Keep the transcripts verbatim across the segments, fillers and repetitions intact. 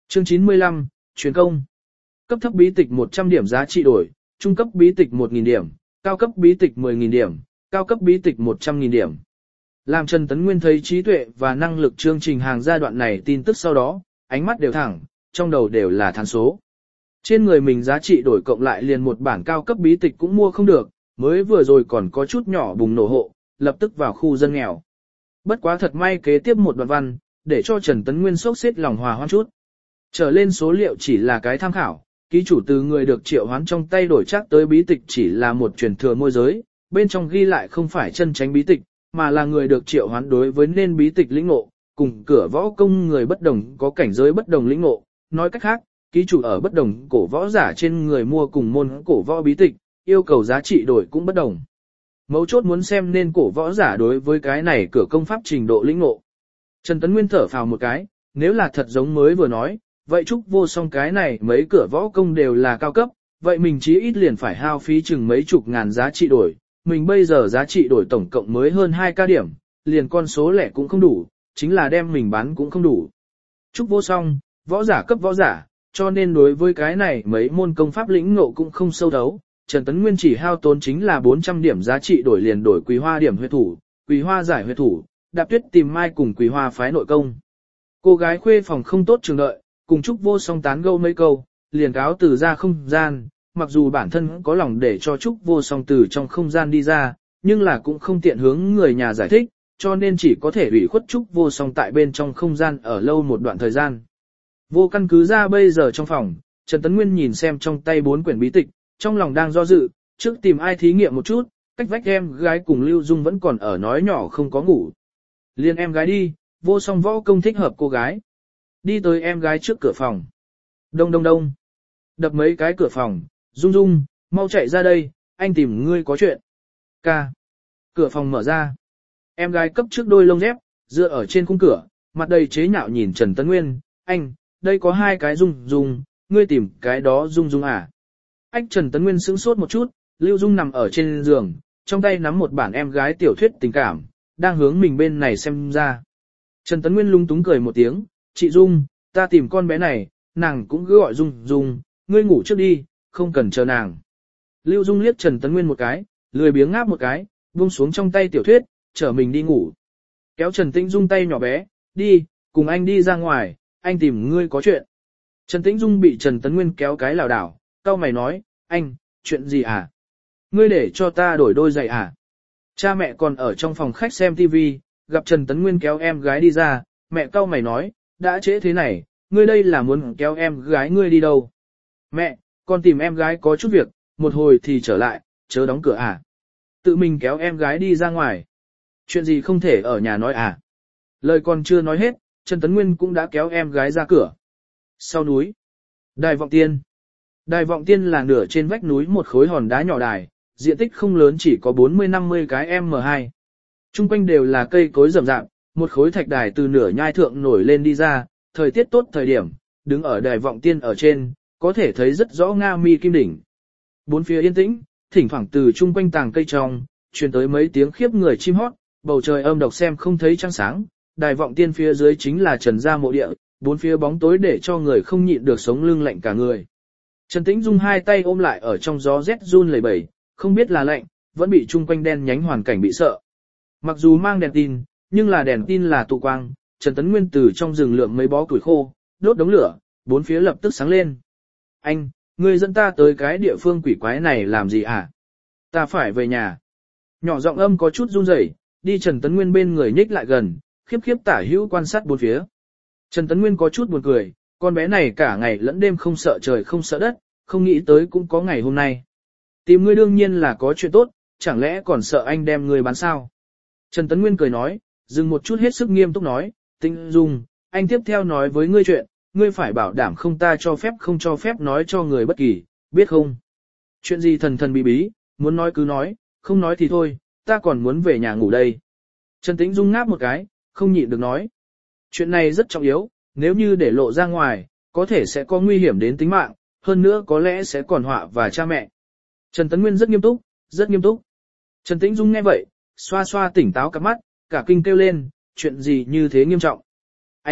Chương chín mươi lăm, truyền công. Cấp thấp bí tịch một trăm điểm giá trị đổi, trung cấp bí tịch một nghìn điểm, cao cấp bí tịch mười nghìn điểm, cao cấp bí tịch một trăm nghìn điểm. Làm Trần Tấn Nguyên thấy trí tuệ và năng lực chương trình hàng giai đoạn này tin tức sau đó, ánh mắt đều thẳng, trong đầu đều là thán số. Trên người mình giá trị đổi cộng lại liền một bản cao cấp bí tịch cũng mua không được, mới vừa rồi còn có chút nhỏ bùng nổ hộ, lập tức vào khu dân nghèo. Bất quá thật may kế tiếp một đoạn văn, để cho Trần Tấn Nguyên sốc xếp lòng hòa hoan chút. Trở lên số liệu chỉ là cái tham khảo, ký chủ từ người được triệu hoán trong tay đổi chắc tới bí tịch chỉ là một truyền thừa môi giới, bên trong ghi lại không phải chân tránh bí tịch, mà là người được triệu hoán đối với nên bí tịch lĩnh ngộ, cùng cửa võ công người bất đồng có cảnh giới bất đồng lĩnh ngộ. Nói cách khác, ký chủ ở bất đồng cổ võ giả trên người mua cùng môn cổ võ bí tịch, yêu cầu giá trị đổi cũng bất đồng. Mấu chốt muốn xem nên cổ võ giả đối với cái này cửa công pháp trình độ lĩnh ngộ. Trần Tấn Nguyên thở phào một cái, nếu là thật giống mới vừa nói, vậy Trúc Vô Song cái này mấy cửa võ công đều là cao cấp, vậy mình chí ít liền phải hao phí chừng mấy chục ngàn giá trị đổi, mình bây giờ giá trị đổi tổng cộng mới hơn hai ca điểm, liền con số lẻ cũng không đủ, chính là đem mình bán cũng không đủ. Trúc Vô Song, võ giả cấp võ giả, cho nên đối với cái này mấy môn công pháp lĩnh ngộ cũng không sâu thấu, Trần Tấn Nguyên chỉ hao tốn chính là bốn trăm điểm giá trị đổi liền đổi Quỳ Hoa điểm huyết thủ, Quỳ Hoa giải huyết thủ, Đạp Tuyết tìm mai cùng Quỳ Hoa phái nội công. Cô gái khuê phòng không tốt trường đợi, cùng Trúc Vô Song tán gẫu mấy câu, liền cáo từ ra không gian, mặc dù bản thân có lòng để cho Trúc Vô Song từ trong không gian đi ra, nhưng là cũng không tiện hướng người nhà giải thích, cho nên chỉ có thể ủy khuất Trúc Vô Song tại bên trong không gian ở lâu một đoạn thời gian. Vô căn cứ ra bây giờ trong phòng, Trần Tấn Nguyên nhìn xem trong tay bốn quyển bí tịch, trong lòng đang do dự, trước tìm ai thí nghiệm một chút, cách vách em gái cùng Lưu Dung vẫn còn ở nói nhỏ không có ngủ. Liên em gái đi, Vô Song võ công thích hợp cô gái. Đi tới em gái trước cửa phòng. Đông đông đông. Đập mấy cái cửa phòng, Dung Dung, mau chạy ra đây, anh tìm ngươi có chuyện. Ca. Cửa phòng mở ra. Em gái cấp trước đôi lông dép, dựa ở trên khung cửa, mặt đầy chế nhạo nhìn Trần Tấn Nguyên, anh, đây có hai cái Dung Dung, ngươi tìm cái đó Dung Dung à. Ách Trần Tấn Nguyên sững sốt một chút, Lưu Dung nằm ở trên giường, trong tay nắm một bản em gái tiểu thuyết tình cảm, đang hướng mình bên này xem ra. Trần Tấn Nguyên lung túng cười một tiếng, chị Dung, ta tìm con bé này, nàng cũng cứ gọi Dung Dung, ngươi ngủ trước đi, không cần chờ nàng. Lưu Dung liếc Trần Tấn Nguyên một cái, lười biếng ngáp một cái, buông xuống trong tay tiểu thuyết, chở mình đi ngủ. Kéo Trần Tĩnh Dung tay nhỏ bé, đi, cùng anh đi ra ngoài, anh tìm ngươi có chuyện. Trần Tĩnh Dung bị Trần Tấn Nguyên kéo cái lảo đảo, cau mày nói, anh, chuyện gì à? Ngươi để cho ta đổi đôi giày à? Cha mẹ còn ở trong phòng khách xem tivi, gặp Trần Tấn Nguyên kéo em gái đi ra, mẹ cau mày nói, đã trễ thế này, ngươi đây là muốn kéo em gái ngươi đi đâu? Mẹ, con tìm em gái có chút việc, một hồi thì trở lại, chớ đóng cửa à? Tự mình kéo em gái đi ra ngoài. Chuyện gì không thể ở nhà nói à? Lời còn chưa nói hết, Trần Tấn Nguyên cũng đã kéo em gái ra cửa. Sau núi, Đài Vọng Tiên. Đài Vọng Tiên là nửa trên vách núi một khối hòn đá nhỏ đài, diện tích không lớn chỉ có bốn mươi năm mươi cái em hai. Trung quanh đều là cây cối rậm rạp, một khối thạch đài từ nửa nhai thượng nổi lên đi ra, thời tiết tốt thời điểm, đứng ở Đài Vọng Tiên ở trên, có thể thấy rất rõ Nga Mi Kim Đỉnh. Bốn phía yên tĩnh, thỉnh thoảng từ trung quanh tàng cây trong, truyền tới mấy tiếng khiếp người chim hót, bầu trời âm độc xem không thấy trăng sáng. Đài Vọng Tiên phía dưới chính là Trần gia mộ địa, bốn phía bóng tối để cho người không nhịn được sống lưng lạnh cả người. Trần Tĩnh Dung hai tay ôm lại ở trong gió rét run lẩy bẩy, không biết là lạnh, vẫn bị trung quanh đen nhánh hoàn cảnh bị sợ. Mặc dù mang đèn tin, nhưng là đèn tin là tụ quang, Trần Tấn Nguyên từ trong rừng lượm mấy bó củi khô, đốt đống lửa, bốn phía lập tức sáng lên. Anh, ngươi dẫn ta tới cái địa phương quỷ quái này làm gì à? Ta phải về nhà. Nhỏ giọng âm có chút run rẩy, đi Trần Tấn Nguyên bên người nhích lại gần, khiếp khiếp tả hữu quan sát bốn phía. Trần Tấn Nguyên có chút buồn cười, con bé này cả ngày lẫn đêm không sợ trời không sợ đất, không nghĩ tới cũng có ngày hôm nay. Tìm ngươi đương nhiên là có chuyện tốt, chẳng lẽ còn sợ anh đem ngươi bán sao? Trần Tấn Nguyên cười nói, dừng một chút hết sức nghiêm túc nói, Tĩnh Dung, anh tiếp theo nói với ngươi chuyện, ngươi phải bảo đảm không ta cho phép không cho phép nói cho người bất kỳ, biết không? Chuyện gì thần thần bí bí, muốn nói cứ nói, không nói thì thôi, ta còn muốn về nhà ngủ đây. Trần Tĩnh Dung ngáp một cái, không nhịn được nói. Chuyện này rất trọng yếu, nếu như để lộ ra ngoài, có thể sẽ có nguy hiểm đến tính mạng, hơn nữa có lẽ sẽ còn họa và cha mẹ. Trần Tấn Nguyên rất nghiêm túc, rất nghiêm túc. Trần Tĩnh Dung nghe vậy, xoa xoa tỉnh táo cặp mắt, cả kinh kêu lên, chuyện gì như thế nghiêm trọng. Anh,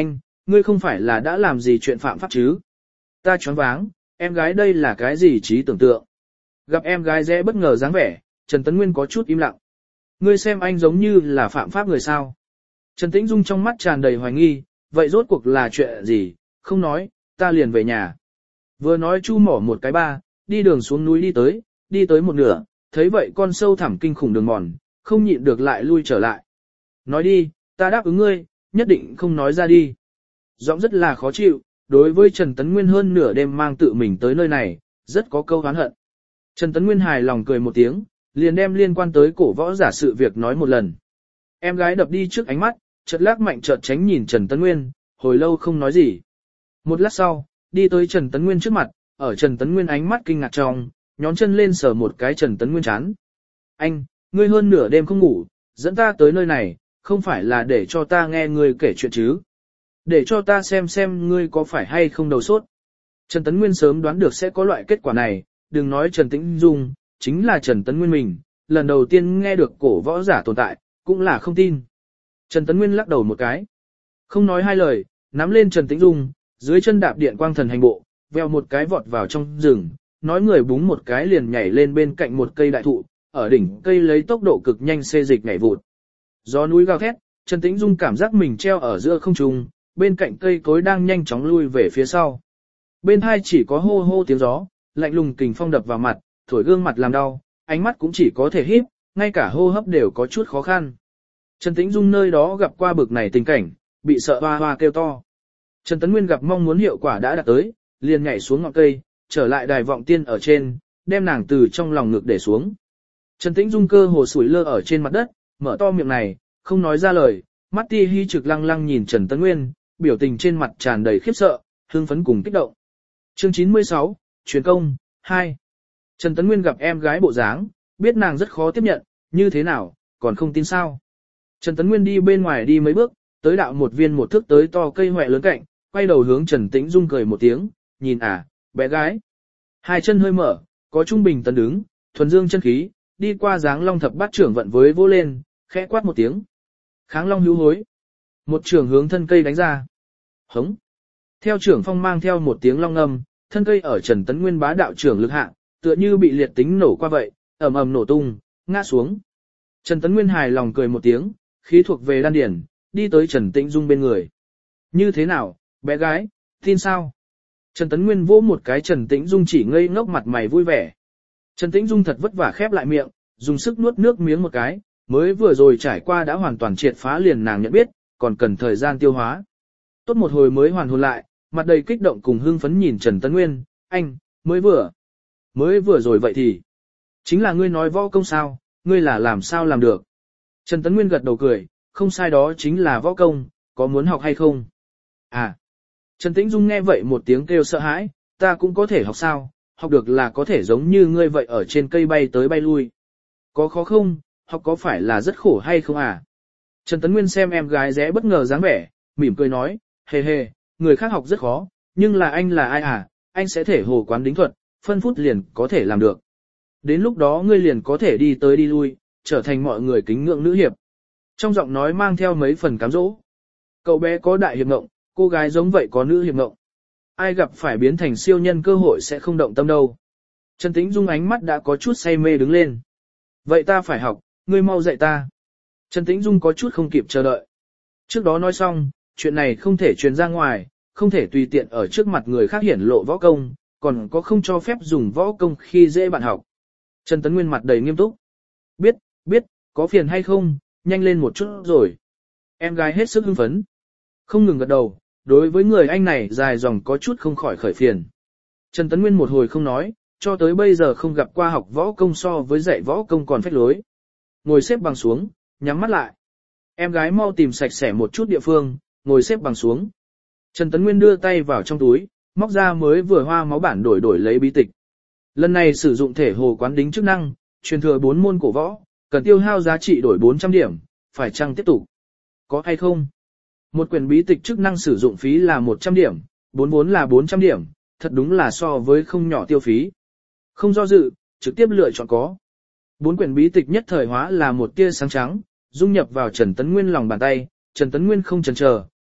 ngươi không phải là đã làm gì chuyện phạm pháp chứ? Ta choáng váng, em gái đây là cái gì trí tưởng tượng? Gặp em gái dễ bất ngờ dáng vẻ, Trần Tấn Nguyên có chút im lặng. Ngươi xem anh giống như là phạm pháp người sao? Trần Tĩnh Dung trong mắt tràn đầy hoài nghi, vậy rốt cuộc là chuyện gì? Không nói, ta liền về nhà. Vừa nói chu mỏ một cái ba, đi đường xuống núi đi tới, đi tới một nửa, thấy vậy con sâu thẳm kinh khủng đường mòn, không nhịn được lại lui trở lại. Nói đi, ta đáp ứng ngươi, nhất định không nói ra đi. Giọng rất là khó chịu, đối với Trần Tấn Nguyên hơn nửa đêm mang tự mình tới nơi này, rất có câu oán hận. Trần Tấn Nguyên hài lòng cười một tiếng, liền đem liên quan tới cổ võ giả sự việc nói một lần. Em gái đập đi trước ánh mắt, chợt lắc mạnh chợt tránh nhìn Trần Tấn Nguyên, hồi lâu không nói gì. Một lát sau, đi tới Trần Tấn Nguyên trước mặt, ở Trần Tấn Nguyên ánh mắt kinh ngạc trong, nhón chân lên sờ một cái Trần Tấn Nguyên chán. Anh, ngươi hơn nửa đêm không ngủ, dẫn ta tới nơi này, không phải là để cho ta nghe ngươi kể chuyện chứ. Để cho ta xem xem ngươi có phải hay không đầu sốt. Trần Tấn Nguyên sớm đoán được sẽ có loại kết quả này, đừng nói Trần Tĩnh Dung, chính là Trần Tấn Nguyên mình, lần đầu tiên nghe được cổ võ giả tồn tại, cũng là không tin. Trần Tấn Nguyên lắc đầu một cái. Không nói hai lời, nắm lên Trần Tĩnh Dung, dưới chân đạp điện quang thần hành bộ, veo một cái vọt vào trong rừng, nói người búng một cái liền nhảy lên bên cạnh một cây đại thụ, ở đỉnh cây lấy tốc độ cực nhanh xê dịch nhảy vụt. Gió núi gào thét, Trần Tĩnh Dung cảm giác mình treo ở giữa không trung, bên cạnh cây cối đang nhanh chóng lui về phía sau. Bên hai chỉ có hô hô tiếng gió, lạnh lùng kình phong đập vào mặt, thổi gương mặt làm đau, ánh mắt cũng chỉ có thể híp, ngay cả hô hấp đều có chút khó khăn. Trần Tĩnh Dung nơi đó gặp qua bực này tình cảnh, bị sợ hoa hoa kêu to. Trần Tấn Nguyên gặp mong muốn hiệu quả đã đạt tới, liền nhảy xuống ngọn cây, trở lại đài vọng tiên ở trên, đem nàng từ trong lòng ngực để xuống. Trần Tĩnh Dung cơ hồ sủi lơ ở trên mặt đất, mở to miệng này, không nói ra lời, mắt ti hi trực lăng lăng nhìn Trần Tấn Nguyên, biểu tình trên mặt tràn đầy khiếp sợ, hưng phấn cùng kích động. Chương chín mươi sáu, truyền công, hai. Trần Tấn Nguyên gặp em gái bộ dáng, biết nàng rất khó tiếp nhận, như thế nào, còn không tin sao. Trần Tấn Nguyên đi bên ngoài đi mấy bước, tới đạo một viên một thước tới to cây hoẹ lớn cạnh, quay đầu hướng Trần Tĩnh Dung cười một tiếng, nhìn à, bé gái. Hai chân hơi mở, có trung bình tấn đứng, thuần dương chân khí, đi qua dáng long thập bát trưởng vận với vô lên, khẽ quát một tiếng. Kháng long hữu hối. Một trưởng hướng thân cây đánh ra. Hống. Theo trưởng phong mang theo một tiếng long ngâm, thân cây ở Trần Tấn Nguyên bá đạo trưởng lực hạ, tựa như bị liệt tính nổ qua vậy, ầm ầm nổ tung, ngã xuống. Trần Tấn Nguyên hài lòng cười một tiếng, khí thuộc về đan điển, đi tới Trần Tĩnh Dung bên người. Như thế nào, bé gái, tin sao? Trần Tấn Nguyên vỗ một cái Trần Tĩnh Dung chỉ ngây ngốc mặt mày vui vẻ. Trần Tĩnh Dung thật vất vả khép lại miệng, dùng sức nuốt nước miếng một cái, mới vừa rồi trải qua đã hoàn toàn triệt phá liền nàng nhận biết, còn cần thời gian tiêu hóa. Tốt một hồi mới hoàn hồn lại, mặt đầy kích động cùng hưng phấn nhìn Trần Tấn Nguyên, anh, mới vừa, mới vừa rồi vậy thì, chính là ngươi nói võ công sao, ngươi là làm sao làm được. Trần Tấn Nguyên gật đầu cười, không sai đó chính là võ công, có muốn học hay không? À, Trần Tĩnh Dung nghe vậy một tiếng kêu sợ hãi, ta cũng có thể học sao, học được là có thể giống như ngươi vậy ở trên cây bay tới bay lui. Có khó không, học có phải là rất khổ hay không à? Trần Tấn Nguyên xem em gái rẽ bất ngờ dáng vẻ, mỉm cười nói, hề hề, người khác học rất khó, nhưng là anh là ai à, anh sẽ thể hồ quán đính thuật, phân phút liền có thể làm được. Đến lúc đó ngươi liền có thể đi tới đi lui, trở thành mọi người kính ngưỡng nữ hiệp. Trong giọng nói mang theo mấy phần cám dỗ. Cậu bé có đại hiệp ngộng, cô gái giống vậy có nữ hiệp ngộng. Ai gặp phải biến thành siêu nhân cơ hội sẽ không động tâm đâu. Trần Tĩnh Dung ánh mắt đã có chút say mê đứng lên. Vậy ta phải học, ngươi mau dạy ta. Trần Tĩnh Dung có chút không kịp chờ đợi. Trước đó nói xong, chuyện này không thể truyền ra ngoài, không thể tùy tiện ở trước mặt người khác hiển lộ võ công, còn có không cho phép dùng võ công khi dễ bạn học. Trần Tấn Nguyên mặt đầy nghiêm túc. Biết, biết, có phiền hay không, nhanh lên một chút rồi. Em gái hết sức hưng phấn. Không ngừng gật đầu, đối với người anh này dài dòng có chút không khỏi khởi phiền. Trần Tấn Nguyên một hồi không nói, cho tới bây giờ không gặp qua học võ công so với dạy võ công còn phách lối. Ngồi xếp bằng xuống, nhắm mắt lại. Em gái mau tìm sạch sẽ một chút địa phương, ngồi xếp bằng xuống. Trần Tấn Nguyên đưa tay vào trong túi, móc ra mới vừa hoa máu bản đổi đổi lấy bí tịch. Lần này sử dụng thể hồ quán đính chức năng, truyền thừa bốn môn cổ võ, cần tiêu hao giá trị đổi bốn trăm điểm, phải chăng tiếp tục? Có hay không? Một quyển bí tịch chức năng sử dụng phí là một trăm điểm, bốn vốn là bốn trăm điểm, thật đúng là so với không nhỏ tiêu phí. Không do dự, trực tiếp lựa chọn có. Bốn quyển bí tịch nhất thời hóa là một tia sáng trắng, dung nhập vào Trần Tấn Nguyên lòng bàn tay, Trần Tấn Nguyên không chần chờ,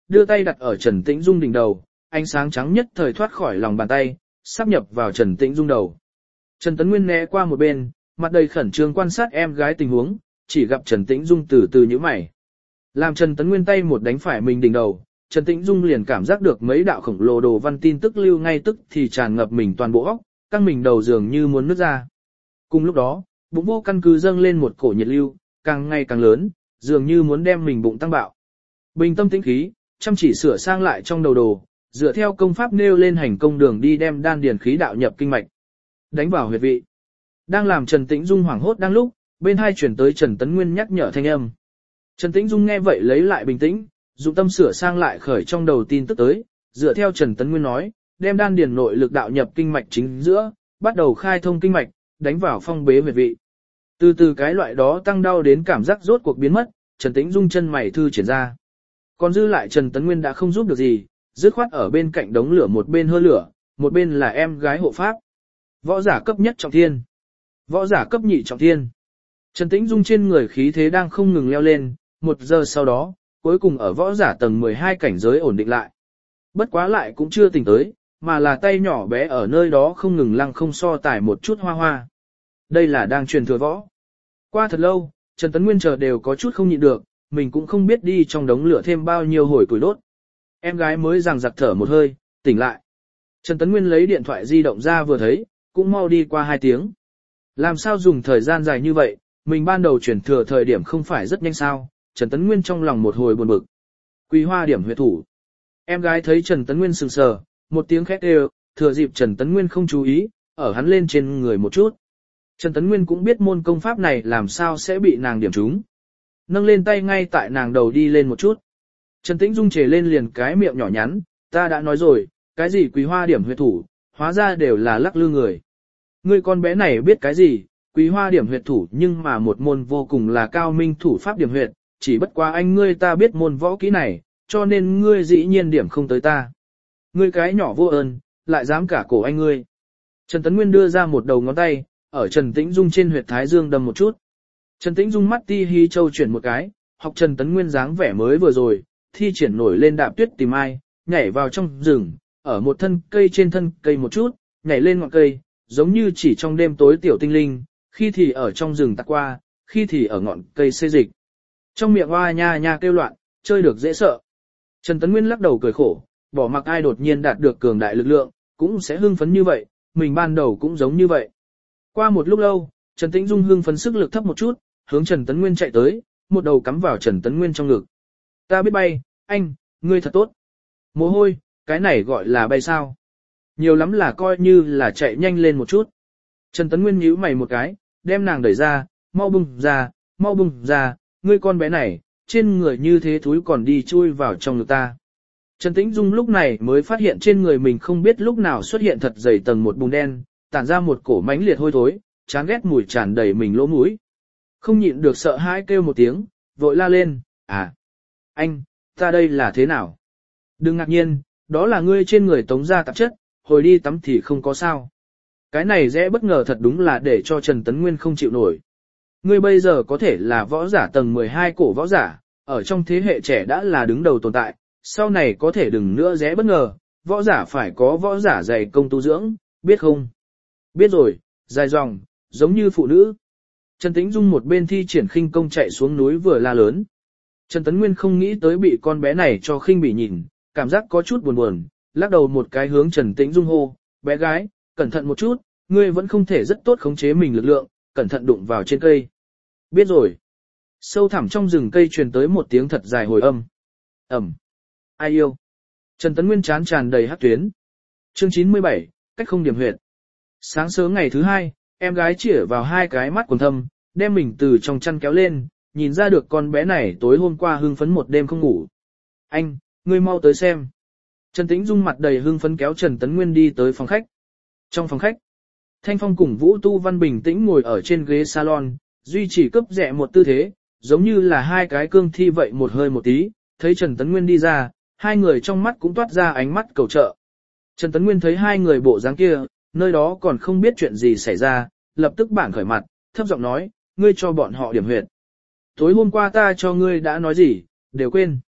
đưa tay đặt ở Trần Tĩnh Dung đỉnh đầu, ánh sáng trắng nhất thời thoát khỏi lòng bàn tay, sắp nhập vào Trần Tĩnh Dung đầu. Trần Tấn Nguyên né qua một bên, mặt đầy khẩn trương quan sát em gái tình huống, chỉ gặp Trần Tĩnh Dung từ từ nhíu mày. Làm Trần Tấn Nguyên tay một đánh phải mình đỉnh đầu, Trần Tĩnh Dung liền cảm giác được mấy đạo khổng lồ đồ văn tin tức lưu ngay tức thì tràn ngập mình toàn bộ óc, căng mình đầu dường như muốn nứt ra. Cùng lúc đó, bụng vô căn cứ dâng lên một cổ nhiệt lưu, càng ngày càng lớn, dường như muốn đem mình bụng tăng bạo. Bình tâm tĩnh khí, chăm chỉ sửa sang lại trong đầu đồ, dựa theo công pháp nêu lên hành công đường đi đem đan điền khí đạo nhập kinh mạch, đánh vào huyệt vị. Đang làm Trần Tĩnh Dung hoảng hốt đang lúc, bên hai chuyển tới Trần Tấn Nguyên nhắc nhở thanh âm. Trần Tĩnh Dung nghe vậy lấy lại bình tĩnh, dụng tâm sửa sang lại khởi trong đầu tin tức tới, dựa theo Trần Tấn Nguyên nói, đem đan điền nội lực đạo nhập kinh mạch chính giữa, bắt đầu khai thông kinh mạch, đánh vào phong bế huyệt vị. Từ từ cái loại đó tăng đau đến cảm giác rốt cuộc biến mất, Trần Tĩnh Dung chân mày thư triển ra. Còn dư lại Trần Tấn Nguyên đã không giúp được gì, dứt khoát ở bên cạnh đống lửa một bên hơ lửa, một bên là em gái hộ pháp. Võ giả cấp nhất trọng thiên, võ giả cấp nhị trọng thiên. Trần Tĩnh Dung trên người khí thế đang không ngừng leo lên, một giờ sau đó, cuối cùng ở võ giả tầng mười hai cảnh giới ổn định lại. Bất quá lại cũng chưa tỉnh tới, mà là tay nhỏ bé ở nơi đó không ngừng lăng không so tải một chút hoa hoa. Đây là đang truyền thừa võ. Qua thật lâu, Trần Tấn Nguyên chờ đều có chút không nhịn được, mình cũng không biết đi trong đống lửa thêm bao nhiêu hồi củi đốt. Em gái mới rằng giặc thở một hơi, tỉnh lại. Trần Tấn Nguyên lấy điện thoại di động ra vừa thấy, cũng mau đi qua hai tiếng. Làm sao dùng thời gian dài như vậy, mình ban đầu chuyển thừa thời điểm không phải rất nhanh sao, Trần Tấn Nguyên trong lòng một hồi buồn bực. Quý hoa điểm huyệt thủ. Em gái thấy Trần Tấn Nguyên sừng sờ, một tiếng khét đều, thừa dịp Trần Tấn Nguyên không chú ý, ở hắn lên trên người một chút. Trần Tấn Nguyên cũng biết môn công pháp này làm sao sẽ bị nàng điểm trúng. Nâng lên tay ngay tại nàng đầu đi lên một chút. Trần Tĩnh Dung chề lên liền cái miệng nhỏ nhắn, ta đã nói rồi, cái gì quý hoa điểm huyệt thủ, hóa ra đều là lắc lư người. Ngươi con bé này biết cái gì, quý hoa điểm huyệt thủ nhưng mà một môn vô cùng là cao minh thủ pháp điểm huyệt, chỉ bất quá anh ngươi ta biết môn võ kỹ này, cho nên ngươi dĩ nhiên điểm không tới ta. Ngươi cái nhỏ vô ơn, lại dám cả cổ anh ngươi. Trần Tấn Nguyên đưa ra một đầu ngón tay, ở Trần Tĩnh Dung trên huyệt thái dương đâm một chút. Trần Tĩnh Dung mắt ti hí châu chuyển một cái, học Trần Tấn Nguyên dáng vẻ mới vừa rồi, thi triển nổi lên đạp tuyết tìm ai, nhảy vào trong rừng, ở một thân cây trên thân cây một chút, nhảy lên ngọn cây, giống như chỉ trong đêm tối tiểu tinh linh, khi thì ở trong rừng tạc qua, khi thì ở ngọn cây xê dịch. Trong miệng hoa nha nha kêu loạn, chơi được dễ sợ. Trần Tấn Nguyên lắc đầu cười khổ, bỏ mặc ai đột nhiên đạt được cường đại lực lượng, cũng sẽ hưng phấn như vậy, mình ban đầu cũng giống như vậy. Qua một lúc lâu, Trần Tĩnh Dung hưng phấn sức lực thấp một chút, hướng Trần Tấn Nguyên chạy tới, một đầu cắm vào Trần Tấn Nguyên trong ngực. Ta biết bay, anh, ngươi thật tốt. Mồ hôi, cái này gọi là bay sao? Nhiều lắm là coi như là chạy nhanh lên một chút. Trần Tấn Nguyên nhíu mày một cái, đem nàng đẩy ra, mau bung ra, mau bung ra, ngươi con bé này, trên người như thế thúi còn đi chui vào trong ngực ta. Trần Tĩnh Dung lúc này mới phát hiện trên người mình không biết lúc nào xuất hiện thật dày tầng một bùn đen, tản ra một cổ mánh liệt hôi thối, chán ghét mùi tràn đầy mình lỗ mũi. Không nhịn được sợ hãi kêu một tiếng, vội la lên, à, anh, ta đây là thế nào? Đừng ngạc nhiên, đó là ngươi trên người tống ra tạp chất, hồi đi tắm thì không có sao. Cái này dễ bất ngờ thật đúng là để cho Trần Tấn Nguyên không chịu nổi. Ngươi bây giờ có thể là võ giả tầng mười hai cổ võ giả, ở trong thế hệ trẻ đã là đứng đầu tồn tại, sau này có thể đừng nữa dễ bất ngờ, võ giả phải có võ giả dày công tu dưỡng, biết không? Biết rồi, dài dòng, giống như phụ nữ. Trần Tĩnh Dung một bên thi triển khinh công chạy xuống núi vừa la lớn. Trần Tấn Nguyên không nghĩ tới bị con bé này cho khinh bỉ nhìn, cảm giác có chút buồn buồn, lắc đầu một cái hướng Trần Tĩnh Dung hô, bé gái, cẩn thận một chút, ngươi vẫn không thể rất tốt khống chế mình lực lượng, cẩn thận đụng vào trên cây. Biết rồi. Sâu thẳm trong rừng cây truyền tới một tiếng thật dài hồi âm. Ẩm. Ai yêu. Trần Tấn Nguyên chán tràn đầy hắc tuyến. Chương chín mươi bảy, cách không điểm huyệt. Sáng sớm ngày thứ hai, em gái chĩa vào hai cái mắt quần thâm, đem mình từ trong chăn kéo lên, nhìn ra được con bé này tối hôm qua hưng phấn một đêm không ngủ. Anh, ngươi mau tới xem. Trần Tĩnh Dung mặt đầy hưng phấn kéo Trần Tấn Nguyên đi tới phòng khách. Trong phòng khách, Thanh Phong cùng Vũ Tu Văn bình tĩnh ngồi ở trên ghế salon, duy trì cấp rẽ một tư thế, giống như là hai cái cương thi vậy một hơi một tí, thấy Trần Tấn Nguyên đi ra, hai người trong mắt cũng toát ra ánh mắt cầu trợ. Trần Tấn Nguyên thấy hai người bộ dáng kia, nơi đó còn không biết chuyện gì xảy ra, lập tức bản khởi mặt, thấp giọng nói, ngươi cho bọn họ điểm huyệt. Tối hôm qua ta cho ngươi đã nói gì, đều quên.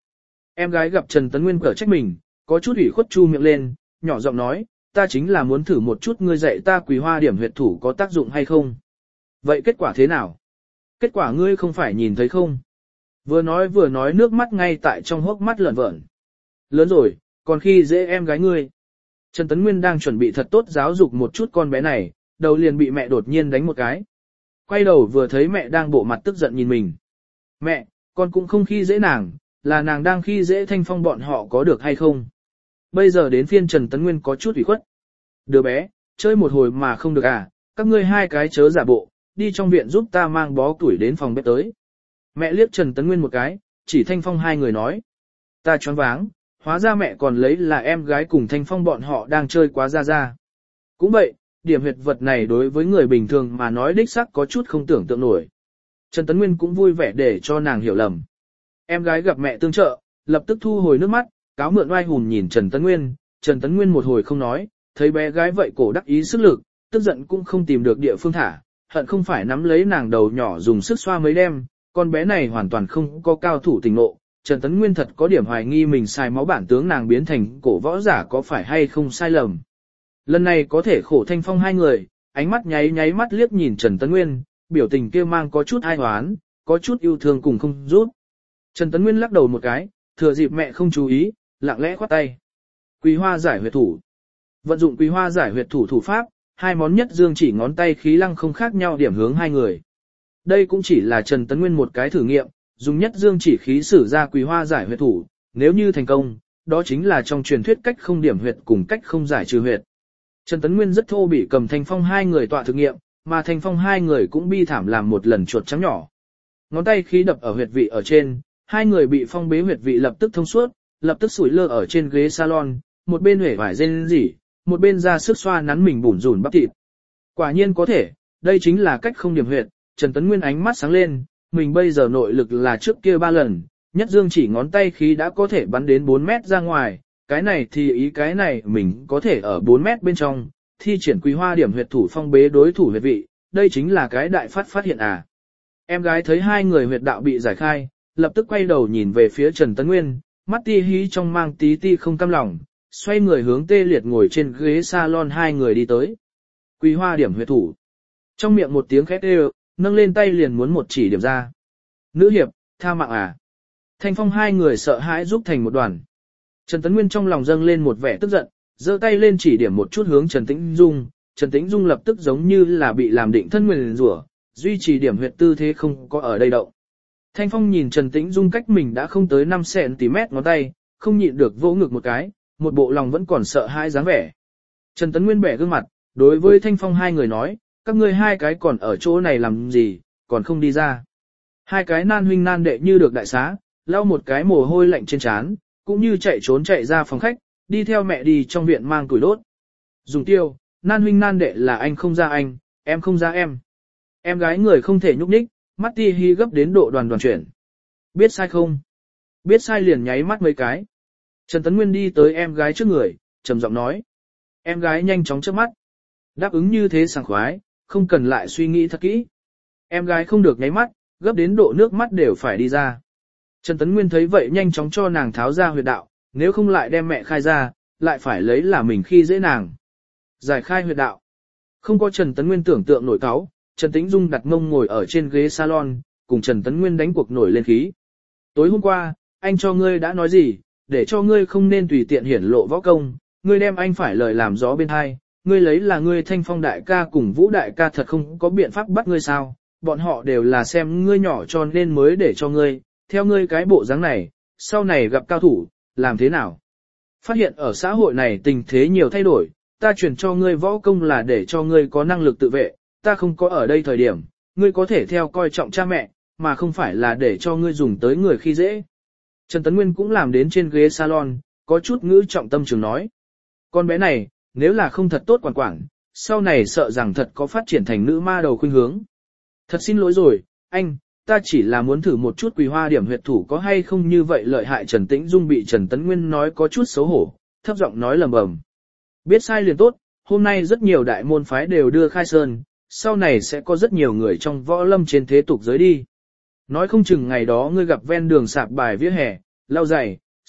Em gái gặp Trần Tấn Nguyên cở trách mình, có chút ủy khuất chu miệng lên, nhỏ giọng nói, ta chính là muốn thử một chút ngươi dạy ta Quý Hoa điểm huyệt thủ có tác dụng hay không. Vậy kết quả thế nào? Kết quả ngươi không phải nhìn thấy không? Vừa nói vừa nói nước mắt ngay tại trong hốc mắt lợn vợn. Lớn rồi, còn khi dễ em gái ngươi. Trần Tấn Nguyên đang chuẩn bị thật tốt giáo dục một chút con bé này, đầu liền bị mẹ đột nhiên đánh một cái. Quay đầu vừa thấy mẹ đang bộ mặt tức giận nhìn mình. Mẹ, con cũng không khi dễ nàng, là nàng đang khi dễ Thanh Phong bọn họ có được hay không? Bây giờ đến phiên Trần Tấn Nguyên có chút ủy khuất. Đứa bé, chơi một hồi mà không được à, các ngươi hai cái chớ giả bộ, đi trong viện giúp ta mang bó củi đến phòng bếp tới. Mẹ liếc Trần Tấn Nguyên một cái, chỉ Thanh Phong hai người nói. Ta choáng váng, hóa ra mẹ còn lấy là em gái cùng Thanh Phong bọn họ đang chơi quá ra ra. Cũng vậy, điểm huyệt vật này đối với người bình thường mà nói đích xác có chút không tưởng tượng nổi. Trần Tấn Nguyên cũng vui vẻ để cho nàng hiểu lầm. Em gái gặp mẹ tương trợ, lập tức thu hồi nước mắt, cáo mượn oai hùn nhìn Trần Tấn Nguyên. Trần Tấn Nguyên một hồi không nói, thấy bé gái vậy cổ đắc ý sức lực, tức giận cũng không tìm được địa phương thả, hận không phải nắm lấy nàng đầu nhỏ dùng sức xoa mấy đêm. Con bé này hoàn toàn không có cao thủ tình nộ. Trần Tấn Nguyên thật có điểm hoài nghi mình sai máu bản tướng nàng biến thành cổ võ giả có phải hay không sai lầm. Lần này có thể khổ Thanh Phong hai người, ánh mắt nháy nháy mắt liếc nhìn Trần Tấn Nguyên, biểu tình kia mang có chút ai hoán, có chút yêu thương cùng không rút. Trần Tấn Nguyên lắc đầu một cái, thừa dịp mẹ không chú ý, lặng lẽ khoát tay. Quý Hoa giải huyệt thủ. Vận dụng Quý Hoa giải huyệt thủ thủ pháp, hai món nhất dương chỉ ngón tay khí lăng không khác nhau điểm hướng hai người. Đây cũng chỉ là Trần Tấn Nguyên một cái thử nghiệm, dùng nhất dương chỉ khí sử ra Quý Hoa giải huyệt thủ, nếu như thành công, đó chính là trong truyền thuyết cách không điểm huyệt cùng cách không giải trừ huyệt. Trần Tấn Nguyên rất thô bỉ cầm Thanh Phong hai người tọa thực nghiệm, mà Thanh Phong hai người cũng bi thảm làm một lần chuột trắng nhỏ. Ngón tay khí đập ở huyệt vị ở trên, hai người bị phong bế huyệt vị lập tức thông suốt, lập tức sủi lơ ở trên ghế salon, một bên huệ vải rên rỉ, một bên ra sức xoa nắn mình bủn rủn bắp thịt. Quả nhiên có thể, đây chính là cách không điểm huyệt. Trần Tấn Nguyên ánh mắt sáng lên, mình bây giờ nội lực là trước kia ba lần, nhất dương chỉ ngón tay khí đã có thể bắn đến bốn mét ra ngoài, cái này thì ý cái này mình có thể ở bốn mét bên trong, thi triển Quý Hoa điểm huyệt thủ phong bế đối thủ huyệt vị, đây chính là cái đại phát phát hiện à. Em gái thấy hai người huyệt đạo bị giải khai, lập tức quay đầu nhìn về phía Trần Tấn Nguyên, mắt ti hí trong mang tí ti không cam lòng, xoay người hướng tê liệt ngồi trên ghế salon hai người đi tới. Quý Hoa điểm huyệt thủ. Trong miệng một tiếng khét đều, nâng lên tay liền muốn một chỉ điểm ra. Nữ hiệp, tha mạng à. Thanh Phong hai người sợ hãi giúp thành một đoàn. Trần Tấn Nguyên trong lòng dâng lên một vẻ tức giận, giơ tay lên chỉ điểm một chút hướng Trần Tĩnh Dung. Trần Tĩnh Dung lập tức giống như là bị làm định thân nguyền rủa, duy trì điểm huyệt tư thế không có ở đây động. Thanh Phong nhìn Trần Tĩnh Dung cách mình đã không tới năm xăng ti mét ngón tay, không nhịn được vỗ ngực một cái, một bộ lòng vẫn còn sợ hãi dáng vẻ. Trần Tấn Nguyên bẻ gương mặt, đối với Thanh Phong hai người nói, các ngươi hai cái còn ở chỗ này làm gì, còn không đi ra. Hai cái nan huynh nan đệ như được đại xá, lau một cái mồ hôi lạnh trên trán, cũng như chạy trốn chạy ra phòng khách, đi theo mẹ đi trong viện mang củi đốt. Dùng tiêu, nan huynh nan đệ là anh không ra anh, em không ra em. Em gái người không thể nhúc nhích, mắt ti hi gấp đến độ đoàn đoàn chuyển. Biết sai không? Biết sai liền nháy mắt mấy cái. Trần Tấn Nguyên đi tới em gái trước người, trầm giọng nói. Em gái nhanh chóng chớp mắt. Đáp ứng như thế sảng khoái, không cần lại suy nghĩ thật kỹ. Em gái không được nháy mắt, gấp đến độ nước mắt đều phải đi ra. Trần Tấn Nguyên thấy vậy nhanh chóng cho nàng tháo ra huyệt đạo, nếu không lại đem mẹ khai ra, lại phải lấy là mình khi dễ nàng. Giải khai huyệt đạo. Không có Trần Tấn Nguyên tưởng tượng nổi cáu, Trần Tĩnh Dung đặt mông ngồi ở trên ghế salon, cùng Trần Tấn Nguyên đánh cuộc nổi lên khí. Tối hôm qua, anh cho ngươi đã nói gì, để cho ngươi không nên tùy tiện hiển lộ võ công, ngươi đem anh phải lời làm gió bên hai, ngươi lấy là ngươi Thanh Phong đại ca cùng Vũ đại ca thật không có biện pháp bắt ngươi sao, bọn họ đều là xem ngươi nhỏ cho nên mới để cho ngươi, theo ngươi cái bộ dáng này, sau này gặp cao thủ, làm thế nào? Phát hiện ở xã hội này tình thế nhiều thay đổi, ta chuyển cho ngươi võ công là để cho ngươi có năng lực tự vệ, ta không có ở đây thời điểm, ngươi có thể theo coi trọng cha mẹ, mà không phải là để cho ngươi dùng tới người khi dễ. Trần Tấn Nguyên cũng làm đến trên ghế salon, có chút ngữ trọng tâm trường nói. Con bé này, nếu là không thật tốt quản quản, sau này sợ rằng thật có phát triển thành nữ ma đầu khuynh hướng. Thật xin lỗi rồi, anh, ta chỉ là muốn thử một chút Quý Hoa điểm huyệt thủ có hay không như vậy lợi hại. Trần Tĩnh Dung bị Trần Tấn Nguyên nói có chút xấu hổ, thấp giọng nói lầm bầm. Biết sai liền tốt, hôm nay rất nhiều đại môn phái đều đưa khai sơn, sau này sẽ có rất nhiều người trong võ lâm trên thế tục giới đi. Nói không chừng ngày đó ngươi gặp ven đường sạp bài vỉa hè, lau giày,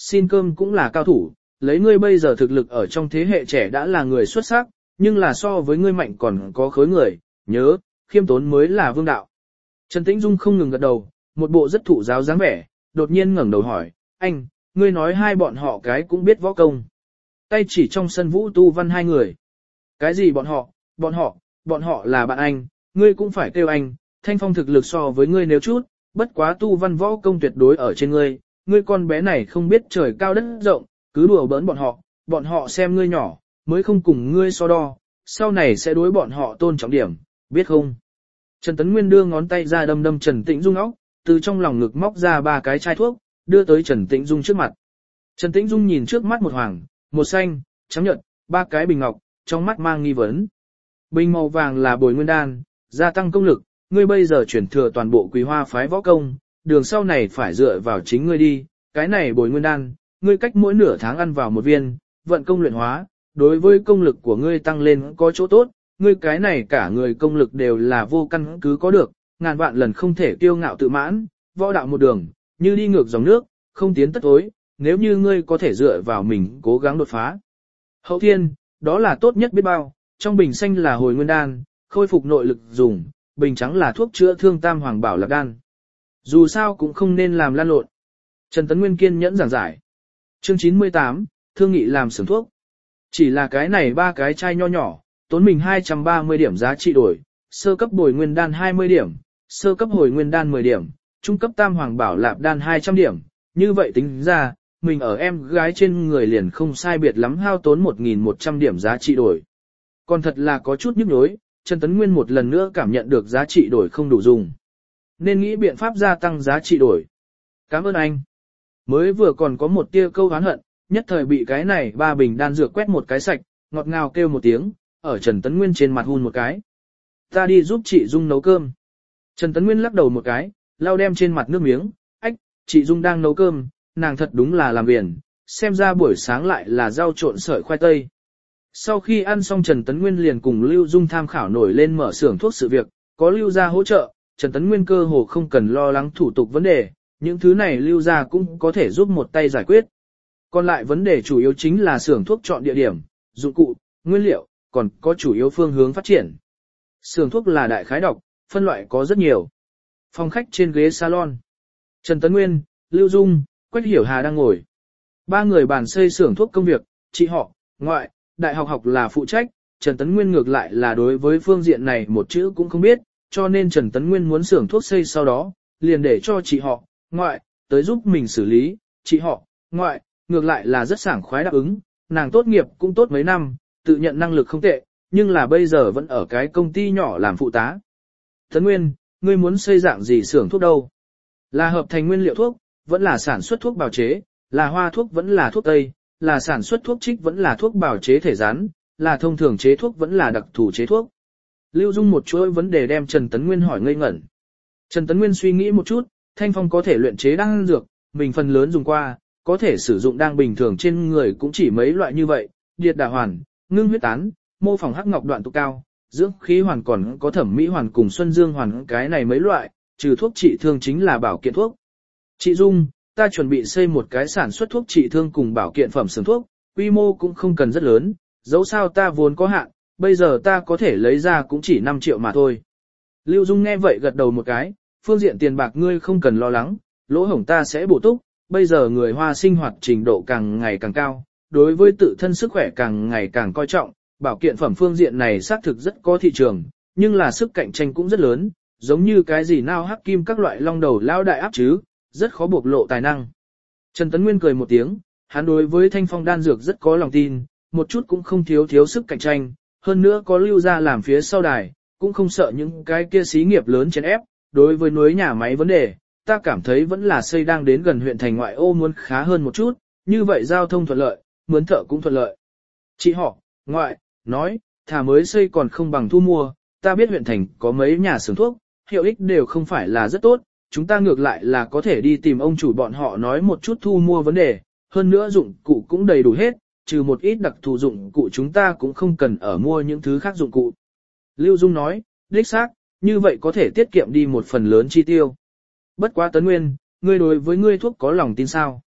xin cơm cũng là cao thủ, lấy ngươi bây giờ thực lực ở trong thế hệ trẻ đã là người xuất sắc, nhưng là so với ngươi mạnh còn có khối người, nhớ, khiêm tốn mới là vương đạo. Trần Tĩnh Dung không ngừng gật đầu, một bộ rất thụ giáo dáng vẻ, đột nhiên ngẩng đầu hỏi, anh, ngươi nói hai bọn họ cái cũng biết võ công. Tay chỉ trong sân Vũ Tu Văn hai người. Cái gì bọn họ, bọn họ, bọn họ là bạn anh, ngươi cũng phải kêu anh, Thanh Phong thực lực so với ngươi nếu chút, bất quá Tu Văn võ công tuyệt đối ở trên ngươi, ngươi con bé này không biết trời cao đất rộng, cứ đùa bỡn bọn họ, bọn họ xem ngươi nhỏ, mới không cùng ngươi so đo, sau này sẽ đối bọn họ tôn trọng điểm, biết không? Trần Tấn Nguyên đưa ngón tay ra đâm đâm Trần Tĩnh Dung óc, từ trong lòng ngực móc ra ba cái chai thuốc, đưa tới Trần Tĩnh Dung trước mặt. Trần Tĩnh Dung nhìn trước mắt một hoàng, một xanh, trắng nhợt, ba cái bình ngọc, trong mắt mang nghi vấn. Bình màu vàng là bồi nguyên đan, gia tăng công lực, ngươi bây giờ chuyển thừa toàn bộ Quý Hoa phái võ công, đường sau này phải dựa vào chính ngươi đi, cái này bồi nguyên đan, ngươi cách mỗi nửa tháng ăn vào một viên, vận công luyện hóa, đối với công lực của ngươi tăng lên có chỗ tốt, ngươi cái này cả người công lực đều là vô căn cứ có được, ngàn vạn lần không thể kiêu ngạo tự mãn, võ đạo một đường, như đi ngược dòng nước, không tiến tất tối, nếu như ngươi có thể dựa vào mình cố gắng đột phá. Hậu thiên, đó là tốt nhất biết bao, trong bình xanh là hồi nguyên đan, khôi phục nội lực dùng, bình trắng là thuốc chữa thương tam hoàng bảo lạc đan. Dù sao cũng không nên làm lan lộn. Trần Tấn Nguyên kiên nhẫn giảng giải. Chương chín mươi tám, thương nghị làm xưởng thuốc. Chỉ là cái này ba cái chai nho nhỏ, tốn mình hai trăm ba mươi điểm giá trị đổi, sơ cấp bồi nguyên đan hai mươi điểm, sơ cấp hồi nguyên đan mười điểm, trung cấp tam hoàng bảo lạp đan hai trăm điểm, như vậy tính ra, mình ở em gái trên người liền không sai biệt lắm hao tốn một nghìn một trăm điểm giá trị đổi. Còn thật là có chút nhức nhối, Trần Tấn Nguyên một lần nữa cảm nhận được giá trị đổi không đủ dùng. Nên nghĩ biện pháp gia tăng giá trị đổi. Cảm ơn anh. Mới vừa còn có một tia câu oán hận, nhất thời bị cái này ba bình đan dược quét một cái sạch, ngọt ngào kêu một tiếng, ở Trần Tấn Nguyên trên mặt hun một cái. Ta đi giúp chị Dung nấu cơm. Trần Tấn Nguyên lắc đầu một cái, lau đem trên mặt nước miếng, ách, chị Dung đang nấu cơm, nàng thật đúng là làm biển, xem ra buổi sáng lại là rau trộn sợi khoai tây. Sau khi ăn xong Trần Tấn Nguyên liền cùng Lưu Dung tham khảo nổi lên mở xưởng thuốc sự việc, có Lưu gia hỗ trợ, Trần Tấn Nguyên cơ hồ không cần lo lắng thủ tục vấn đề, những thứ này Lưu gia cũng có thể giúp một tay giải quyết. Còn lại vấn đề chủ yếu chính là xưởng thuốc chọn địa điểm, dụng cụ, nguyên liệu, còn có chủ yếu phương hướng phát triển. Xưởng thuốc là đại khái độc, phân loại có rất nhiều. Phòng khách trên ghế salon. Trần Tấn Nguyên, Lưu Dung, Quách Hiểu Hà đang ngồi. Ba người bàn xây xưởng thuốc công việc, chị họ, ngoại, đại học học là phụ trách, Trần Tấn Nguyên ngược lại là đối với phương diện này một chữ cũng không biết, cho nên Trần Tấn Nguyên muốn xưởng thuốc xây sau đó, liền để cho chị họ, ngoại, tới giúp mình xử lý, chị họ, ngoại, ngược lại là rất sảng khoái đáp ứng, nàng tốt nghiệp cũng tốt mấy năm, tự nhận năng lực không tệ, nhưng là bây giờ vẫn ở cái công ty nhỏ làm phụ tá. Tấn Nguyên, ngươi muốn xây dạng gì xưởng thuốc đâu? Là hợp thành nguyên liệu thuốc, vẫn là sản xuất thuốc bào chế, là hoa thuốc vẫn là thuốc tây, là sản xuất thuốc trích vẫn là thuốc bào chế thể rắn, là thông thường chế thuốc vẫn là đặc thù chế thuốc. Lưu Dung một chuỗi vấn đề đem Trần Tấn Nguyên hỏi ngây ngẩn. Trần Tấn Nguyên suy nghĩ một chút, Thanh Phong có thể luyện chế đan dược, mình phần lớn dùng qua, có thể sử dụng đang bình thường trên người cũng chỉ mấy loại như vậy, điệt đả hoàn, ngưng huyết tán, mô phỏng hắc ngọc đoạn tụ cao, dưỡng khí hoàn còn có thẩm mỹ hoàn cùng xuân dương hoàn, cái này mấy loại, trừ thuốc trị thương chính là bảo kiện thuốc. Chị Dung, ta chuẩn bị xây một cái sản xuất thuốc trị thương cùng bảo kiện phẩm xưởng thuốc, quy mô cũng không cần rất lớn, dẫu sao ta vốn có hạn, bây giờ ta có thể lấy ra cũng chỉ năm triệu mà thôi. Lưu Dung nghe vậy gật đầu một cái, phương diện tiền bạc ngươi không cần lo lắng, lỗ hổng ta sẽ bổ túc, bây giờ người Hoa sinh hoạt trình độ càng ngày càng cao, đối với tự thân sức khỏe càng ngày càng coi trọng, bảo kiện phẩm phương diện này xác thực rất có thị trường, nhưng là sức cạnh tranh cũng rất lớn, giống như cái gì nao hắc kim các loại long đầu lao đại áp chứ, rất khó bộc lộ tài năng. Trần Tấn Nguyên cười một tiếng, hắn đối với Thanh Phong đan dược rất có lòng tin, một chút cũng không thiếu thiếu sức cạnh tranh, hơn nữa có Lưu gia làm phía sau đài, cũng không sợ những cái kia xí nghiệp lớn chèn ép, đối với núi nhà máy vấn đề, ta cảm thấy vẫn là xây đang đến gần huyện thành ngoại ô muốn khá hơn một chút, như vậy giao thông thuận lợi, mướn thợ cũng thuận lợi. Chị họ, ngoại, nói, thà mới xây còn không bằng thu mua, ta biết huyện thành có mấy nhà xưởng thuốc, hiệu ích đều không phải là rất tốt, chúng ta ngược lại là có thể đi tìm ông chủ bọn họ nói một chút thu mua vấn đề, hơn nữa dụng cụ cũng đầy đủ hết, trừ một ít đặc thù dụng cụ chúng ta cũng không cần ở mua những thứ khác dụng cụ. Lưu Dung nói, đích xác, như vậy có thể tiết kiệm đi một phần lớn chi tiêu. Bất quá Tấn Nguyên, ngươi đối với ngươi thuốc có lòng tin sao?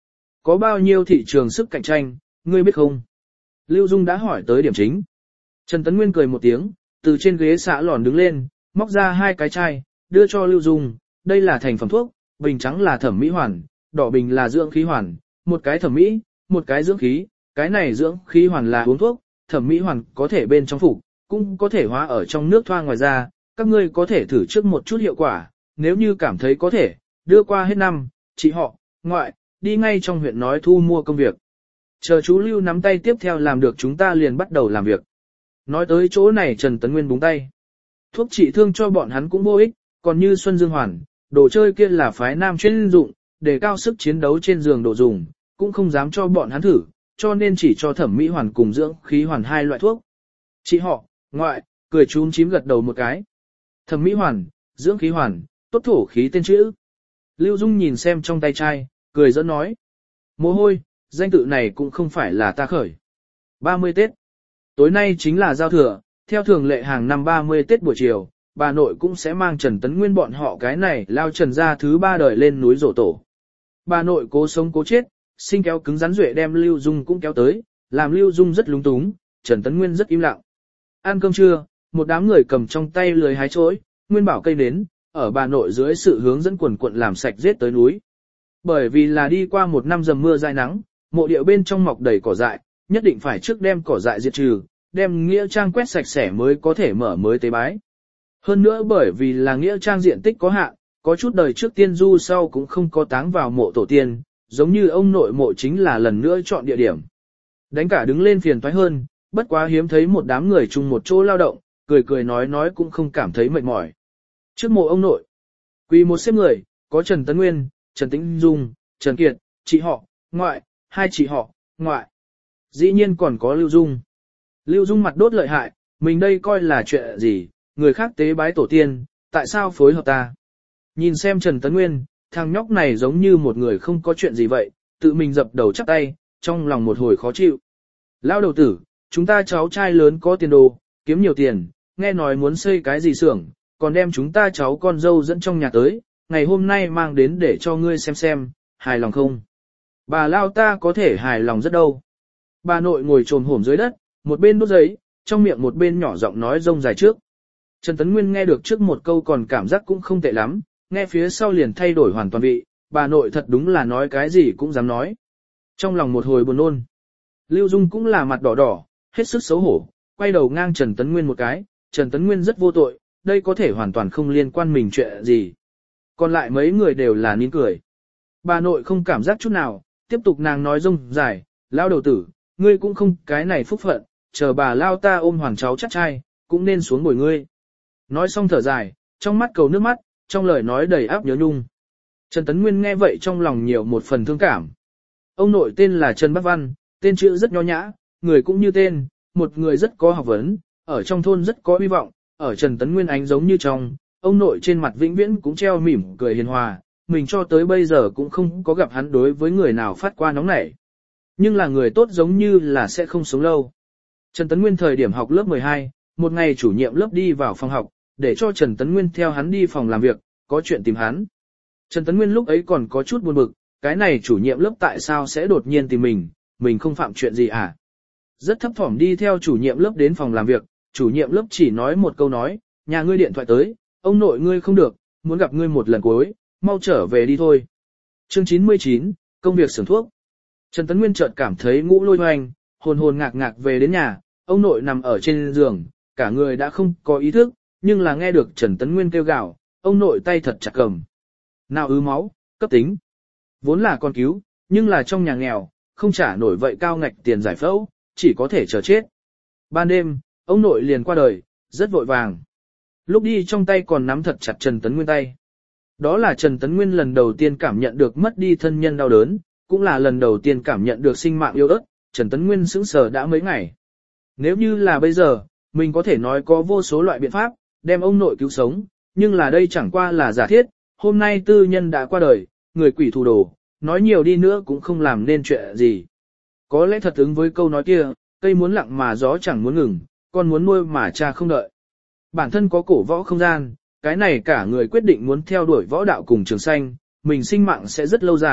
có bao nhiêu thị trường sức cạnh tranh, ngươi biết không? Lưu Dung đã hỏi tới điểm chính. Trần Tấn Nguyên cười một tiếng, từ trên ghế xạ lòn đứng lên, móc ra hai cái chai, đưa cho Lưu Dung, đây là thành phẩm thuốc, bình trắng là thẩm mỹ hoàn, đỏ bình là dưỡng khí hoàn, một cái thẩm mỹ, một cái dưỡng khí, cái này dưỡng khí hoàn là uống thuốc, thẩm mỹ hoàn có thể bên trong phục, cũng có thể hóa ở trong nước thoa ngoài ra, các ngươi có thể thử trước một chút hiệu quả, nếu như cảm thấy có thể, đưa qua hết năm, chị họ, ngoại, đi ngay trong huyện nói thu mua công việc. Chờ chú Lưu nắm tay tiếp theo làm được chúng ta liền bắt đầu làm việc. Nói tới chỗ này Trần Tấn Nguyên búng tay. Thuốc trị thương cho bọn hắn cũng vô ích, còn như Xuân Dương Hoàn, đồ chơi kia là phái nam chuyên dụng, để cao sức chiến đấu trên giường đồ dùng, cũng không dám cho bọn hắn thử, cho nên chỉ cho thẩm mỹ hoàn cùng dưỡng khí hoàn hai loại thuốc. Chị họ, ngoại, cười chúm chím gật đầu một cái. Thẩm mỹ hoàn, dưỡng khí hoàn, tốt thổ khí tên chữ. Lưu Dung nhìn xem trong tay trai, cười dẫn nói. Mồ hôi, danh tự này cũng không phải là ta khởi. ba mươi Tết. Tối nay chính là giao thừa, theo thường lệ hàng năm ba mươi Tết buổi chiều, bà nội cũng sẽ mang Trần Tấn Nguyên bọn họ cái này lao Trần ra thứ ba đời lên núi rổ tổ. Bà nội cố sống cố chết, sinh kéo cứng rắn duệ đem Lưu Dung cũng kéo tới, làm Lưu Dung rất lúng túng, Trần Tấn Nguyên rất im lặng. Ăn cơm trưa, một đám người cầm trong tay lưới hái chối, nguyên bảo cây nến, ở bà nội dưới sự hướng dẫn quần quận làm sạch giết tới núi. Bởi vì là đi qua một năm dầm mưa dai nắng, mộ địa bên trong mọc đầy cỏ dại, nhất định phải trước đem cỏ dại diệt trừ, đem nghĩa trang quét sạch sẽ mới có thể mở mới tế bái. Hơn nữa bởi vì là nghĩa trang diện tích có hạn, có chút đời trước tiên du sau cũng không có táng vào mộ tổ tiên, giống như ông nội mộ chính là lần nữa chọn địa điểm. Đánh cả đứng lên phiền toái hơn, bất quá hiếm thấy một đám người chung một chỗ lao động, cười cười nói nói cũng không cảm thấy mệt mỏi. Trước mộ ông nội, quỳ một xếp người, có Trần Tấn Nguyên, Trần Tĩnh Dung, Trần Kiệt, chị họ, ngoại, hai chị họ, ngoại. Dĩ nhiên còn có Lưu Dung. Lưu Dung mặt đốt lợi hại, mình đây coi là chuyện gì, người khác tế bái tổ tiên, tại sao phối hợp ta? Nhìn xem Trần Tấn Nguyên, thằng nhóc này giống như một người không có chuyện gì vậy, tự mình dập đầu chắp tay, trong lòng một hồi khó chịu. Lao đầu tử, chúng ta cháu trai lớn có tiền đồ, kiếm nhiều tiền, nghe nói muốn xây cái gì xưởng, còn đem chúng ta cháu con dâu dẫn trong nhà tới, ngày hôm nay mang đến để cho ngươi xem xem, hài lòng không? Bà Lao ta có thể hài lòng rất đâu. Bà nội ngồi trồm hổm dưới đất, một bên đốt giấy, trong miệng một bên nhỏ giọng nói rông dài trước. Trần Tấn Nguyên nghe được trước một câu còn cảm giác cũng không tệ lắm, nghe phía sau liền thay đổi hoàn toàn vị, bà nội thật đúng là nói cái gì cũng dám nói. Trong lòng một hồi buồn nôn. Lưu Dung cũng là mặt đỏ đỏ, hết sức xấu hổ, quay đầu ngang Trần Tấn Nguyên một cái, Trần Tấn Nguyên rất vô tội, đây có thể hoàn toàn không liên quan mình chuyện gì. Còn lại mấy người đều là nín cười. Bà nội không cảm giác chút nào, tiếp tục nàng nói rông dài, lao đầu tử, ngươi cũng không cái này phúc phận, chờ bà lao ta ôm hoàng cháu chắc trai, cũng nên xuống bồi ngươi. Nói xong thở dài, trong mắt cầu nước mắt, trong lời nói đầy áp nhớ nhung. Trần Tấn Nguyên nghe vậy trong lòng nhiều một phần thương cảm. Ông nội tên là Trần Bắc Văn, tên chữ rất nho nhã, người cũng như tên, một người rất có học vấn, ở trong thôn rất có hy vọng, ở Trần Tấn Nguyên ánh giống như trong, ông nội trên mặt vĩnh viễn cũng treo mỉm cười hiền hòa, mình cho tới bây giờ cũng không có gặp hắn đối với người nào phát qua nóng nảy. Nhưng là người tốt giống như là sẽ không sống lâu. Trần Tấn Nguyên thời điểm học lớp mười hai, một ngày chủ nhiệm lớp đi vào phòng học, để cho Trần Tấn Nguyên theo hắn đi phòng làm việc, có chuyện tìm hắn. Trần Tấn Nguyên lúc ấy còn có chút buồn bực, cái này chủ nhiệm lớp tại sao sẽ đột nhiên tìm mình, mình không phạm chuyện gì à? Rất thấp thỏm đi theo chủ nhiệm lớp đến phòng làm việc, chủ nhiệm lớp chỉ nói một câu nói, nhà ngươi điện thoại tới, ông nội ngươi không được, muốn gặp ngươi một lần cuối, mau trở về đi thôi. Chương chín mươi chín, công việc xưởng thuốc. Trần Tấn Nguyên chợt cảm thấy ngũ lôi hoành, hồn hồn ngạc ngạc về đến nhà, ông nội nằm ở trên giường, cả người đã không có ý thức, nhưng là nghe được Trần Tấn Nguyên kêu gào, ông nội tay thật chặt cầm. Nào ứ máu, cấp tính. Vốn là con cứu, nhưng là trong nhà nghèo, không trả nổi vậy cao ngạch tiền giải phẫu, chỉ có thể chờ chết. Ban đêm, ông nội liền qua đời, rất vội vàng. Lúc đi trong tay còn nắm thật chặt Trần Tấn Nguyên tay. Đó là Trần Tấn Nguyên lần đầu tiên cảm nhận được mất đi thân nhân đau đớn, cũng là lần đầu tiên cảm nhận được sinh mạng yêu ớt, Trần Tấn Nguyên sững sờ đã mấy ngày. Nếu như là bây giờ, mình có thể nói có vô số loại biện pháp, đem ông nội cứu sống, nhưng là đây chẳng qua là giả thiết, hôm nay tư nhân đã qua đời, người quỷ thù đồ, nói nhiều đi nữa cũng không làm nên chuyện gì. Có lẽ thật ứng với câu nói kia, cây muốn lặng mà gió chẳng muốn ngừng, con muốn nuôi mà cha không đợi. Bản thân có cổ võ không gian, cái này cả người quyết định muốn theo đuổi võ đạo cùng trường sanh, mình sinh mạng sẽ rất lâu dài,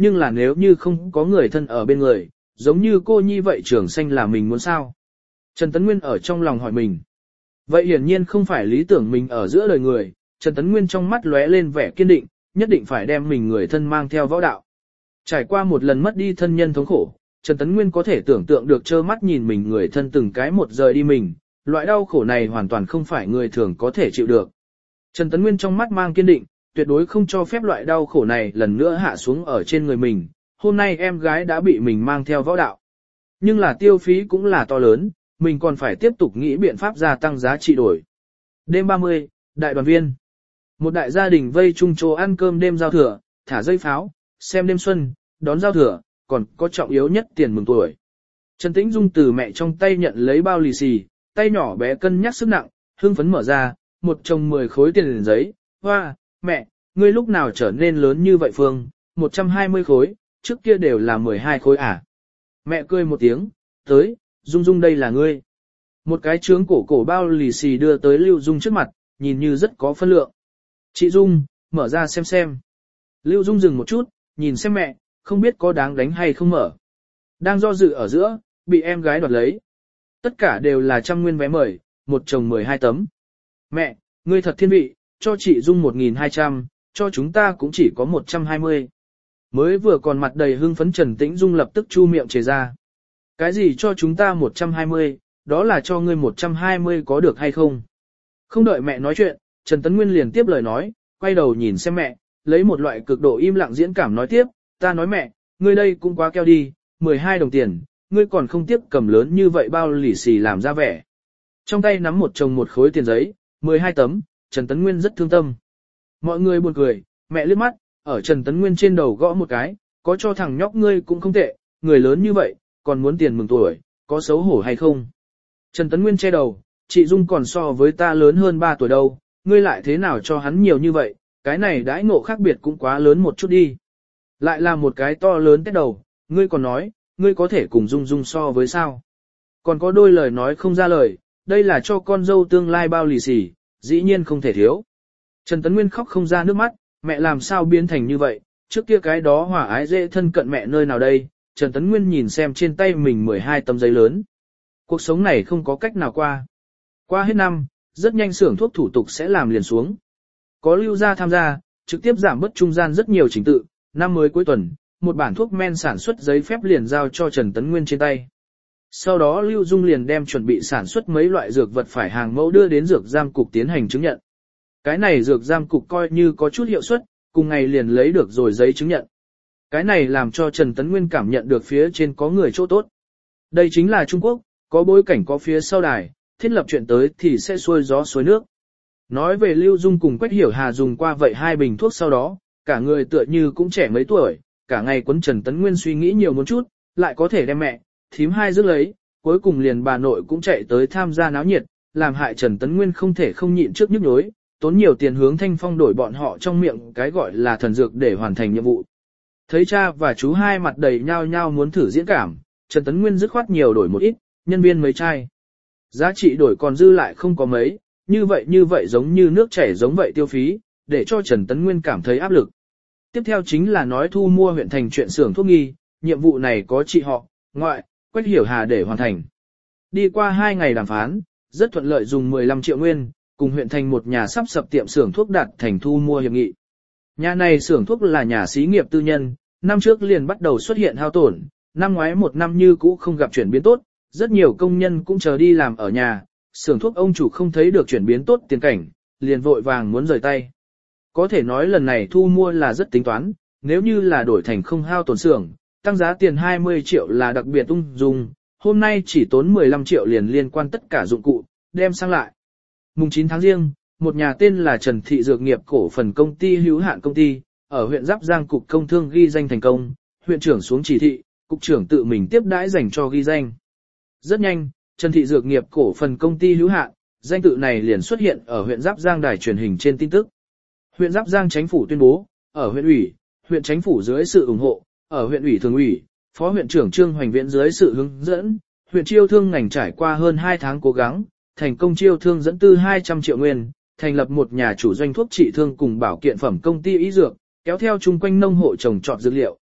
nhưng là nếu như không có người thân ở bên người, giống như cô nhi vậy trường xanh là mình muốn sao? Trần Tấn Nguyên ở trong lòng hỏi mình. Vậy hiển nhiên không phải lý tưởng mình ở giữa đời người, Trần Tấn Nguyên trong mắt lóe lên vẻ kiên định, nhất định phải đem mình người thân mang theo võ đạo. Trải qua một lần mất đi thân nhân thống khổ, Trần Tấn Nguyên có thể tưởng tượng được trơ mắt nhìn mình người thân từng cái một rời đi mình, loại đau khổ này hoàn toàn không phải người thường có thể chịu được. Trần Tấn Nguyên trong mắt mang kiên định, tuyệt đối không cho phép loại đau khổ này lần nữa hạ xuống ở trên người mình, hôm nay em gái đã bị mình mang theo võ đạo. Nhưng là tiêu phí cũng là to lớn, mình còn phải tiếp tục nghĩ biện pháp gia tăng giá trị đổi. Đêm ba mươi, đại đoàn viên. Một đại gia đình vây chung chỗ ăn cơm đêm giao thừa, thả dây pháo, xem đêm xuân, đón giao thừa, còn có trọng yếu nhất tiền mừng tuổi. Trần Tĩnh Dung từ mẹ trong tay nhận lấy bao lì xì, tay nhỏ bé cân nhắc sức nặng, hương phấn mở ra, một chồng mười khối tiền giấy. Hoa, mẹ, ngươi lúc nào trở nên lớn như vậy Phương, một trăm hai mươi khối, trước kia đều là mười hai khối à. Mẹ cười một tiếng, tới, Dung Dung đây là ngươi. Một cái trướng cổ cổ bao lì xì đưa tới Lưu Dung trước mặt, nhìn như rất có phân lượng. Chị Dung, mở ra xem xem. Lưu Dung dừng một chút, nhìn xem mẹ, không biết có đáng đánh hay không mở. Đang do dự ở giữa, bị em gái đoạt lấy. Tất cả đều là trăm nguyên vé mời, một chồng mười hai tấm. Mẹ, ngươi thật thiên vị, cho chị Dung một nghìn hai trăm, cho chúng ta cũng chỉ có một trăm hai mươi. Mới vừa còn mặt đầy hưng phấn Trần Tĩnh Dung lập tức chu miệng chề ra. Cái gì cho chúng ta một trăm hai mươi, đó là cho ngươi một trăm hai mươi có được hay không? Không đợi mẹ nói chuyện, Trần Tấn Nguyên liền tiếp lời nói, quay đầu nhìn xem mẹ, lấy một loại cực độ im lặng diễn cảm nói tiếp, ta nói mẹ, ngươi đây cũng quá keo đi, mười hai đồng tiền, ngươi còn không tiếp cầm lớn như vậy bao lì xì làm ra vẻ. Trong tay nắm một chồng một khối tiền giấy, mười hai tấm, Trần Tấn Nguyên rất thương tâm. Mọi người buồn cười, mẹ liếc mắt, ở Trần Tấn Nguyên trên đầu gõ một cái, có cho thằng nhóc ngươi cũng không tệ, người lớn như vậy, còn muốn tiền mừng tuổi, có xấu hổ hay không? Trần Tấn Nguyên che đầu, chị Dung còn so với ta lớn hơn ba tuổi đâu, ngươi lại thế nào cho hắn nhiều như vậy, cái này đãi ngộ khác biệt cũng quá lớn một chút đi. Lại là một cái to lớn tét đầu, ngươi còn nói, ngươi có thể cùng Dung Dung so với sao? Còn có đôi lời nói không ra lời, đây là cho con dâu tương lai bao lì xì, dĩ nhiên không thể thiếu. Trần Tấn Nguyên khóc không ra nước mắt, mẹ làm sao biến thành như vậy, trước kia cái đó hòa ái dễ thân cận mẹ nơi nào đây, Trần Tấn Nguyên nhìn xem trên tay mình mười hai tấm giấy lớn. Cuộc sống này không có cách nào qua. Qua hết năm, rất nhanh xưởng thuốc thủ tục sẽ làm liền xuống. Có Lưu gia tham gia, trực tiếp giảm bớt trung gian rất nhiều trình tự, năm mới cuối tuần, một bản thuốc men sản xuất giấy phép liền giao cho Trần Tấn Nguyên trên tay. Sau đó Lưu Dung liền đem chuẩn bị sản xuất mấy loại dược vật phải hàng mẫu đưa đến dược giam cục tiến hành chứng nhận. Cái này dược giam cục coi như có chút hiệu suất, cùng ngày liền lấy được rồi giấy chứng nhận. Cái này làm cho Trần Tấn Nguyên cảm nhận được phía trên có người chỗ tốt. Đây chính là Trung Quốc, có bối cảnh có phía sau đài, thiết lập chuyện tới thì sẽ xuôi gió xuôi nước. Nói về Lưu Dung cùng Quách Hiểu Hà dùng qua vậy hai bình thuốc sau đó, cả người tựa như cũng trẻ mấy tuổi, cả ngày quấn Trần Tấn Nguyên suy nghĩ nhiều một chút, lại có thể đem mẹ, thím hai rước lấy, cuối cùng liền bà nội cũng chạy tới tham gia náo nhiệt, làm hại Trần Tấn Nguyên không thể không nhịn trước nhức nhối, tốn nhiều tiền hướng Thanh Phong đổi bọn họ trong miệng cái gọi là thần dược để hoàn thành nhiệm vụ. Thấy cha và chú hai mặt đầy nhao nhao muốn thử diễn cảm, Trần Tấn Nguyên dứt khoát nhiều đổi một ít, nhân viên mấy chai. Giá trị đổi còn dư lại không có mấy, như vậy như vậy giống như nước chảy giống vậy tiêu phí, để cho Trần Tấn Nguyên cảm thấy áp lực. Tiếp theo chính là nói thu mua huyện thành chuyện xưởng thuốc nghi, nhiệm vụ này có chị họ, ngoại, Quách Hiểu Hà để hoàn thành. Đi qua hai ngày đàm phán, rất thuận lợi dùng mười lăm triệu nguyên, cùng huyện thành một nhà sắp sập tiệm xưởng thuốc đạt thành thu mua hiệp nghị. Nhà này xưởng thuốc là nhà xí nghiệp tư nhân, năm trước liền bắt đầu xuất hiện hao tổn, năm ngoái một năm như cũ không gặp chuyển biến tốt, rất nhiều công nhân cũng chờ đi làm ở nhà, xưởng thuốc ông chủ không thấy được chuyển biến tốt tiền cảnh, liền vội vàng muốn rời tay. Có thể nói lần này thu mua là rất tính toán, nếu như là đổi thành không hao tổn xưởng, tăng giá tiền hai mươi triệu là đặc biệt ung dung, hôm nay chỉ tốn mười lăm triệu liền liên quan tất cả dụng cụ, đem sang lại. Mùng chín tháng riêng, một nhà tên là Trần Thị Dược nghiệp cổ phần công ty hữu hạn công ty, ở huyện Giáp Giang cục công thương ghi danh thành công, huyện trưởng xuống chỉ thị, cục trưởng tự mình tiếp đãi dành cho ghi danh. Rất nhanh, Trần Thị Dược nghiệp cổ phần công ty hữu hạn, danh tự này liền xuất hiện ở huyện Giáp Giang đài truyền hình trên tin tức. Huyện Giáp Giang chính phủ tuyên bố, ở huyện ủy, huyện chính phủ dưới sự ủng hộ, ở huyện ủy thường ủy, phó huyện trưởng Trương Hoành Viễn dưới sự hướng dẫn, huyện chiêu thương ngành trải qua hơn hai tháng cố gắng, thành công chiêu thương dẫn tư hai trăm triệu nguyên, thành lập một nhà chủ doanh thuốc trị thương cùng bảo kiện phẩm công ty y dược, kéo theo chung quanh nông hộ trồng trọt dược liệu,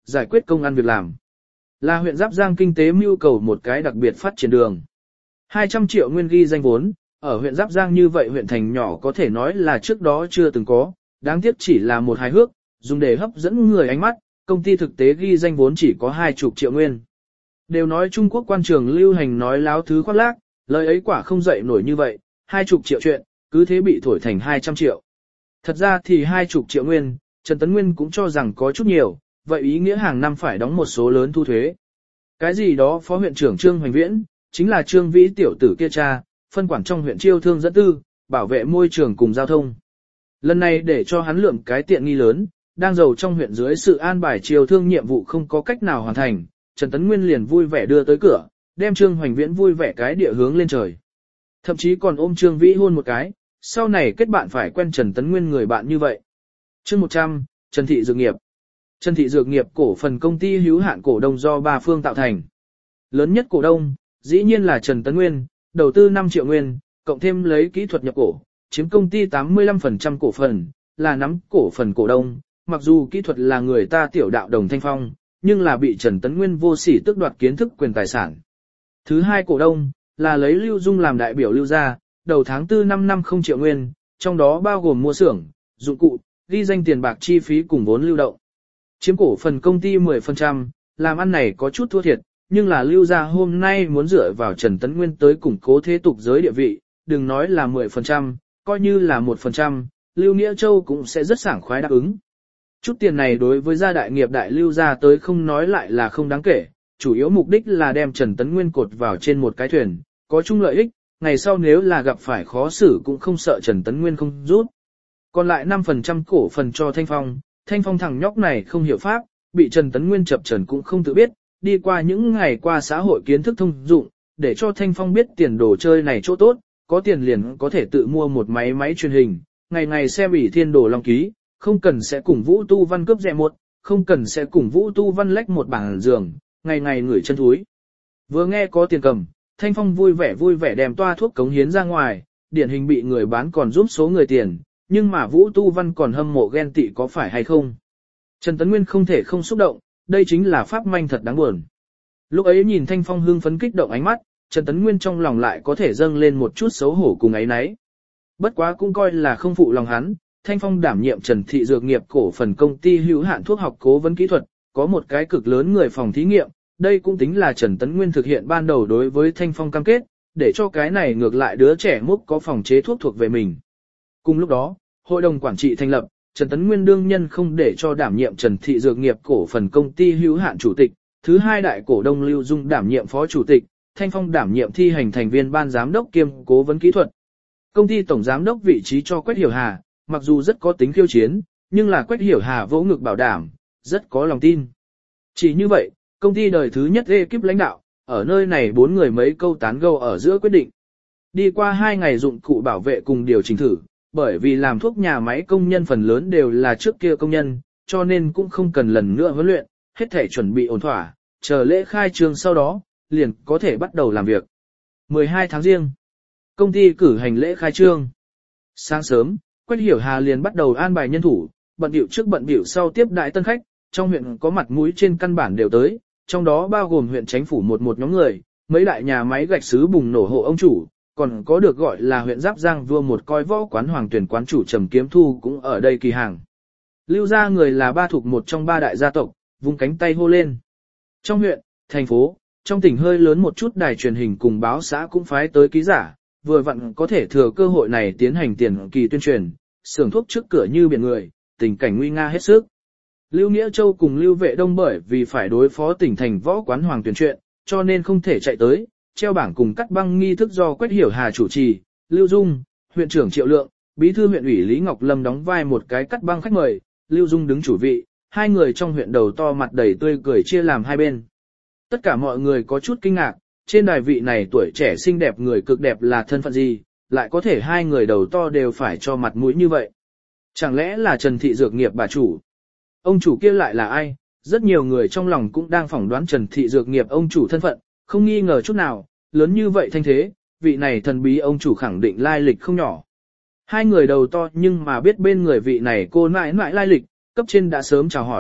giải quyết công ăn việc làm. Là huyện Giáp Giang kinh tế mưu cầu một cái đặc biệt phát triển đường. hai trăm triệu nguyên ghi danh vốn, ở huyện Giáp Giang như vậy huyện thành nhỏ có thể nói là trước đó chưa từng có, đáng tiếc chỉ là một hài hước, dùng để hấp dẫn người ánh mắt, công ty thực tế ghi danh vốn chỉ có hai chục triệu nguyên. Đều nói Trung Quốc quan trường lưu hành nói láo thứ khoác lác, lời ấy quả không dậy nổi như vậy, hai chục triệu chuyện, cứ thế bị thổi thành hai trăm triệu. Thật ra thì hai chục triệu nguyên, Trần Tấn Nguyên cũng cho rằng có chút nhiều, vậy ý nghĩa hàng năm phải đóng một số lớn thu thuế. Cái gì đó phó huyện trưởng Trương Hoành Viễn, chính là Trương Vĩ tiểu tử kia cha, phân quản trong huyện chiêu thương dẫn tư, bảo vệ môi trường cùng giao thông. Lần này để cho hắn lượm cái tiện nghi lớn, đang giàu trong huyện dưới sự an bài chiêu thương nhiệm vụ không có cách nào hoàn thành, Trần Tấn Nguyên liền vui vẻ đưa tới cửa, đem Trương Hoành Viễn vui vẻ cái địa hướng lên trời. Thậm chí còn ôm Trương Vĩ hôn một cái, sau này kết bạn phải quen Trần Tấn Nguyên người bạn như vậy. Chương một trăm, Trần Thị Dược Nghiệp. Trần Thị Dược Nghiệp cổ phần công ty hữu hạn cổ đông do ba phương tạo thành. Lớn nhất cổ đông, dĩ nhiên là Trần Tấn Nguyên, đầu tư năm triệu nguyên, cộng thêm lấy kỹ thuật nhập cổ, chiếm công ty tám mươi lăm phần trăm cổ phần, là nắm cổ phần cổ đông, mặc dù kỹ thuật là người ta tiểu đạo Đồng Thanh Phong, nhưng là bị Trần Tấn Nguyên vô sỉ tước đoạt kiến thức quyền tài sản. Thứ hai cổ đông, là lấy Lưu Dung làm đại biểu Lưu gia, đầu tháng tư năm năm không triệu nguyên, trong đó bao gồm mua xưởng, dụng cụ, ghi danh tiền bạc chi phí cùng vốn lưu động. Chiếm cổ phần công ty mười phần trăm, làm ăn này có chút thua thiệt, nhưng là Lưu gia hôm nay muốn dựa vào Trần Tấn Nguyên tới củng cố thế tục giới địa vị, đừng nói là mười phần trăm, coi như là một phần trăm, Lưu Nghĩa Châu cũng sẽ rất sảng khoái đáp ứng. Chút tiền này đối với gia đại nghiệp đại Lưu gia tới không nói lại là không đáng kể, chủ yếu mục đích là đem Trần Tấn Nguyên cột vào trên một cái thuyền, có chung lợi ích, ngày sau nếu là gặp phải khó xử cũng không sợ Trần Tấn Nguyên không rút. Còn lại năm phần trăm cổ phần cho Thanh Phong, Thanh Phong thằng nhóc này không hiểu pháp, bị Trần Tấn Nguyên chập trần cũng không tự biết, đi qua những ngày qua xã hội kiến thức thông dụng, để cho Thanh Phong biết tiền đồ chơi này chỗ tốt, có tiền liền có thể tự mua một máy máy truyền hình, ngày ngày xem ỷ thiên đồ long ký, không cần sẽ cùng Vũ Tu Văn cướp rẻ một, không cần sẽ cùng Vũ Tu Văn lách một bảng giường, ngày ngày ngửi chân thúi. Vừa nghe có tiền cầm, Thanh Phong vui vẻ vui vẻ đem toa thuốc cống hiến ra ngoài, điển hình bị người bán còn giúp số người tiền, nhưng mà Vũ Tu Văn còn hâm mộ ghen tị có phải hay không. Trần Tấn Nguyên không thể không xúc động, đây chính là pháp manh thật đáng buồn. Lúc ấy nhìn Thanh Phong hưng phấn kích động ánh mắt, Trần Tấn Nguyên trong lòng lại có thể dâng lên một chút xấu hổ cùng ấy nấy. Bất quá cũng coi là không phụ lòng hắn, Thanh Phong đảm nhiệm Trần Thị Dược Nghiệp cổ phần công ty hữu hạn thuốc học cố vấn kỹ thuật, có một cái cực lớn người phòng thí nghiệm, đây cũng tính là Trần Tấn Nguyên thực hiện ban đầu đối với Thanh Phong cam kết, để cho cái này ngược lại đứa trẻ múc có phòng chế thuốc thuộc về mình. Cùng lúc đó, hội đồng quản trị thành lập, Trần Tấn Nguyên đương nhân không để cho đảm nhiệm Trần Thị Dược Nghiệp cổ phần công ty hữu hạn chủ tịch, thứ hai đại cổ đông Lưu Dung đảm nhiệm phó chủ tịch, Thanh Phong đảm nhiệm thi hành thành viên ban giám đốc kiêm cố vấn kỹ thuật. Công ty tổng giám đốc vị trí cho Quách Hiểu Hà, mặc dù rất có tính khiêu chiến, nhưng là Quách Hiểu Hà vỗ ngực bảo đảm, rất có lòng tin. Chỉ như vậy, công ty đời thứ nhất ekip lãnh đạo, ở nơi này bốn người mấy câu tán gẫu ở giữa quyết định. Đi qua hai ngày dụng cụ bảo vệ cùng điều chỉnh thử, bởi vì làm thuốc nhà máy công nhân phần lớn đều là trước kia công nhân, cho nên cũng không cần lần nữa huấn luyện, hết thể chuẩn bị ổn thỏa, chờ lễ khai trương sau đó, liền có thể bắt đầu làm việc. mười hai tháng riêng, công ty cử hành lễ khai trương. Sáng sớm, Quách Hiểu Hà liền bắt đầu an bài nhân thủ, bận bịu trước bận bịu sau tiếp đại tân khách, trong huyện có mặt mũi trên căn bản đều tới, trong đó bao gồm huyện chính phủ một một nhóm người, mấy đại nhà máy gạch sứ bùng nổ hộ ông chủ, còn có được gọi là huyện Giáp Giang vua một coi võ quán hoàng tuyển quán chủ Trầm Kiếm Thu cũng ở đây kỳ hàng. Lưu gia người là ba thuộc một trong ba đại gia tộc, vung cánh tay hô lên. Trong huyện, thành phố, trong tỉnh hơi lớn một chút đài truyền hình cùng báo xã cũng phái tới ký giả, vừa vặn có thể thừa cơ hội này tiến hành tiền kỳ tuyên truyền, xưởng thuốc trước cửa như biển người, tình cảnh nguy nga hết sức. Lưu Nghĩa Châu cùng Lưu Vệ Đông bởi vì phải đối phó tỉnh thành võ quán hoàng tuyển chuyện, cho nên không thể chạy tới, treo bảng cùng cắt băng nghi thức do Quách Hiểu Hà chủ trì, Lưu Dung, huyện trưởng Triệu Lượng, bí thư huyện ủy Lý Ngọc Lâm đóng vai một cái cắt băng khách mời, Lưu Dung đứng chủ vị, hai người trong huyện đầu to mặt đầy tươi cười chia làm hai bên. Tất cả mọi người có chút kinh ngạc, trên đài vị này tuổi trẻ xinh đẹp người cực đẹp là thân phận gì, lại có thể hai người đầu to đều phải cho mặt mũi như vậy. Chẳng lẽ là Trần Thị Dược Nghiệp bà chủ? Ông chủ kia lại là ai? Rất nhiều người trong lòng cũng đang phỏng đoán Trần Thị Dược Nghiệp ông chủ thân phận, không nghi ngờ chút nào, lớn như vậy thanh thế, vị này thần bí ông chủ khẳng định lai lịch không nhỏ. Hai người đầu to nhưng mà biết bên người vị này cô nãi nãi lai lịch, cấp trên đã sớm chào hỏi,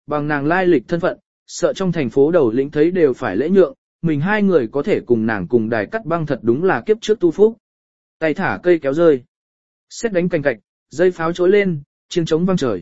bằng nàng lai lịch thân phận, sợ trong thành phố đầu lĩnh thấy đều phải lễ nhượng, mình hai người có thể cùng nàng cùng đài cắt băng thật đúng là kiếp trước tu phúc. Tay thả cây kéo rơi, xét đánh cành cạch, dây pháo trỗi lên, chiêng trống vang trời.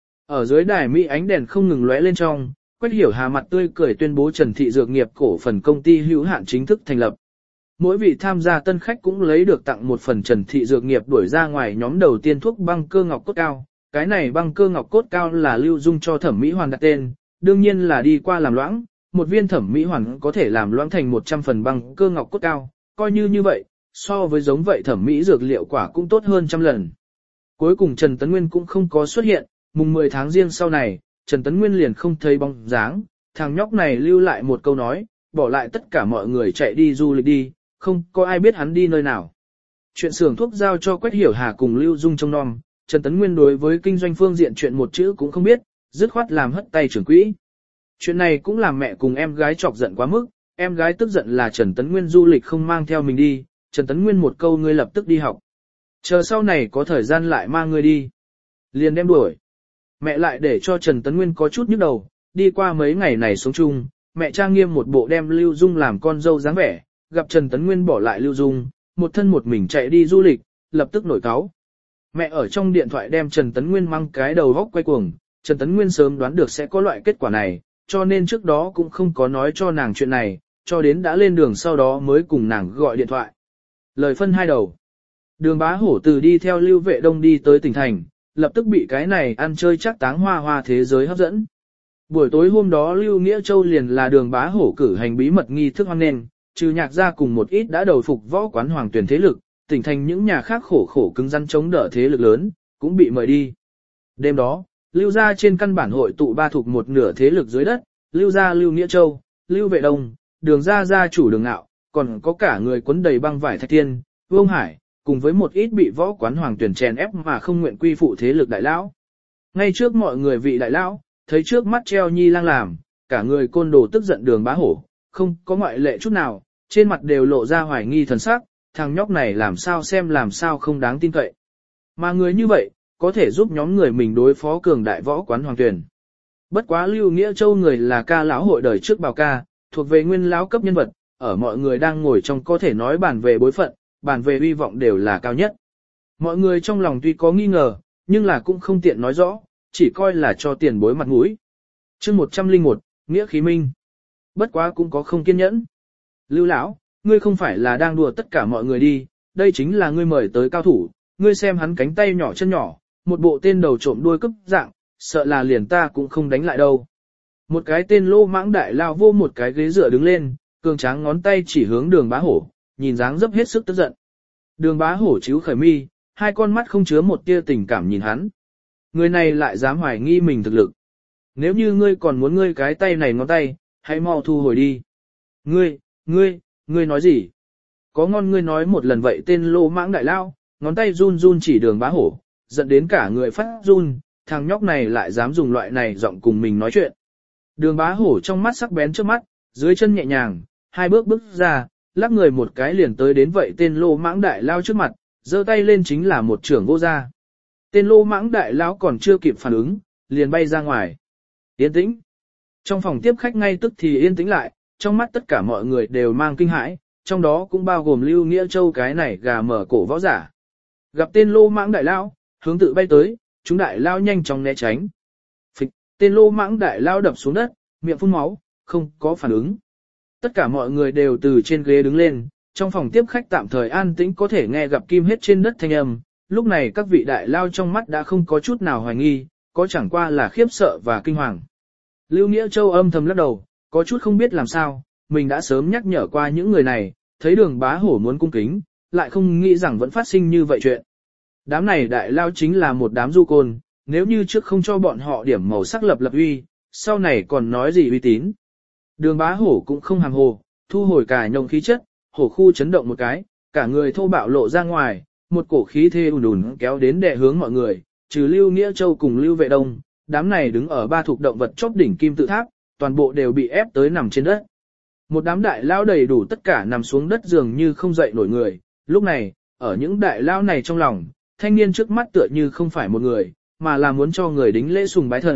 Ở dưới đài mỹ ánh đèn không ngừng lóe lên trong, Quách Hiểu Hà mặt tươi cười tuyên bố Trần Thị Dược nghiệp cổ phần công ty hữu hạn chính thức thành lập. Mỗi vị tham gia tân khách cũng lấy được tặng một phần Trần Thị Dược nghiệp đuổi ra ngoài nhóm đầu tiên thuốc băng cơ ngọc cốt cao. Cái này băng cơ ngọc cốt cao là Lưu Dung cho Thẩm Mỹ Hoàn đặt tên, đương nhiên là đi qua làm loãng, một viên Thẩm Mỹ Hoàn có thể làm loãng thành một trăm phần băng cơ ngọc cốt cao, coi như như vậy, so với giống vậy Thẩm Mỹ dược liệu quả cũng tốt hơn trăm lần. Cuối cùng Trần Tấn Nguyên cũng không có xuất hiện, mùng mười tháng riêng sau này, Trần Tấn Nguyên liền không thấy bóng dáng, thằng nhóc này lưu lại một câu nói, bỏ lại tất cả mọi người chạy đi du lịch đi, không có ai biết hắn đi nơi nào. Chuyện xưởng thuốc giao cho Quách Hiểu Hà cùng Lưu Dung trông nom, Trần Tấn Nguyên đối với kinh doanh phương diện chuyện một chữ cũng không biết, dứt khoát làm hất tay trưởng quỹ. Chuyện này cũng làm mẹ cùng em gái chọc giận quá mức, em gái tức giận là Trần Tấn Nguyên du lịch không mang theo mình đi, Trần Tấn Nguyên một câu ngươi lập tức đi học. Chờ sau này có thời gian lại mang ngươi đi. Liền đem đuổi. Mẹ lại để cho Trần Tấn Nguyên có chút nhức đầu, đi qua mấy ngày này sống chung, mẹ trang nghiêm một bộ đem Lưu Dung làm con dâu dáng vẻ, gặp Trần Tấn Nguyên bỏ lại Lưu Dung, một thân một mình chạy đi du lịch, lập tức nổi cáu. Mẹ ở trong điện thoại đem Trần Tấn Nguyên mang cái đầu góc quay cuồng, Trần Tấn Nguyên sớm đoán được sẽ có loại kết quả này, cho nên trước đó cũng không có nói cho nàng chuyện này, cho đến đã lên đường sau đó mới cùng nàng gọi điện thoại. Lời phân hai đầu. Đường Bá Hổ từ đi theo Lưu Vệ Đông đi tới tỉnh thành, lập tức bị cái này ăn chơi chắc táng hoa hoa thế giới hấp dẫn. Buổi tối hôm đó Lưu Nghĩa Châu liền là Đường Bá Hổ cử hành bí mật nghi thức hoan nghênh, trừ nhạc gia cùng một ít đã đầu phục võ quán hoàng tuyển thế lực, tỉnh thành những nhà khác khổ khổ cứng rắn chống đỡ thế lực lớn, cũng bị mời đi. Đêm đó, Lưu gia trên căn bản hội tụ ba thuộc một nửa thế lực dưới đất, Lưu gia Lưu Nghĩa Châu, Lưu Vệ Đông, Đường gia gia chủ Đường Nạo, còn có cả người quấn đầy băng vải Thạch Thiên, Vương Hải, cùng với một ít bị võ quán hoàng tuyển chèn ép mà không nguyện quy phụ thế lực đại lão. Ngay trước mọi người vị đại lão, thấy trước mắt treo nhi lang làm, cả người côn đồ tức giận Đường Bá Hổ, không có ngoại lệ chút nào, trên mặt đều lộ ra hoài nghi thần sắc, thằng nhóc này làm sao xem làm sao không đáng tin cậy. Mà người như vậy, có thể giúp nhóm người mình đối phó cường đại võ quán hoàng tuyển. Bất quá Lưu Nghĩa Châu người là ca lão hội đời trước bào ca, thuộc về nguyên lão cấp nhân vật, ở mọi người đang ngồi trong có thể nói bàn về bối phận, bàn về uy vọng đều là cao nhất. Mọi người trong lòng tuy có nghi ngờ, nhưng là cũng không tiện nói rõ, chỉ coi là cho tiền bối mặt mũi. Chương một trăm lẻ một, Nghĩa khí minh. Bất quá cũng có không kiên nhẫn. Lưu lão, ngươi không phải là đang đùa tất cả mọi người đi, đây chính là ngươi mời tới cao thủ, ngươi xem hắn cánh tay nhỏ chân nhỏ, một bộ tên đầu trộm đuôi cướp dạng, sợ là liền ta cũng không đánh lại đâu. Một cái tên lô mãng đại lao vô một cái ghế dựa đứng lên, cường tráng ngón tay chỉ hướng Đường Bá Hổ, nhìn dáng dấp hết sức tức giận. Đường Bá Hổ chíu khởi mi, hai con mắt không chứa một tia tình cảm nhìn hắn. Người này lại dám hoài nghi mình thực lực. Nếu như ngươi còn muốn ngươi cái tay này ngón tay, hãy mau thu hồi đi. Ngươi, ngươi, ngươi nói gì? Có ngon ngươi nói một lần vậy tên lô mãng đại lao, ngón tay run run chỉ Đường Bá Hổ, giận đến cả người phát run, thằng nhóc này lại dám dùng loại này giọng cùng mình nói chuyện. Đường Bá Hổ trong mắt sắc bén trước mắt, dưới chân nhẹ nhàng, hai bước bước ra, lắc người một cái liền tới đến vậy tên lô mãng đại lao trước mặt, giơ tay lên chính là một trưởng vô gia. Tên lô mãng đại lao còn chưa kịp phản ứng, liền bay ra ngoài. Yên tĩnh. Trong phòng tiếp khách ngay tức thì yên tĩnh lại, trong mắt tất cả mọi người đều mang kinh hãi, trong đó cũng bao gồm Lưu Nghĩa Châu cái này gà mở cổ võ giả. Gặp tên lô mãng đại lao, hướng tự bay tới, chúng đại lao nhanh chóng né tránh. Phịch, tên lô mãng đại lao đập xuống đất, miệng phun máu, không có phản ứng. Tất cả mọi người đều từ trên ghế đứng lên, trong phòng tiếp khách tạm thời an tĩnh có thể nghe gặp kim hết trên đất thanh âm, lúc này các vị đại lao trong mắt đã không có chút nào hoài nghi, có chẳng qua là khiếp sợ và kinh hoàng. Lưu Nghĩa Châu âm thầm lắc đầu, có chút không biết làm sao, mình đã sớm nhắc nhở qua những người này, thấy Đường Bá Hổ muốn cung kính, lại không nghĩ rằng vẫn phát sinh như vậy chuyện. Đám này đại lao chính là một đám du côn, nếu như trước không cho bọn họ điểm màu sắc lập lập uy, sau này còn nói gì uy tín. Đường Bá Hổ cũng không hàng hồ, thu hồi cả nhông khí chất, hổ khu chấn động một cái, cả người thô bạo lộ ra ngoài, một cổ khí thê ùn ùn kéo đến đè hướng mọi người, trừ Lưu Nghĩa Châu cùng Lưu Vệ Đông, đám này đứng ở ba thuộc động vật chóp đỉnh kim tự tháp, toàn bộ đều bị ép tới nằm trên đất. Một đám đại lao đầy đủ tất cả nằm xuống đất dường như không dậy nổi người, lúc này, ở những đại lao này trong lòng, thanh niên trước mắt tựa như không phải một người, mà là muốn cho người đính lễ sùng bái thần,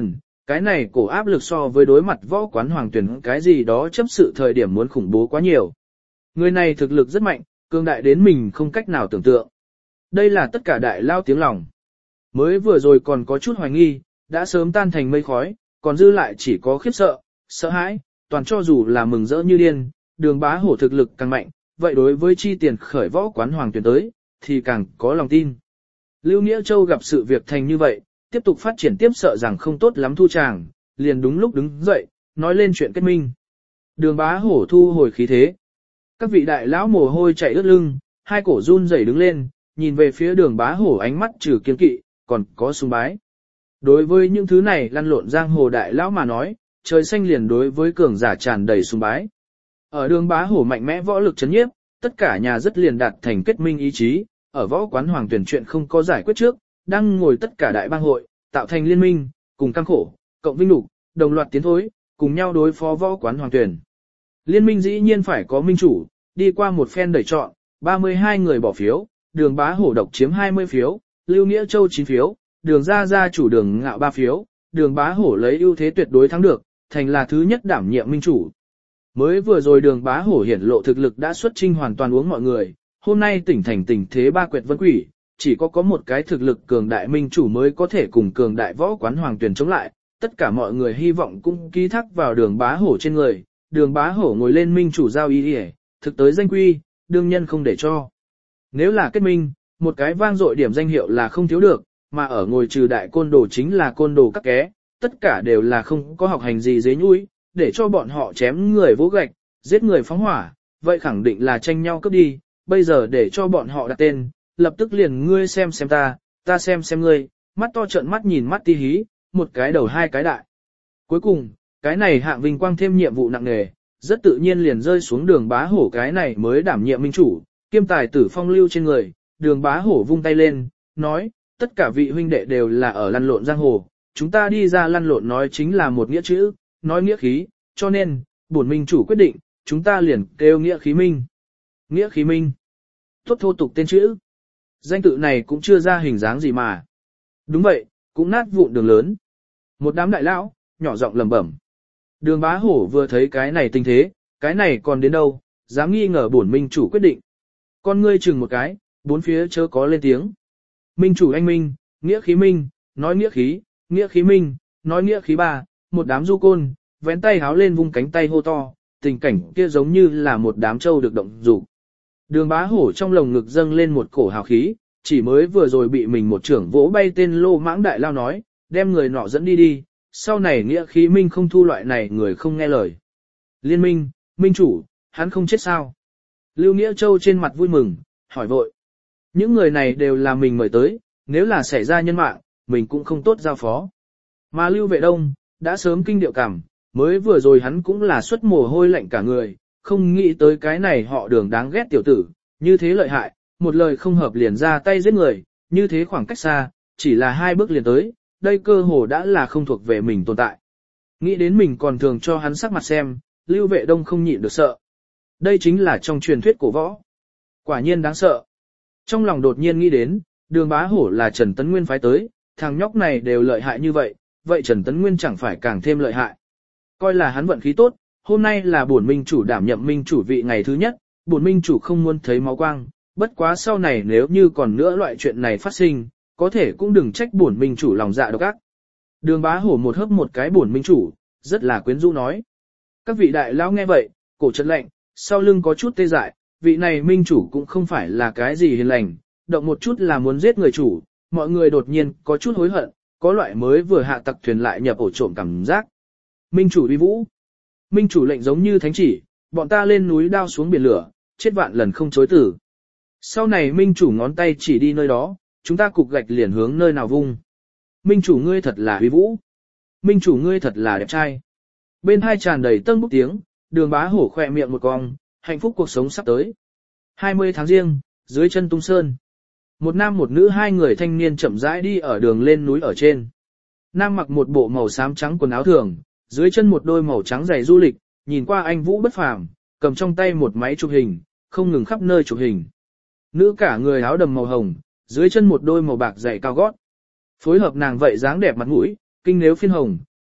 Cái này cổ áp lực so với đối mặt võ quán hoàng tuyển cái gì đó chấp sự thời điểm muốn khủng bố quá nhiều. Người này thực lực rất mạnh, cường đại đến mình không cách nào tưởng tượng. Đây là tất cả đại lao tiếng lòng. Mới vừa rồi còn có chút hoài nghi, đã sớm tan thành mây khói, còn dư lại chỉ có khiếp sợ, sợ hãi, toàn cho dù là mừng rỡ như điên, đường bá hổ thực lực càng mạnh, vậy đối với chi tiền khởi võ quán hoàng tuyển tới, thì càng có lòng tin. Lưu Nghĩa Châu gặp sự việc thành như vậy, tiếp tục phát triển tiếp sợ rằng không tốt lắm thu chàng, liền đúng lúc đứng dậy, nói lên chuyện kết minh. Đường bá hổ thu hồi khí thế. Các vị đại lão mồ hôi chạy ướt lưng, hai cổ run rẩy đứng lên, nhìn về phía đường bá hổ ánh mắt trừ kiên kỵ, còn có sùng bái. Đối với những thứ này lăn lộn giang hồ đại lão mà nói, trời xanh liền đối với cường giả tràn đầy sùng bái. Ở đường bá hổ mạnh mẽ võ lực chấn nhiếp, tất cả nhà rất liền đạt thành kết minh ý chí, ở võ quán hoàng tuyển chuyện không có giải quyết trước, đang ngồi tất cả đại bang hội, tạo thành liên minh, cùng căng khổ, cộng vinh lục, đồng loạt tiến thối, cùng nhau đối phó võ quán hoàng tuyển. Liên minh dĩ nhiên phải có minh chủ, đi qua một phen đẩy chọn, ba mươi hai người bỏ phiếu, đường bá hổ độc chiếm hai mươi phiếu, Lưu Nghĩa Châu chín phiếu, đường gia gia chủ đường ngạo ba phiếu, đường bá hổ lấy ưu thế tuyệt đối thắng được, thành là thứ nhất đảm nhiệm minh chủ. Mới vừa rồi đường bá hổ hiển lộ thực lực đã xuất chinh hoàn toàn uống mọi người, hôm nay tỉnh thành tình thế ba quyệt vân quỷ, chỉ có có một cái thực lực cường đại minh chủ mới có thể cùng cường đại võ quán hoàng tuyển chống lại, tất cả mọi người hy vọng cũng ký thác vào đường bá hổ trên người, đường bá hổ ngồi lên minh chủ giao ý đi, thực tới danh quy, đương nhân không để cho. Nếu là kết minh, một cái vang dội điểm danh hiệu là không thiếu được, mà ở ngồi trừ đại côn đồ chính là côn đồ các ké, tất cả đều là không có học hành gì dế nhũi, để cho bọn họ chém người vỗ gạch, giết người phóng hỏa, vậy khẳng định là tranh nhau cướp đi, bây giờ để cho bọn họ đặt tên, lập tức liền ngươi xem xem ta, ta xem xem ngươi, mắt to trợn mắt nhìn mắt ti hí, một cái đầu hai cái đại. Cuối cùng, cái này hạng vinh quang thêm nhiệm vụ nặng nề, rất tự nhiên liền rơi xuống đường bá hổ cái này mới đảm nhiệm minh chủ, kiêm tài tử phong lưu trên người, đường bá hổ vung tay lên, nói, tất cả vị huynh đệ đều là ở lăn lộn giang hồ, chúng ta đi ra lăn lộn nói chính là một nghĩa chữ, nói nghĩa khí, cho nên, bổn minh chủ quyết định, chúng ta liền kêu nghĩa khí minh. Nghĩa khí minh. Tốt thô tục tên chữ. Danh tự này cũng chưa ra hình dáng gì mà. Đúng vậy, cũng nát vụn đường lớn. Một đám đại lão, nhỏ giọng lẩm bẩm. Đường bá hổ vừa thấy cái này tình thế, cái này còn đến đâu, dám nghi ngờ bổn minh chủ quyết định. Con ngươi chừng một cái, bốn phía chớ có lên tiếng. Minh chủ anh minh, nghĩa khí minh, nói nghĩa khí, nghĩa khí minh, nói nghĩa khí ba, một đám du côn, vén tay háo lên vung cánh tay hô to, tình cảnh kia giống như là một đám trâu được động dục. Đường bá hổ trong lồng ngực dâng lên một cổ hào khí, chỉ mới vừa rồi bị mình một trưởng vỗ bay tên lô mãng đại lao nói, đem người nọ dẫn đi đi, sau này nghĩa khí minh không thu loại này người không nghe lời. Liên minh, minh chủ, hắn không chết sao? Lưu Nghĩa Châu trên mặt vui mừng, hỏi vội. Những người này đều là mình mời tới, nếu là xảy ra nhân mạng, mình cũng không tốt giao phó. Mà Lưu Vệ Đông, đã sớm kinh điệu cảm, mới vừa rồi hắn cũng là xuất mồ hôi lạnh cả người, không nghĩ tới cái này họ đường đáng ghét tiểu tử, như thế lợi hại, một lời không hợp liền ra tay giết người, như thế khoảng cách xa, chỉ là hai bước liền tới, đây cơ hồ đã là không thuộc về mình tồn tại. Nghĩ đến mình còn thường cho hắn sắc mặt xem, Lưu Vệ Đông không nhịn được sợ. Đây chính là trong truyền thuyết cổ võ. Quả nhiên đáng sợ. Trong lòng đột nhiên nghĩ đến, đường bá hổ là Trần Tấn Nguyên phái tới, thằng nhóc này đều lợi hại như vậy, vậy Trần Tấn Nguyên chẳng phải càng thêm lợi hại. Coi là hắn vận khí tốt, hôm nay là bổn minh chủ đảm nhậm minh chủ vị ngày thứ nhất, bổn minh chủ không muốn thấy máu quang, bất quá sau này nếu như còn nữa loại chuyện này phát sinh, có thể cũng đừng trách bổn minh chủ lòng dạ độc ác. Đường bá hổ một hớp một cái bổn minh chủ, rất là quyến rũ nói. Các vị đại lão nghe vậy, cổ chấn lạnh, sau lưng có chút tê dại, vị này minh chủ cũng không phải là cái gì hiền lành, động một chút là muốn giết người chủ, mọi người đột nhiên có chút hối hận, có loại mới vừa hạ tặc thuyền lại nhập ổ trộm cảm giác. Minh chủ uy vũ. Minh chủ lệnh giống như thánh chỉ, bọn ta lên núi đao xuống biển lửa, chết vạn lần không chối tử. Sau này minh chủ ngón tay chỉ đi nơi đó, chúng ta cục gạch liền hướng nơi nào vung. Minh chủ ngươi thật là uy vũ. Minh chủ ngươi thật là đẹp trai. Bên hai tràn đầy tân bút tiếng, đường bá hổ khỏe miệng một cong, hạnh phúc cuộc sống sắp tới. hai mươi tháng riêng, dưới chân tung sơn. Một nam một nữ hai người thanh niên chậm rãi đi ở đường lên núi ở trên. Nam mặc một bộ màu xám trắng quần áo thường, dưới chân một đôi màu trắng giày du lịch, nhìn qua anh vũ bất phàm, cầm trong tay một máy chụp hình, không ngừng khắp nơi chụp hình. Nữ cả người áo đầm màu hồng, dưới chân một đôi màu bạc giày cao gót. Phối hợp nàng vậy dáng đẹp mặt mũi, kinh nếu phiên hồng,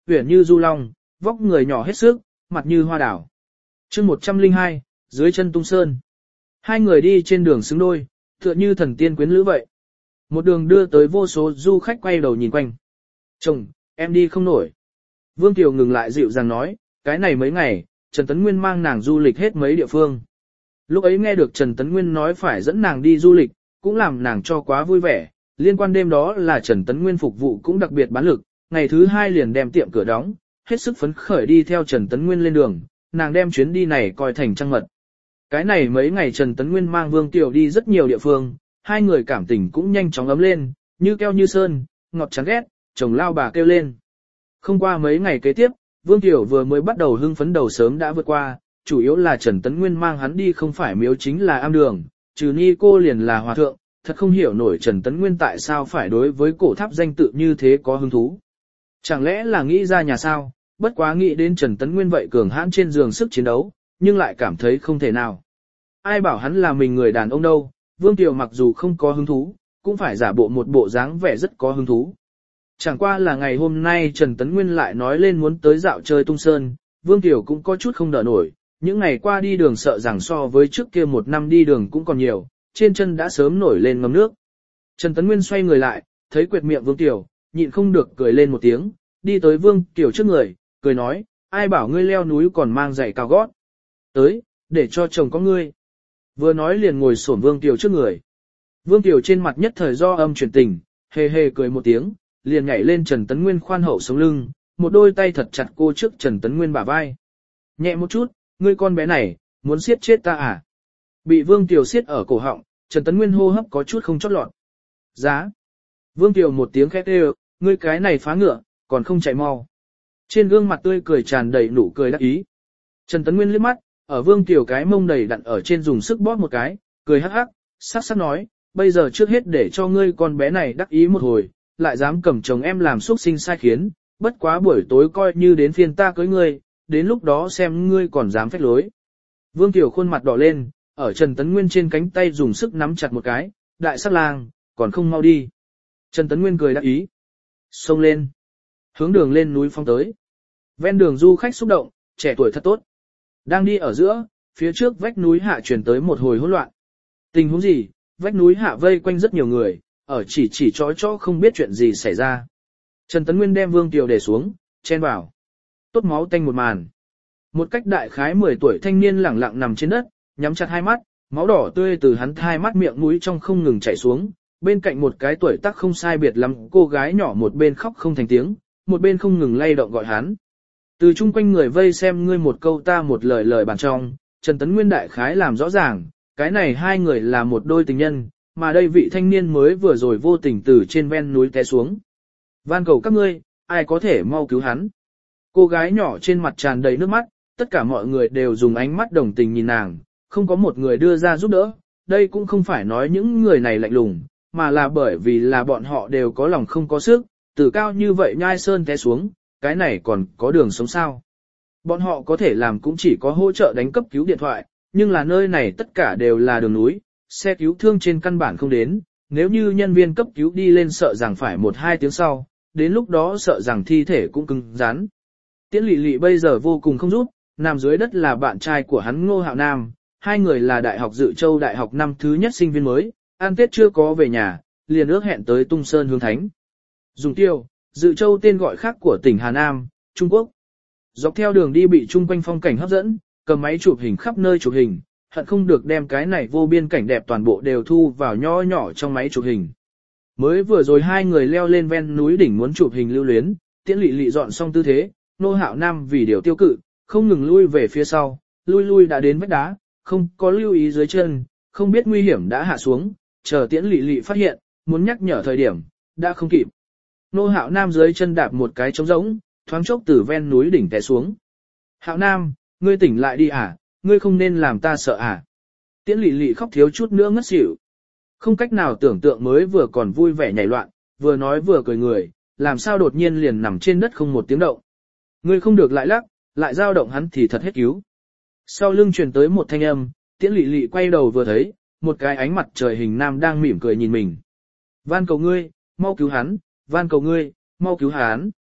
uyển như du long, vóc người nhỏ hết sức, mặt như hoa đảo. chương một trăm linh hai, dưới chân tung sơn. Hai người đi trên đường xứng đôi, tựa như thần tiên quyến lữ vậy. Một đường đưa tới vô số du khách quay đầu nhìn quanh. Chồng, em đi không nổi. Vương Kiều ngừng lại dịu dàng nói, cái này mấy ngày, Trần Tấn Nguyên mang nàng du lịch hết mấy địa phương. Lúc ấy nghe được Trần Tấn Nguyên nói phải dẫn nàng đi du lịch, cũng làm nàng cho quá vui vẻ. Liên quan đêm đó là Trần Tấn Nguyên phục vụ cũng đặc biệt bán lực, ngày thứ hai liền đem tiệm cửa đóng, hết sức phấn khởi đi theo Trần Tấn Nguyên lên đường, nàng đem chuyến đi này coi thành trăng mật. Cái này mấy ngày Trần Tấn Nguyên mang Vương Kiều đi rất nhiều địa phương, hai người cảm tình cũng nhanh chóng ấm lên, như keo như sơn, ngọt chán ghét, chồng lao bà kêu lên. Không qua mấy ngày kế tiếp, Vương Kiều vừa mới bắt đầu hưng phấn đầu sớm đã vượt qua, chủ yếu là Trần Tấn Nguyên mang hắn đi không phải miếu chính là am đường, trừ ni cô liền là hòa thượng, thật không hiểu nổi Trần Tấn Nguyên tại sao phải đối với cổ tháp danh tự như thế có hứng thú. Chẳng lẽ là nghĩ ra nhà sao, bất quá nghĩ đến Trần Tấn Nguyên vậy cường hãn trên giường sức chiến đấu, nhưng lại cảm thấy không thể nào. Ai bảo hắn là mình người đàn ông đâu, Vương Kiều mặc dù không có hứng thú, cũng phải giả bộ một bộ dáng vẻ rất có hứng thú. Chẳng qua là ngày hôm nay Trần Tấn Nguyên lại nói lên muốn tới dạo chơi Tung Sơn, Vương Kiều cũng có chút không đỡ nổi, những ngày qua đi đường sợ rằng so với trước kia một năm đi đường cũng còn nhiều, trên chân đã sớm nổi lên ngấm nước. Trần Tấn Nguyên xoay người lại, thấy quệt miệng Vương Kiều, nhịn không được cười lên một tiếng, đi tới Vương Kiều trước người, cười nói, ai bảo ngươi leo núi còn mang giày cao gót. Tới, để cho chồng có ngươi. Vừa nói liền ngồi xổm Vương Kiều trước người. Vương Kiều trên mặt nhất thời do âm chuyển tình, hề hề cười một tiếng, liền nhảy lên Trần Tấn Nguyên khoan hậu sống lưng, một đôi tay thật chặt cô trước Trần Tấn Nguyên bả vai. Nhẹ một chút, ngươi con bé này, muốn siết chết ta à? Bị Vương Kiều siết ở cổ họng, Trần Tấn Nguyên hô hấp có chút không chót lọt. Giá. Vương Kiều một tiếng khét kêu, ngươi cái này phá ngựa, còn không chạy mau. Trên gương mặt tươi cười tràn đầy nụ cười đắc ý. Trần Tấn Nguyên liếc mắt, ở Vương Kiều cái mông đầy đặn ở trên dùng sức bóp một cái, cười hắc hắc, sắc sắc nói, bây giờ trước hết để cho ngươi con bé này đắc ý một hồi, lại dám cầm chồng em làm xúc sinh sai khiến, bất quá buổi tối coi như đến phiên ta cưới ngươi, đến lúc đó xem ngươi còn dám phách lối. Vương Kiều khuôn mặt đỏ lên, ở Trần Tấn Nguyên trên cánh tay dùng sức nắm chặt một cái, đại sắc lang, còn không mau đi. Trần Tấn Nguyên cười đắc ý. Xông lên. Hướng đường lên núi phong tới. Ven đường du khách xúc động, trẻ tuổi thật tốt. Đang đi ở giữa, phía trước vách núi hạ truyền tới một hồi hỗn loạn. Tình huống gì, vách núi hạ vây quanh rất nhiều người, ở chỉ chỉ chó chó không biết chuyện gì xảy ra. Trần Tấn Nguyên đem Vương Kiều để xuống, chen vào. Tốt máu tanh một màn. Một cách đại khái mười tuổi thanh niên lẳng lặng nằm trên đất, nhắm chặt hai mắt, máu đỏ tươi từ hắn hai mắt miệng mũi trong không ngừng chảy xuống. Bên cạnh một cái tuổi tác không sai biệt lắm, cô gái nhỏ một bên khóc không thành tiếng, một bên không ngừng lay động gọi hắn. Từ chung quanh người vây xem ngươi một câu ta một lời lời bàn trong, Trần Tấn Nguyên đại khái làm rõ ràng, cái này hai người là một đôi tình nhân, mà đây vị thanh niên mới vừa rồi vô tình từ trên ven núi té xuống. Van cầu các ngươi, ai có thể mau cứu hắn. Cô gái nhỏ trên mặt tràn đầy nước mắt, tất cả mọi người đều dùng ánh mắt đồng tình nhìn nàng, không có một người đưa ra giúp đỡ, đây cũng không phải nói những người này lạnh lùng, mà là bởi vì là bọn họ đều có lòng không có sức, từ cao như vậy nhai sơn té xuống, cái này còn có đường sống sao. Bọn họ có thể làm cũng chỉ có hỗ trợ đánh cấp cứu điện thoại, nhưng là nơi này tất cả đều là đường núi, xe cứu thương trên căn bản không đến, nếu như nhân viên cấp cứu đi lên sợ rằng phải một hai tiếng sau, đến lúc đó sợ rằng thi thể cũng cứng rắn. Tiễn Lệ Lệ bây giờ vô cùng không giúp, nằm dưới đất là bạn trai của hắn Ngô Hạo Nam, hai người là đại học Dự Châu đại học năm thứ nhất sinh viên mới, ăn Tết chưa có về nhà, liền ước hẹn tới Tung Sơn hướng thánh. Dùng tiêu, Dự Châu tên gọi khác của tỉnh Hà Nam, Trung Quốc. Dọc theo đường đi bị chung quanh phong cảnh hấp dẫn, cầm máy chụp hình khắp nơi chụp hình, hận không được đem cái này vô biên cảnh đẹp toàn bộ đều thu vào nho nhỏ trong máy chụp hình. Mới vừa rồi hai người leo lên ven núi đỉnh muốn chụp hình lưu luyến, Tiễn Lệ Lệ dọn xong tư thế, Ngô Hạo Nam vì điều tiêu cự, không ngừng lui về phía sau, lui lui đã đến vách đá, không có lưu ý dưới chân, không biết nguy hiểm đã hạ xuống, chờ Tiễn Lệ Lệ phát hiện, muốn nhắc nhở thời điểm, đã không kịp. Ngô Hạo Nam dưới chân đạp một cái trống rỗng, thoáng chốc từ ven núi đỉnh té xuống. Hạo Nam, ngươi tỉnh lại đi à, ngươi không nên làm ta sợ à. Tiễn Lệ Lệ khóc thiếu chút nữa ngất xỉu. Không cách nào tưởng tượng mới vừa còn vui vẻ nhảy loạn, vừa nói vừa cười người, làm sao đột nhiên liền nằm trên đất không một tiếng động. Ngươi không được lại lắc, lại dao động hắn thì thật hết cứu. Sau lưng truyền tới một thanh âm, Tiễn Lệ Lệ quay đầu vừa thấy, một cái ánh mặt trời hình nam đang mỉm cười nhìn mình. Van cầu ngươi, mau cứu hắn, van cầu ngươi, mau cứu hắn.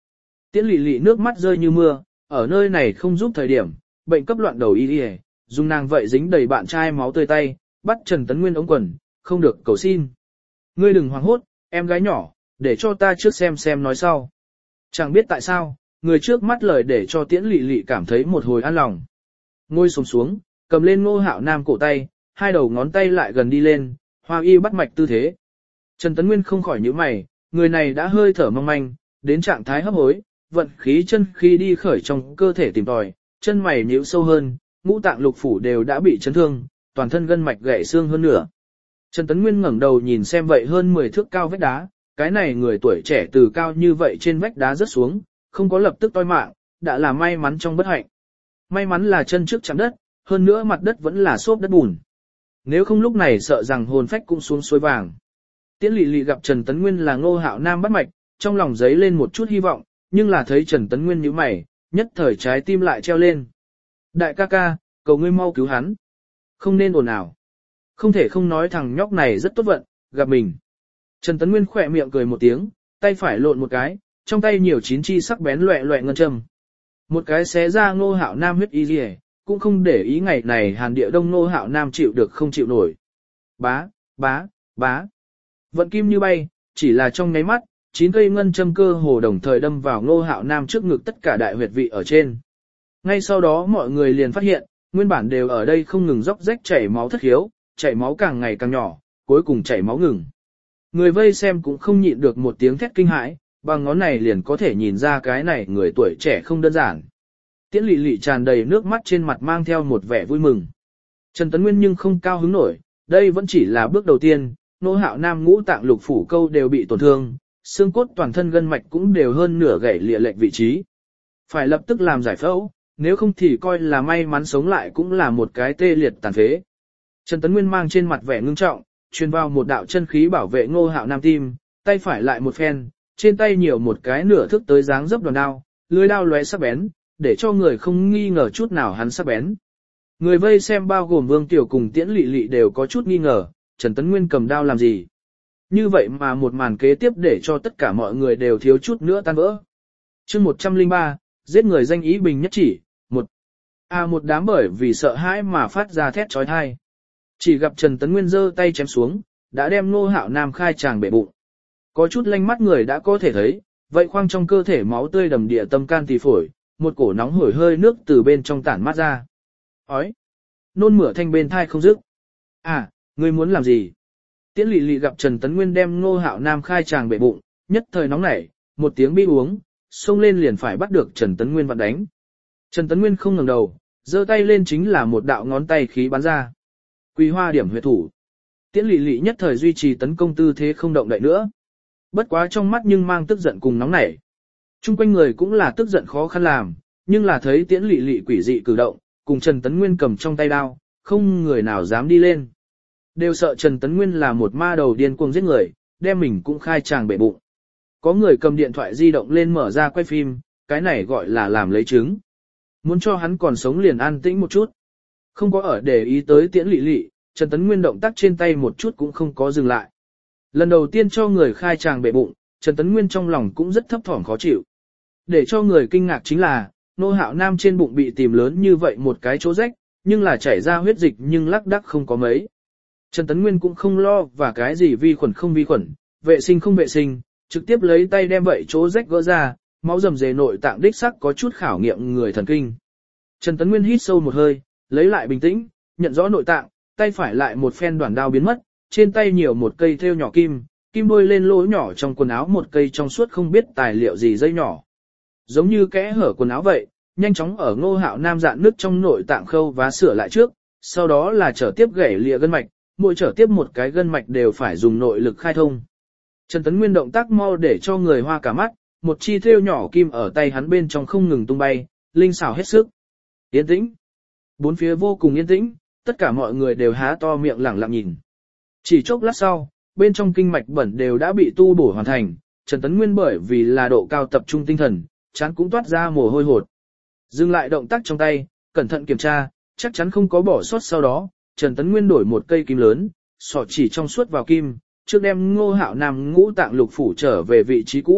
Tiễn Lệ Lệ nước mắt rơi như mưa, ở nơi này không giúp thời điểm, bệnh cấp loạn đầu y y, dùng nàng vậy dính đầy bạn trai máu tươi tay, bắt Trần Tấn Nguyên ống quần, không được cầu xin. Ngươi đừng hoảng hốt, em gái nhỏ, để cho ta trước xem xem nói sau. Chẳng biết tại sao, người trước mắt lời để cho Tiễn Lệ Lệ cảm thấy một hồi an lòng. Ngồi xổm xuống, cầm lên Ngô Hạo Nam cổ tay, hai đầu ngón tay lại gần đi lên, hoa y bắt mạch tư thế. Trần Tấn Nguyên không khỏi nhíu mày, người này đã hơi thở mong manh, đến trạng thái hấp hối, vận khí chân khí đi khởi trong cơ thể tìm tòi, chân mày nhíu sâu hơn, ngũ tạng lục phủ đều đã bị chấn thương, toàn thân gân mạch gãy xương hơn nữa. Trần Tấn Nguyên ngẩng đầu nhìn xem vậy hơn mười thước cao vách đá, cái này người tuổi trẻ từ cao như vậy trên vách đá rớt xuống, không có lập tức toi mạng, đã là may mắn trong bất hạnh. May mắn là chân trước chạm đất, hơn nữa mặt đất vẫn là xốp đất bùn. Nếu không lúc này sợ rằng hồn phách cũng xuống suối vàng. Tiễn Lệ Lệ gặp Trần Tấn Nguyên là Ngô Hạo Nam bắt mạch, trong lòng giấy lên một chút hy vọng, nhưng là thấy Trần Tấn Nguyên nhíu mày, nhất thời trái tim lại treo lên. Đại ca ca, cầu ngươi mau cứu hắn. Không nên ồn ào. Không thể không nói thằng nhóc này rất tốt vận, gặp mình. Trần Tấn Nguyên khỏe miệng cười một tiếng, tay phải lộn một cái, trong tay nhiều chín chi sắc bén loẹ loẹ ngân châm. Một cái xé ra Ngô Hạo Nam huyết y liề, cũng không để ý ngày này Hàn Địa Đông Ngô Hạo Nam chịu được không chịu nổi. Bá, bá, bá. Vận kim như bay, chỉ là trong nháy mắt, chín cây ngân châm cơ hồ đồng thời đâm vào Ngô Hạo Nam trước ngực tất cả đại huyệt vị ở trên. Ngay sau đó mọi người liền phát hiện, nguyên bản đều ở đây không ngừng róc rách chảy máu thất khiếu, chảy máu càng ngày càng nhỏ, cuối cùng chảy máu ngừng. Người vây xem cũng không nhịn được một tiếng thét kinh hãi, bằng ngón này liền có thể nhìn ra cái này người tuổi trẻ không đơn giản. Tiễn Lệ Lệ tràn đầy nước mắt trên mặt mang theo một vẻ vui mừng. Trần Tấn Nguyên nhưng không cao hứng nổi, đây vẫn chỉ là bước đầu tiên, Ngô Hạo Nam ngũ tạng lục phủ câu đều bị tổn thương, xương cốt toàn thân gân mạch cũng đều hơn nửa gãy lìa lệch vị trí. Phải lập tức làm giải phẫu, nếu không thì coi là may mắn sống lại cũng là một cái tê liệt tàn phế. Trần Tấn Nguyên mang trên mặt vẻ ngưng trọng, truyền vào một đạo chân khí bảo vệ Ngô Hạo Nam tim, tay phải lại một phen, trên tay nhiều một cái nửa thước tới dáng dấp đòn đao, lưỡi đao lóe sắc bén, để cho người không nghi ngờ chút nào hắn sắc bén. Người vây xem bao gồm Vương Tiểu cùng Tiễn Lệ Lệ đều có chút nghi ngờ, Trần Tấn Nguyên cầm đao làm gì? Như vậy mà một màn kế tiếp để cho tất cả mọi người đều thiếu chút nữa tan vỡ. Chương một trăm lẻ ba, giết người danh ý bình nhất chỉ, một. À một đám bởi vì sợ hãi mà phát ra thét chói tai. Chỉ gặp Trần Tấn Nguyên giơ tay chém xuống, đã đem Ngô Hạo Nam khai tràng bể bụng. Có chút lanh mắt người đã có thể thấy, vậy khoang trong cơ thể máu tươi đầm địa tâm can tỳ phổi, một cổ nóng hổi hơi nước từ bên trong tản mát ra. Ói! Nôn mửa thanh bên thai không dứt. À, ngươi muốn làm gì? Tiễn Lệ Lệ gặp Trần Tấn Nguyên đem Ngô Hạo Nam khai tràng bể bụng, nhất thời nóng nảy, một tiếng bi uống, xông lên liền phải bắt được Trần Tấn Nguyên vặn đánh. Trần Tấn Nguyên không ngẩng đầu, giơ tay lên chính là một đạo ngón tay khí bắn ra. Quý hoa điểm huyệt thủ. Tiễn Lệ Lệ nhất thời duy trì tấn công tư thế không động đậy nữa. Bất quá trong mắt nhưng mang tức giận cùng nóng nảy. Trung quanh người cũng là tức giận khó khăn làm, nhưng là thấy Tiễn Lệ Lệ quỷ dị cử động, cùng Trần Tấn Nguyên cầm trong tay đao, không người nào dám đi lên. Đều sợ Trần Tấn Nguyên là một ma đầu điên cuồng giết người, đem mình cũng khai tràng bể bụng. Có người cầm điện thoại di động lên mở ra quay phim, cái này gọi là làm lấy chứng. Muốn cho hắn còn sống liền an tĩnh một chút. Không có ở để ý tới Tiễn Lệ Lệ, Trần Tấn Nguyên động tác trên tay một chút cũng không có dừng lại. Lần đầu tiên cho người khai tràng bể bụng, Trần Tấn Nguyên trong lòng cũng rất thấp thỏm khó chịu. Để cho người kinh ngạc chính là, Ngô Hạo Nam trên bụng bị tìm lớn như vậy một cái chỗ rách, nhưng là chảy ra huyết dịch nhưng lác đác không có mấy. Trần Tấn Nguyên cũng không lo và cái gì vi khuẩn không vi khuẩn, vệ sinh không vệ sinh, trực tiếp lấy tay đem vậy chỗ rách gỡ ra, máu rầm rề nội tạng đích sắc có chút khảo nghiệm người thần kinh. Trần Tấn Nguyên hít sâu một hơi, lấy lại bình tĩnh, nhận rõ nội tạng, tay phải lại một phen đoạn đao biến mất, trên tay nhiều một cây thêu nhỏ kim, kim đôi lên lỗ nhỏ trong quần áo một cây trong suốt không biết tài liệu gì dây nhỏ. Giống như kẽ hở quần áo vậy, nhanh chóng ở Ngô Hạo Nam dạn nước trong nội tạng khâu vá sửa lại trước, sau đó là trở tiếp gãy lìa gân mạch, mỗi trở tiếp một cái gân mạch đều phải dùng nội lực khai thông. Trần Tấn Nguyên động tác mau để cho người hoa cả mắt, một chi thêu nhỏ kim ở tay hắn bên trong không ngừng tung bay, linh xảo hết sức. Yên tĩnh. Bốn phía vô cùng yên tĩnh, tất cả mọi người đều há to miệng lẳng lặng nhìn. Chỉ chốc lát sau, bên trong kinh mạch bẩn đều đã bị tu bổ hoàn thành, Trần Tấn Nguyên bởi vì là độ cao tập trung tinh thần, chán cũng toát ra mồ hôi hột. Dừng lại động tác trong tay, cẩn thận kiểm tra, chắc chắn không có bỏ sót sau đó, Trần Tấn Nguyên đổi một cây kim lớn, sọ chỉ trong suốt vào kim, trước đem Ngô Hạo Nam ngũ tạng lục phủ trở về vị trí cũ,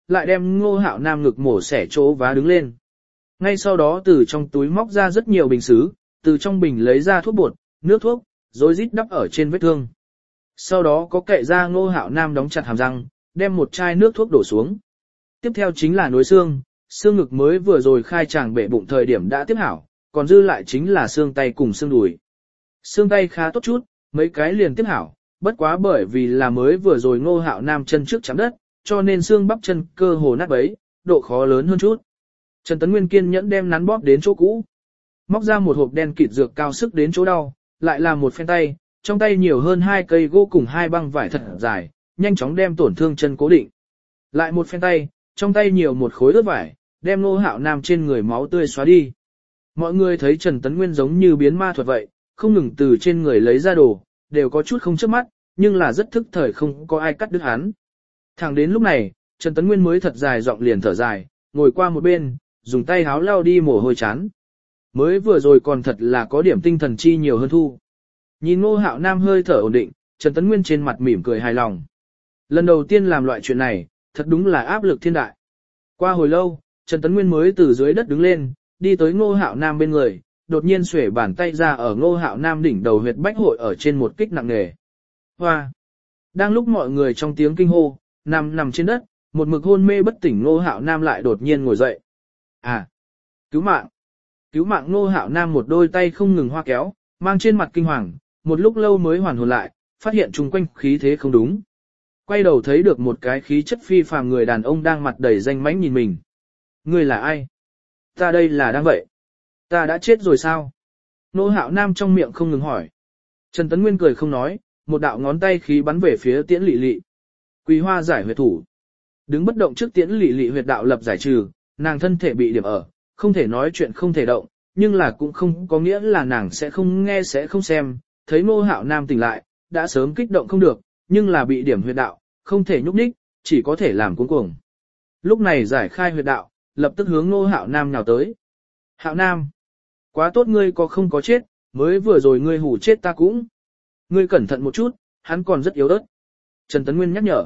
lại đem Ngô Hạo Nam ngực mổ xẻ chỗ vá đứng lên. Ngay sau đó từ trong túi móc ra rất nhiều bình sứ, từ trong bình lấy ra thuốc bột, nước thuốc, rồi rít đắp ở trên vết thương. Sau đó có kệ ra Ngô Hạo Nam đóng chặt hàm răng, đem một chai nước thuốc đổ xuống. Tiếp theo chính là nối xương, xương ngực mới vừa rồi khai tràng bể bụng thời điểm đã tiếp hảo, còn dư lại chính là xương tay cùng xương đùi. Xương tay khá tốt chút, mấy cái liền tiếp hảo, bất quá bởi vì là mới vừa rồi Ngô Hạo Nam chân trước chạm đất, cho nên xương bắp chân cơ hồ nát bấy, độ khó lớn hơn chút. Trần Tấn Nguyên kiên nhẫn đem nắn bóp đến chỗ cũ. Móc ra một hộp đen kịt dược cao sức đến chỗ đau, lại là một phen tay, trong tay nhiều hơn hai cây gỗ cùng hai băng vải thật dài, nhanh chóng đem tổn thương chân cố định. Lại một phen tay, trong tay nhiều một khối ướt vải, đem Ngô Hạo Nam trên người máu tươi xóa đi. Mọi người thấy Trần Tấn Nguyên giống như biến ma thuật vậy, không ngừng từ trên người lấy ra đồ, đều có chút không chớp mắt, nhưng là rất thức thời không có ai cắt đứt hắn. Thẳng đến lúc này, Trần Tấn Nguyên mới thật dài giọng liền thở dài, ngồi qua một bên, dùng tay háo lau đi mồ hôi chán. Mới vừa rồi còn thật là có điểm tinh thần chi nhiều hơn thu. Nhìn Ngô Hạo Nam hơi thở ổn định, Trần Tấn Nguyên trên mặt mỉm cười hài lòng. Lần đầu tiên làm loại chuyện này, thật đúng là áp lực thiên đại. Qua hồi lâu, Trần Tấn Nguyên mới từ dưới đất đứng lên, đi tới Ngô Hạo Nam bên người, đột nhiên xuể bàn tay ra ở Ngô Hạo Nam đỉnh đầu huyệt bách hội ở trên một kích nặng nề. Hoa! Đang lúc mọi người trong tiếng kinh hô, nằm nằm trên đất, một mực hôn mê bất tỉnh Ngô Hạo Nam lại đột nhiên ngồi dậy. À! Cứu mạng! Cứu mạng Ngô Hạo Nam một đôi tay không ngừng hoa kéo, mang trên mặt kinh hoàng, một lúc lâu mới hoàn hồn lại, phát hiện chung quanh khí thế không đúng. Quay đầu thấy được một cái khí chất phi phàm người đàn ông đang mặt đầy danh mãnh nhìn mình. Ngươi là ai? Ta đây là đang vậy. Ta đã chết rồi sao? Ngô Hạo Nam trong miệng không ngừng hỏi. Trần Tấn Nguyên cười không nói, một đạo ngón tay khí bắn về phía Tiễn Lệ Lệ. Quý Hoa giải huyệt thủ. Đứng bất động trước Tiễn Lệ Lệ huyệt đạo lập giải trừ, nàng thân thể bị điểm ở, không thể nói chuyện không thể động, nhưng là cũng không có nghĩa là nàng sẽ không nghe sẽ không xem. Thấy Ngô Hạo Nam tỉnh lại, đã sớm kích động không được, nhưng là bị điểm huyệt đạo, không thể nhúc nhích, chỉ có thể làm cuống cuồng. Lúc này giải khai huyệt đạo, lập tức hướng Ngô Hạo Nam nhào tới. Hạo Nam, quá tốt ngươi có không có chết, mới vừa rồi ngươi hù chết ta cũng. Ngươi cẩn thận một chút, hắn còn rất yếu ớt. Trần Tấn Nguyên nhắc nhở.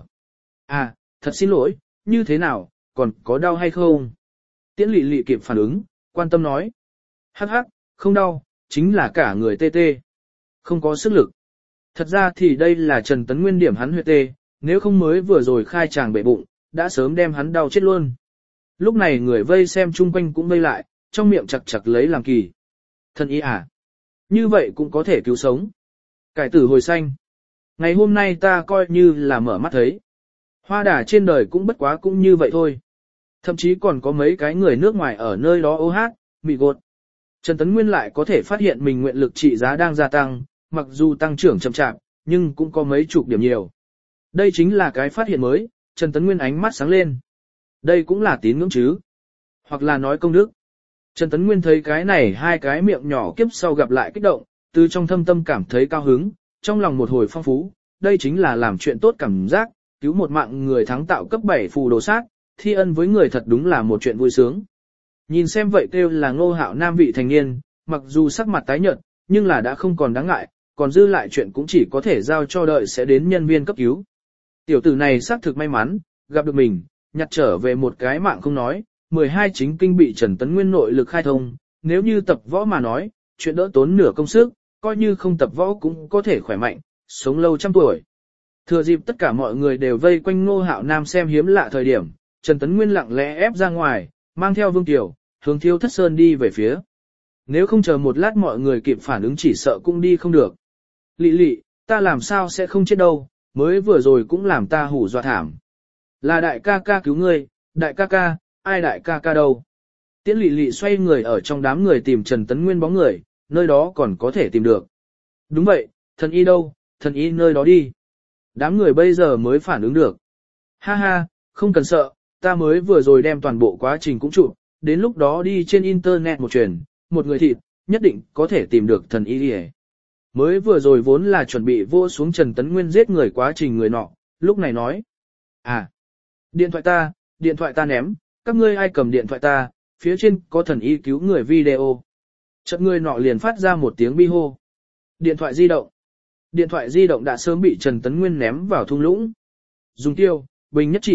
À, thật xin lỗi, như thế nào, còn có đau hay không? Tiễn Lệ Lệ kịp phản ứng, quan tâm nói. Hắc hắc, không đau, chính là cả người tê tê. Không có sức lực. Thật ra thì đây là Trần Tấn Nguyên điểm hắn huyệt tê, nếu không mới vừa rồi khai tràng bể bụng, đã sớm đem hắn đau chết luôn. Lúc này người vây xem chung quanh cũng vây lại, trong miệng chặt chặt lấy làm kỳ. Thần y à? Như vậy cũng có thể cứu sống. Cải tử hồi xanh. Ngày hôm nay ta coi như là mở mắt thấy. Hoa đà trên đời cũng bất quá cũng như vậy thôi. Thậm chí còn có mấy cái người nước ngoài ở nơi đó ô hát, mị gột. Trần Tấn Nguyên lại có thể phát hiện mình nguyện lực trị giá đang gia tăng, mặc dù tăng trưởng chậm chạp, nhưng cũng có mấy chục điểm nhiều. Đây chính là cái phát hiện mới, Trần Tấn Nguyên ánh mắt sáng lên. Đây cũng là tín ngưỡng chứ. Hoặc là nói công đức. Trần Tấn Nguyên thấy cái này hai cái miệng nhỏ kiếp sau gặp lại kích động, từ trong thâm tâm cảm thấy cao hứng, trong lòng một hồi phong phú, đây chính là làm chuyện tốt cảm giác, cứu một mạng người thắng tạo cấp bảy phù đồ sát, thi ân với người thật đúng là một chuyện vui sướng. Nhìn xem vậy kêu là Ngô Hạo Nam vị thành niên, mặc dù sắc mặt tái nhợt, nhưng là đã không còn đáng ngại, còn dư lại chuyện cũng chỉ có thể giao cho đợi sẽ đến nhân viên cấp cứu. Tiểu tử này xác thực may mắn, gặp được mình, nhặt trở về một cái mạng không nói, mười hai chính kinh bị Trần Tấn Nguyên nội lực khai thông, nếu như tập võ mà nói, chuyện đỡ tốn nửa công sức, coi như không tập võ cũng có thể khỏe mạnh, sống lâu trăm tuổi. Thừa dịp tất cả mọi người đều vây quanh Ngô Hạo Nam xem hiếm lạ thời điểm, Trần Tấn Nguyên lặng lẽ ép ra ngoài, mang theo Vương Tiểu, hướng Thiêu Thất Sơn đi về phía. Nếu không chờ một lát mọi người kịp phản ứng chỉ sợ cũng đi không được. Lị lị, ta làm sao sẽ không chết đâu, mới vừa rồi cũng làm ta hủ dọa thảm. Là đại ca ca cứu ngươi, đại ca ca, ai đại ca ca đâu. Tiễn Lị Lị xoay người ở trong đám người tìm Trần Tấn Nguyên bóng người, nơi đó còn có thể tìm được. Đúng vậy, thần y đâu, thần y nơi đó đi. Đám người bây giờ mới phản ứng được. Ha ha, không cần sợ, ta mới vừa rồi đem toàn bộ quá trình cũng chụp, đến lúc đó đi trên internet một truyền, một người thịt, nhất định có thể tìm được thần y đi. Mới vừa rồi vốn là chuẩn bị vô xuống Trần Tấn Nguyên giết người quá trình người nọ, lúc này nói. À, điện thoại ta, điện thoại ta ném, các ngươi ai cầm điện thoại ta, phía trên có thần y cứu người video. Chợt người nọ liền phát ra một tiếng bi hô. Điện thoại di động. Điện thoại di động đã sớm bị Trần Tấn Nguyên ném vào thung lũng. Dùng tiêu, bình nhất chỉ,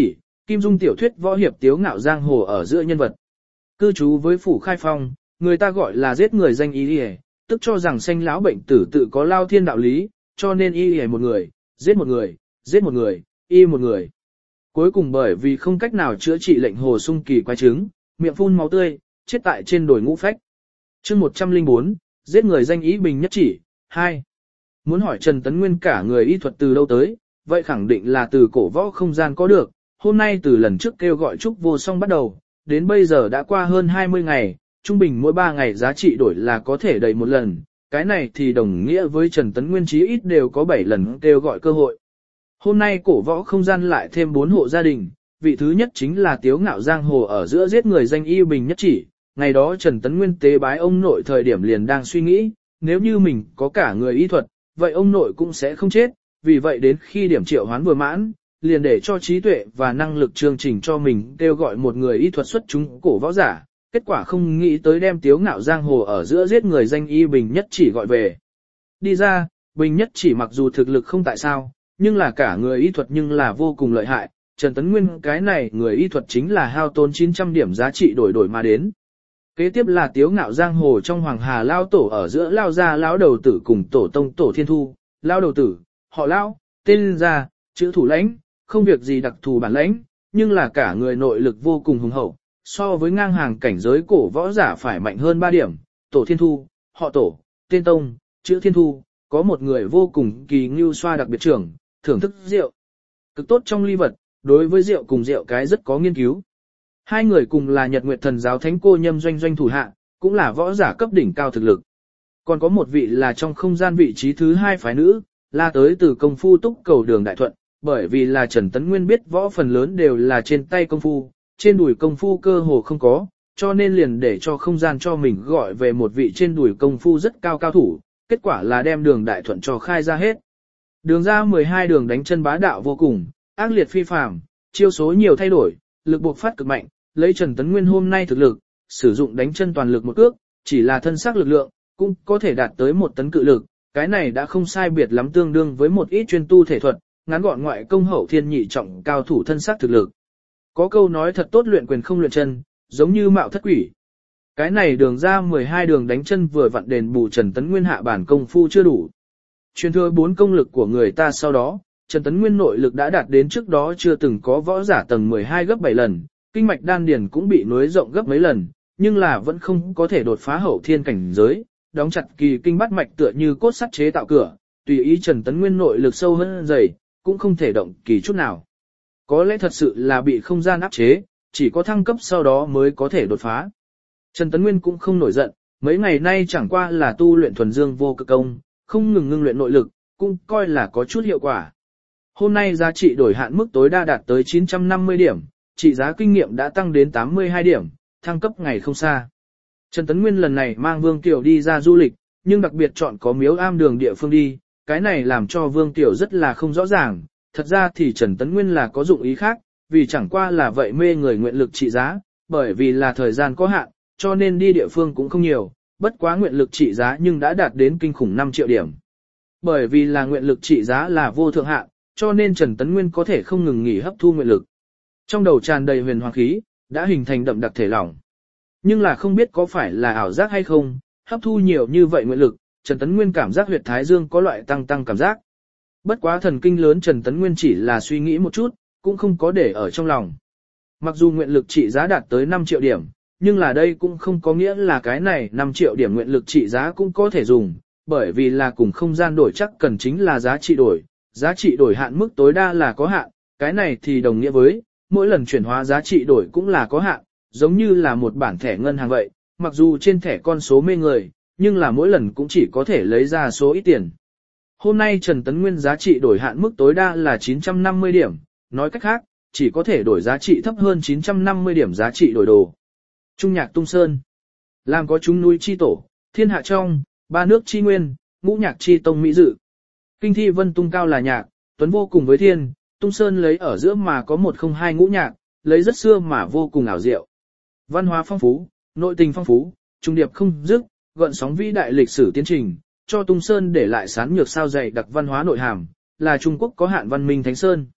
Kim Dung tiểu thuyết võ hiệp tiếu ngạo giang hồ ở giữa nhân vật. Cư trú với phủ Khai Phong, người ta gọi là giết người danh y y, tức cho rằng sanh lão bệnh tử tự có lao thiên đạo lý, cho nên y y một người, giết một người, giết một người, y một người. Cuối cùng bởi vì không cách nào chữa trị lệnh hồ sung kỳ quái chứng, miệng phun máu tươi, chết tại trên đồi Ngũ Phách. Chương một trăm lẻ bốn, giết người danh ý bình nhất chỉ, hai. Muốn hỏi Trần Tấn Nguyên cả người y thuật từ đâu tới, vậy khẳng định là từ cổ võ không gian có được, hôm nay từ lần trước kêu gọi Trúc Vô Song bắt đầu, đến bây giờ đã qua hơn hai mươi ngày, trung bình mỗi ba ngày giá trị đổi là có thể đầy một lần, cái này thì đồng nghĩa với Trần Tấn Nguyên chí ít đều có bảy lần kêu gọi cơ hội. Hôm nay cổ võ không gian lại thêm bốn hộ gia đình, vị thứ nhất chính là Tiếu Ngạo giang hồ ở giữa giết người danh y bình nhất chỉ, ngày đó Trần Tấn Nguyên tế bái ông nội thời điểm liền đang suy nghĩ, nếu như mình có cả người y thuật, vậy ông nội cũng sẽ không chết, vì vậy đến khi điểm triệu hoán vừa mãn, liền để cho trí tuệ và năng lực chương trình cho mình kêu gọi một người y thuật xuất chúng cổ võ giả, kết quả không nghĩ tới đem Tiếu Ngạo giang hồ ở giữa giết người danh y bình nhất chỉ gọi về. Đi ra, bình nhất chỉ mặc dù thực lực không tại sao, nhưng là cả người y thuật nhưng là vô cùng lợi hại, Trần Tấn Nguyên cái này người y thuật chính là hao tốn chín trăm điểm giá trị đổi đổi mà đến. Kế tiếp là Tiếu Ngạo giang hồ trong Hoàng Hà lao tổ ở giữa lao gia lão đầu tử cùng tổ tông tổ thiên thu, lao đầu tử, họ lao, tên gia, chữ thủ lãnh, không việc gì đặc thù bản lãnh, nhưng là cả người nội lực vô cùng hùng hậu, so với ngang hàng cảnh giới cổ võ giả phải mạnh hơn ba điểm, tổ thiên thu, họ tổ, tên tông, chữ thiên thu, có một người vô cùng kỳ ngưu xoa đặc biệt trưởng, thưởng thức rượu. Cực tốt trong ly vật, đối với rượu cùng rượu cái rất có nghiên cứu. Hai người cùng là Nhật Nguyệt Thần giáo thánh cô Nhâm Doanh Doanh thủ hạ, cũng là võ giả cấp đỉnh cao thực lực. Còn có một vị là trong không gian vị trí thứ hai phái nữ, là tới từ công phu túc cầu đường đại thuận, bởi vì là Trần Tấn Nguyên biết võ phần lớn đều là trên tay công phu, trên đùi công phu cơ hồ không có, cho nên liền để cho không gian cho mình gọi về một vị trên đùi công phu rất cao cao thủ, kết quả là đem đường đại thuận cho khai ra hết. Đường ra mười hai đường đánh chân bá đạo vô cùng, ác liệt phi phàm, chiêu số nhiều thay đổi, lực buộc phát cực mạnh, lấy Trần Tấn Nguyên hôm nay thực lực, sử dụng đánh chân toàn lực một cước, chỉ là thân xác lực lượng, cũng có thể đạt tới một tấn cự lực, cái này đã không sai biệt lắm tương đương với một ít chuyên tu thể thuật, ngắn gọn ngoại công hậu thiên nhị trọng cao thủ thân xác thực lực. Có câu nói thật tốt luyện quyền không luyện chân, giống như mạo thất quỷ. Cái này đường ra mười hai đường đánh chân vừa vặn đền bù Trần Tấn Nguyên hạ bản công phu chưa đủ. Truyền thừa bốn công lực của người ta sau đó, Trần Tấn Nguyên nội lực đã đạt đến trước đó chưa từng có võ giả tầng mười hai gấp bảy lần, kinh mạch đan điền cũng bị nối rộng gấp mấy lần, nhưng là vẫn không có thể đột phá hậu thiên cảnh giới, đóng chặt kỳ kinh bát mạch tựa như cốt sắt chế tạo cửa, tùy ý Trần Tấn Nguyên nội lực sâu hơn dày, cũng không thể động kỳ chút nào. Có lẽ thật sự là bị không gian áp chế, chỉ có thăng cấp sau đó mới có thể đột phá. Trần Tấn Nguyên cũng không nổi giận, mấy ngày nay chẳng qua là tu luyện thuần dương vô cực công, không ngừng ngưng luyện nội lực, cũng coi là có chút hiệu quả. Hôm nay giá trị đổi hạn mức tối đa đạt tới chín trăm năm mươi điểm, trị giá kinh nghiệm đã tăng đến tám mươi hai điểm, thăng cấp ngày không xa. Trần Tấn Nguyên lần này mang Vương Tiểu đi ra du lịch, nhưng đặc biệt chọn có miếu am đường địa phương đi, cái này làm cho Vương Tiểu rất là không rõ ràng, thật ra thì Trần Tấn Nguyên là có dụng ý khác, vì chẳng qua là vậy mê người nguyện lực trị giá, bởi vì là thời gian có hạn, cho nên đi địa phương cũng không nhiều, bất quá nguyện lực trị giá nhưng đã đạt đến kinh khủng năm triệu điểm. Bởi vì là nguyện lực trị giá là vô thượng hạn, cho nên Trần Tấn Nguyên có thể không ngừng nghỉ hấp thu nguyện lực. Trong đầu tràn đầy huyền hoàng khí, đã hình thành đậm đặc thể lỏng. Nhưng là không biết có phải là ảo giác hay không, hấp thu nhiều như vậy nguyện lực, Trần Tấn Nguyên cảm giác huyệt thái dương có loại tăng tăng cảm giác. Bất quá thần kinh lớn Trần Tấn Nguyên chỉ là suy nghĩ một chút, cũng không có để ở trong lòng. Mặc dù nguyện lực trị giá đạt tới năm triệu điểm, nhưng là đây cũng không có nghĩa là cái này năm triệu điểm nguyện lực trị giá cũng có thể dùng, bởi vì là cùng không gian đổi chắc cần chính là giá trị đổi, giá trị đổi hạn mức tối đa là có hạn, cái này thì đồng nghĩa với, mỗi lần chuyển hóa giá trị đổi cũng là có hạn, giống như là một bản thẻ ngân hàng vậy, mặc dù trên thẻ con số mê người, nhưng là mỗi lần cũng chỉ có thể lấy ra số ít tiền. Hôm nay Trần Tấn Nguyên giá trị đổi hạn mức tối đa là chín trăm năm mươi điểm, nói cách khác, chỉ có thể đổi giá trị thấp hơn chín trăm năm mươi điểm giá trị đổi đồ. Trung nhạc tung sơn, làm có chúng núi chi tổ, thiên hạ trong, ba nước chi nguyên, ngũ nhạc chi tông mỹ dự. Kinh thi vân tung cao là nhạc, tuấn vô cùng với thiên, tung sơn lấy ở giữa mà có một không hai ngũ nhạc, lấy rất xưa mà vô cùng ảo diệu. Văn hóa phong phú, nội tình phong phú, trung điệp không dứt, gợn sóng vĩ đại lịch sử tiến trình, cho tung sơn để lại sán nhược sao dày đặc văn hóa nội hàm, là Trung Quốc có hạn văn minh thánh sơn.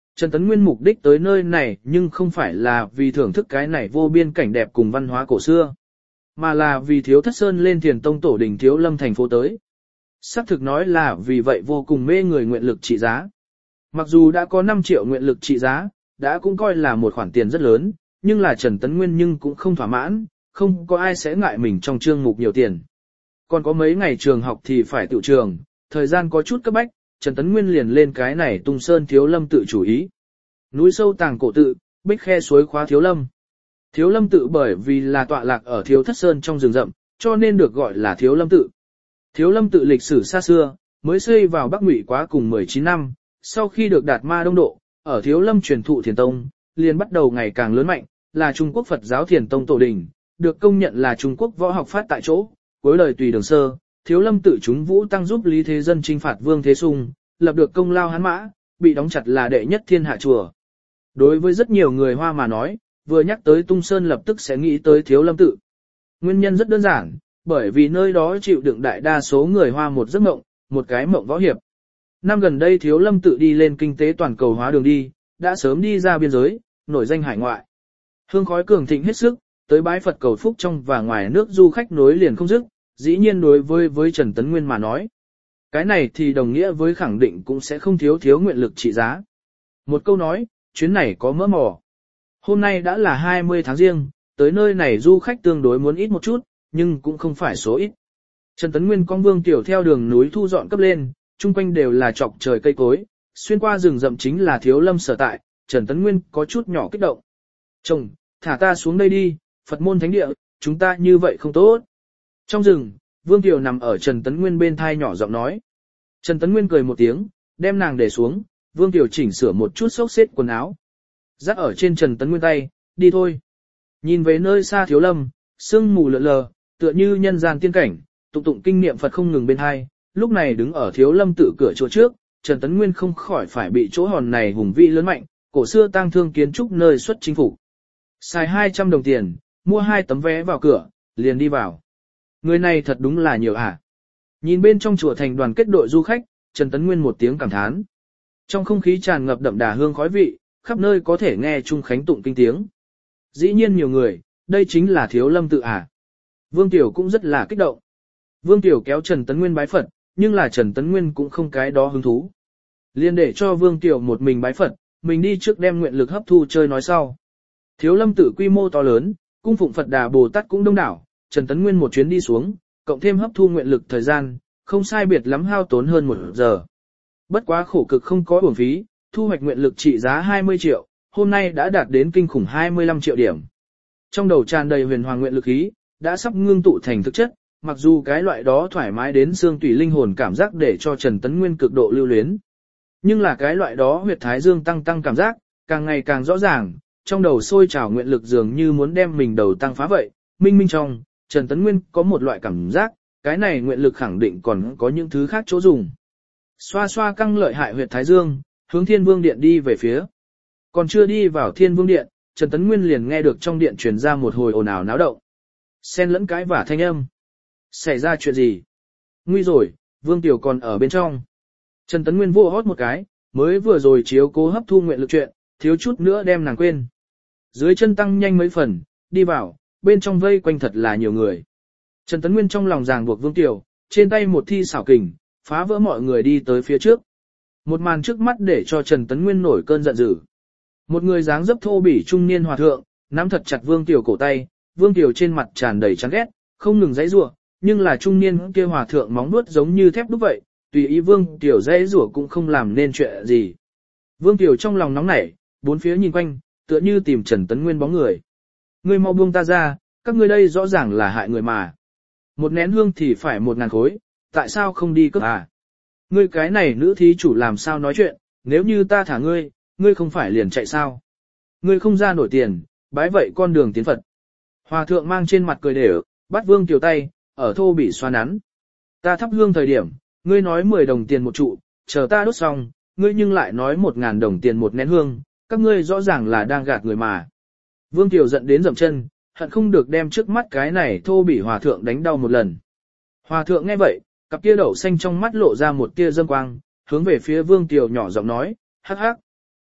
Trần Tấn Nguyên mục đích tới nơi này nhưng không phải là vì thưởng thức cái này vô biên cảnh đẹp cùng văn hóa cổ xưa, mà là vì Thiếu Thất Sơn lên Thiền Tông tổ đình Thiếu Lâm thành phố tới. Sắc thực nói là vì vậy vô cùng mê người nguyện lực trị giá. Mặc dù đã có năm triệu nguyện lực trị giá, đã cũng coi là một khoản tiền rất lớn, nhưng là Trần Tấn Nguyên nhưng cũng không thỏa mãn, không có ai sẽ ngại mình trong chương mục nhiều tiền. Còn có mấy ngày trường học thì phải tự trường, thời gian có chút cấp bách, Trần Tấn Nguyên liền lên cái này tung sơn Thiếu Lâm tự chủ ý. Núi sâu tàng cổ tự, bích khe suối khóa Thiếu Lâm. Thiếu Lâm tự bởi vì là tọa lạc ở Thiếu Thất Sơn trong rừng rậm, cho nên được gọi là Thiếu Lâm tự. Thiếu Lâm tự lịch sử xa xưa, mới xây vào Bắc Ngụy quá cùng mười chín năm, sau khi được đạt ma đông độ, ở Thiếu Lâm truyền thụ Thiền Tông, liền bắt đầu ngày càng lớn mạnh, là Trung Quốc Phật giáo Thiền Tông tổ đình, được công nhận là Trung Quốc võ học phát tại chỗ. Cuối đời tùy đường sơ, Thiếu Lâm tự chúng vũ tăng giúp Lý Thế Dân chinh phạt Vương Thế Sung, lập được công lao hán mã, bị đóng chặt là đệ nhất thiên hạ chùa. Đối với rất nhiều người Hoa mà nói, vừa nhắc tới Tung Sơn lập tức sẽ nghĩ tới Thiếu Lâm tự. Nguyên nhân rất đơn giản, bởi vì nơi đó chịu đựng đại đa số người Hoa một giấc mộng, một cái mộng võ hiệp. Năm gần đây Thiếu Lâm tự đi lên kinh tế toàn cầu hóa đường đi, đã sớm đi ra biên giới, nổi danh hải ngoại. Hương khói cường thịnh hết sức, tới bái Phật cầu phúc trong và ngoài nước du khách nối liền không dứt, dĩ nhiên đối với với Trần Tấn Nguyên mà nói. Cái này thì đồng nghĩa với khẳng định cũng sẽ không thiếu thiếu nguyện lực trị giá. Một câu nói, chuyến này có mỡ mò. Hôm nay đã là hai mươi tháng Giêng, tới nơi này du khách tương đối muốn ít một chút, nhưng cũng không phải số ít. Trần Tấn Nguyên con Vương Tiểu theo đường núi thu dọn cấp lên, chung quanh đều là chọc trời cây cối, xuyên qua rừng rậm chính là Thiếu Lâm sở tại, Trần Tấn Nguyên có chút nhỏ kích động. Chồng, thả ta xuống đây đi, Phật môn thánh địa, chúng ta như vậy không tốt. Trong rừng, Vương Tiểu nằm ở Trần Tấn Nguyên bên thai nhỏ giọng nói. Trần Tấn Nguyên cười một tiếng, đem nàng để xuống, Vương Tiểu chỉnh sửa một chút xốc xếp quần áo. Dắt ở trên Trần Tấn Nguyên tay, đi thôi. Nhìn về nơi xa Thiếu Lâm, sương mù lượn lờ, tựa như nhân gian tiên cảnh, tụng tụng kinh niệm Phật không ngừng bên hai. Lúc này đứng ở Thiếu Lâm tự cửa chỗ trước, Trần Tấn Nguyên không khỏi phải bị chỗ hòn này hùng vĩ lớn mạnh, cổ xưa tang thương kiến trúc nơi xuất chính phủ. Xài hai trăm đồng tiền, mua hai tấm vé vào cửa, liền đi vào. Người này thật đúng là nhiều à. Nhìn bên trong chùa thành đoàn kết đội du khách, Trần Tấn Nguyên một tiếng cảm thán. Trong không khí tràn ngập đậm đà hương khói vị, khắp nơi có thể nghe Trung Khánh tụng kinh tiếng. Dĩ nhiên nhiều người, đây chính là Thiếu Lâm tự à. Vương Tiểu cũng rất là kích động. Vương Tiểu kéo Trần Tấn Nguyên bái Phật, nhưng là Trần Tấn Nguyên cũng không cái đó hứng thú. Liên để cho Vương Tiểu một mình bái Phật, mình đi trước đem nguyện lực hấp thu chơi nói sau. Thiếu Lâm tự quy mô to lớn, cung phụng Phật Đà Bồ Tát cũng đông đảo, Trần Tấn Nguyên một chuyến đi xuống, cộng thêm hấp thu nguyện lực thời gian, không sai biệt lắm hao tốn hơn một giờ. Bất quá khổ cực không có uổng phí, thu hoạch nguyện lực trị giá hai mươi triệu, hôm nay đã đạt đến kinh khủng hai mươi lăm triệu điểm. Trong đầu tràn đầy huyền hoàng nguyện lực khí, đã sắp ngưng tụ thành thực chất, mặc dù cái loại đó thoải mái đến xương tủy linh hồn cảm giác để cho Trần Tấn Nguyên cực độ lưu luyến. Nhưng là cái loại đó huyệt thái dương tăng tăng cảm giác, càng ngày càng rõ ràng, trong đầu sôi trào nguyện lực dường như muốn đem mình đầu tăng phá vậy, minh minh trong, Trần Tấn Nguyên có một loại cảm giác, cái này nguyện lực khẳng định còn có những thứ khác chỗ dùng. Xoa xoa căng lợi hại huyệt thái dương, hướng Thiên Vương Điện đi về phía. Còn chưa đi vào Thiên Vương Điện, Trần Tấn Nguyên liền nghe được trong điện truyền ra một hồi ồn ào náo động. Xen lẫn cái vả thanh âm. Xảy ra chuyện gì? Nguy rồi, Vương Tiểu còn ở bên trong. Trần Tấn Nguyên vô hót một cái, mới vừa rồi chiếu cố hấp thu nguyện lực chuyện, thiếu chút nữa đem nàng quên. Dưới chân tăng nhanh mấy phần, đi vào, bên trong vây quanh thật là nhiều người. Trần Tấn Nguyên trong lòng ràng buộc Vương Tiểu, trên tay một thi xảo kình, phá vỡ mọi người đi tới phía trước. Một màn trước mắt để cho Trần Tấn Nguyên nổi cơn giận dữ. Một người dáng dấp thô bỉ trung niên hòa thượng, nắm thật chặt Vương Tiểu cổ tay, Vương Tiểu trên mặt tràn đầy chán ghét, không ngừng giãy giụa, nhưng là trung niên kia hòa thượng móng vuốt giống như thép đúc vậy, tùy ý Vương Tiểu giãy giụa cũng không làm nên chuyện gì. Vương Tiểu trong lòng nóng nảy, bốn phía nhìn quanh, tựa như tìm Trần Tấn Nguyên bóng người. Ngươi mau buông ta ra, các ngươi đây rõ ràng là hại người mà. Một nén hương thì phải một ngàn khối, tại sao không đi cướp à? Ngươi cái này nữ thí chủ làm sao nói chuyện, nếu như ta thả ngươi, ngươi không phải liền chạy sao? Ngươi không ra nổi tiền, bái vậy con đường tiến Phật. Hòa thượng mang trên mặt cười đều, bắt Vương Tiểu tay, ở thô bị xoa nắn. Ta thắp hương thời điểm, ngươi nói mười đồng tiền một trụ, chờ ta đốt xong, ngươi nhưng lại nói một ngàn đồng tiền một nén hương, các ngươi rõ ràng là đang gạt người mà. Vương Tiểu giận đến dậm chân, hận không được đem trước mắt cái này thô bỉ hòa thượng đánh đau một lần. Hòa thượng nghe vậy, cặp kia đậu xanh trong mắt lộ ra một tia dâm quang, hướng về phía Vương Tiểu nhỏ giọng nói, hắc hắc.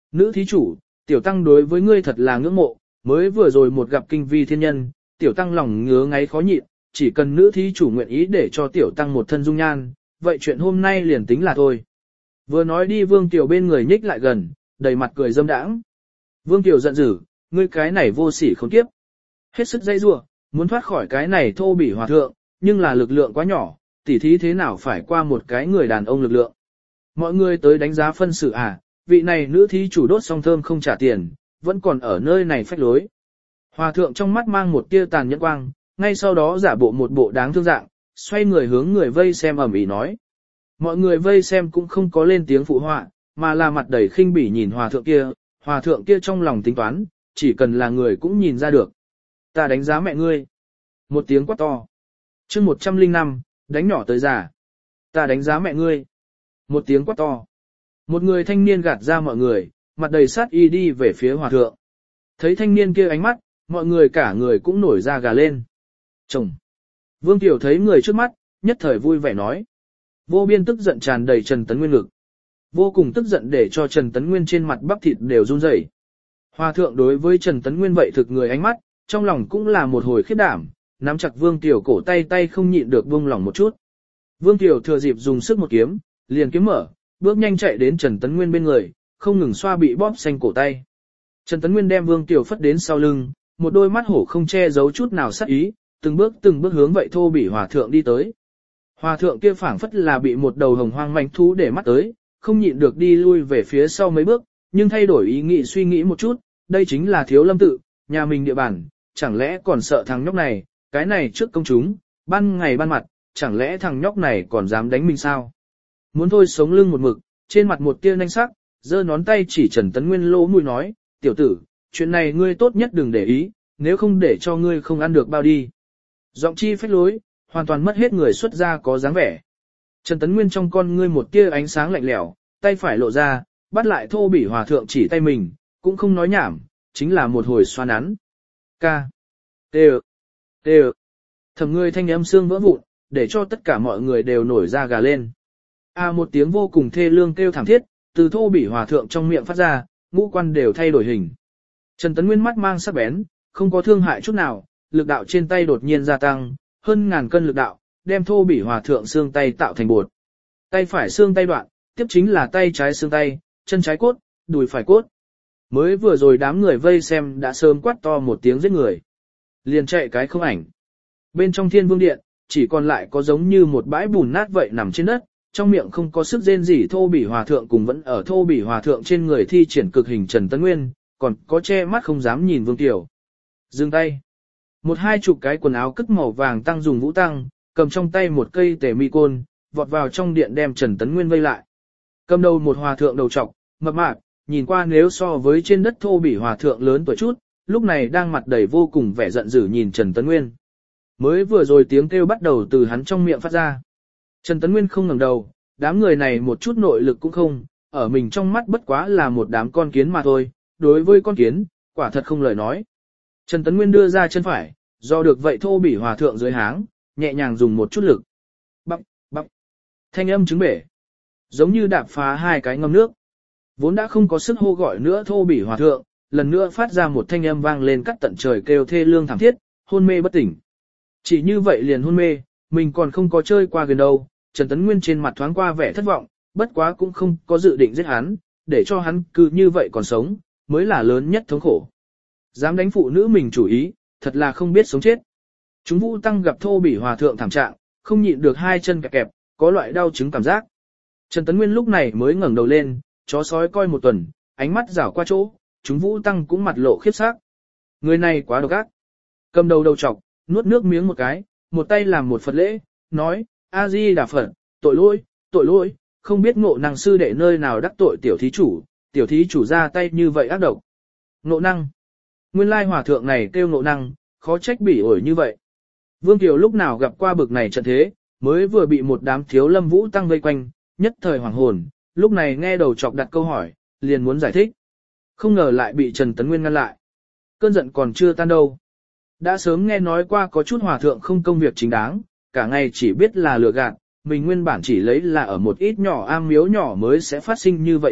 Nữ thí chủ, tiểu tăng đối với ngươi thật là ngưỡng mộ, mới vừa rồi một gặp kinh vi thiên nhân, tiểu tăng lòng ngứa ngáy khó nhịn, chỉ cần nữ thí chủ nguyện ý để cho tiểu tăng một thân dung nhan, vậy chuyện hôm nay liền tính là thôi. Vừa nói đi Vương Tiểu bên người nhích lại gần, đầy mặt cười dâm đãng. Vương Tiểu giận dữ, ngươi cái này vô sỉ khốn kiếp. Hết sức dây rủa, muốn thoát khỏi cái này thô bỉ hòa thượng, nhưng là lực lượng quá nhỏ, tỉ thí thế nào phải qua một cái người đàn ông lực lượng. Mọi người tới đánh giá phân xử à, vị này nữ thí chủ đốt song thơm không trả tiền, vẫn còn ở nơi này phách lối. Hòa thượng trong mắt mang một tia tàn nhẫn quang, ngay sau đó giả bộ một bộ đáng thương dạng, xoay người hướng người vây xem ầm ĩ nói. Mọi người vây xem cũng không có lên tiếng phụ họa, mà là mặt đầy khinh bỉ nhìn hòa thượng kia, hòa thượng kia trong lòng tính toán, chỉ cần là người cũng nhìn ra được. Ta đánh giá mẹ ngươi. Một tiếng quát to. chương một trăm lẻ năm, đánh nhỏ tới già. Ta đánh giá mẹ ngươi. Một tiếng quát to. Một người thanh niên gạt ra mọi người, mặt đầy sát y đi về phía hòa thượng. Thấy thanh niên kia ánh mắt, mọi người cả người cũng nổi da gà lên. Chồng. Vương Tiểu thấy người trước mắt, nhất thời vui vẻ nói. Vô biên tức giận tràn đầy Trần Tấn Nguyên ngực. Vô cùng tức giận để cho Trần Tấn Nguyên trên mặt bắp thịt đều run rẩy. Hòa thượng đối với Trần Tấn Nguyên vậy thực người ánh mắt, trong lòng cũng là một hồi khiếp đảm, nắm chặt Vương Tiểu cổ tay tay không nhịn được buông lỏng một chút. Vương Tiểu thừa dịp dùng sức một kiếm, liền kiếm mở, bước nhanh chạy đến Trần Tấn Nguyên bên người, không ngừng xoa bị bóp xanh cổ tay. Trần Tấn Nguyên đem Vương Tiểu phất đến sau lưng, một đôi mắt hổ không che giấu chút nào sát ý, từng bước từng bước hướng vậy thô bỉ hòa thượng đi tới. Hòa thượng kia phảng phất là bị một đầu hồng hoang manh thú để mắt tới, không nhịn được đi lui về phía sau mấy bước, nhưng thay đổi ý nghĩ suy nghĩ một chút, đây chính là Thiếu Lâm tự, nhà mình địa bàn, chẳng lẽ còn sợ thằng nhóc này, cái này trước công chúng, ban ngày ban mặt, chẳng lẽ thằng nhóc này còn dám đánh mình sao? Muốn thôi sống lưng một mực, trên mặt một tia nanh sắc, giơ ngón tay chỉ Trần Tấn Nguyên lỗ mũi nói, tiểu tử, chuyện này ngươi tốt nhất đừng để ý, nếu không để cho ngươi không ăn được bao đi. Giọng chi phách lối, hoàn toàn mất hết người xuất gia có dáng vẻ. Trần Tấn Nguyên trong con ngươi một tia ánh sáng lạnh lẽo, tay phải lộ ra, bắt lại thô bỉ hòa thượng chỉ tay mình, cũng không nói nhảm, chính là một hồi xoa nắn. Ca. Tê Tê Thầm ngươi thanh âm xương vỡ vụn, để cho tất cả mọi người đều nổi da gà lên. À một tiếng vô cùng thê lương kêu thảm thiết, từ thô bỉ hòa thượng trong miệng phát ra, ngũ quan đều thay đổi hình. Trần Tấn Nguyên mắt mang sắc bén, không có thương hại chút nào, lực đạo trên tay đột nhiên gia tăng, hơn ngàn cân lực đạo, đem thô bỉ hòa thượng xương tay tạo thành bột. Tay phải xương tay đoạn, tiếp chính là tay trái xương tay, chân trái cốt, đùi phải cốt. Mới vừa rồi đám người vây xem đã sớm quát to một tiếng giết người. Liền chạy cái không ảnh. Bên trong Thiên Vương Điện, chỉ còn lại có giống như một bãi bùn nát vậy nằm trên đất, trong miệng không có sức rên rỉ thô bỉ hòa thượng cùng vẫn ở thô bỉ hòa thượng trên người thi triển cực hình Trần Tấn Nguyên, còn có che mắt không dám nhìn Vương Tiểu. Dừng tay. Một hai chục cái quần áo cất màu vàng tăng dùng vũ tăng, cầm trong tay một cây tể mi côn, vọt vào trong điện đem Trần Tấn Nguyên vây lại. Cầm đầu một hòa thượng đầu trọc, mập mạp, nhìn qua nếu so với trên đất thô bỉ hòa thượng lớn tuổi chút, lúc này đang mặt đầy vô cùng vẻ giận dữ nhìn Trần Tấn Nguyên. Mới vừa rồi tiếng kêu bắt đầu từ hắn trong miệng phát ra. Trần Tấn Nguyên không ngẩng đầu, đám người này một chút nội lực cũng không, ở mình trong mắt bất quá là một đám con kiến mà thôi, đối với con kiến, quả thật không lời nói. Trần Tấn Nguyên đưa ra chân phải, do được vậy thô bỉ hòa thượng dưới háng, nhẹ nhàng dùng một chút lực. Bắp, bắp. Thanh âm trứng bể. Giống như đạp phá hai cái ngâm nước. Vốn đã không có sức hô gọi nữa thô bỉ hòa thượng, lần nữa phát ra một thanh âm vang lên cắt tận trời kêu thê lương thảm thiết, hôn mê bất tỉnh. Chỉ như vậy liền hôn mê, mình còn không có chơi qua gần đâu, Trần Tấn Nguyên trên mặt thoáng qua vẻ thất vọng, bất quá cũng không có dự định giết hắn, để cho hắn cứ như vậy còn sống, mới là lớn nhất thống khổ. Dám đánh phụ nữ mình chủ ý, thật là không biết sống chết. Chúng Vũ Tăng gặp thô bỉ hòa thượng thảm trạng, không nhịn được hai chân kẹp kẹp, có loại đau chứng cảm giác. Trần Tấn Nguyên lúc này mới ngẩng đầu lên, chó sói coi một tuần, ánh mắt rảo qua chỗ, chúng Vũ Tăng cũng mặt lộ khiếp sắc. Người này quá độc ác. Cầm đầu đầu trọc, nuốt nước miếng một cái, một tay làm một Phật lễ, nói, A-di Đà Phật, tội lỗi, tội lỗi, không biết ngộ năng sư đệ nơi nào đắc tội tiểu thí chủ, tiểu thí chủ ra tay như vậy ác độc. Ngộ năng. Nguyên lai hòa thượng này kêu ngộ năng, khó trách bỉ ổi như vậy. Vương Kiều lúc nào gặp qua bực này trận thế, mới vừa bị một đám Thiếu Lâm Vũ Tăng vây quanh, nhất thời hoàng hồn, lúc này nghe đầu chọc đặt câu hỏi, liền muốn giải thích. Không ngờ lại bị Trần Tấn Nguyên ngăn lại. Cơn giận còn chưa tan đâu. Đã sớm nghe nói qua có chút hòa thượng không công việc chính đáng, cả ngày chỉ biết là lừa gạt, mình nguyên bản chỉ lấy là ở một ít nhỏ am miếu nhỏ mới sẽ phát sinh như vậy chuyện,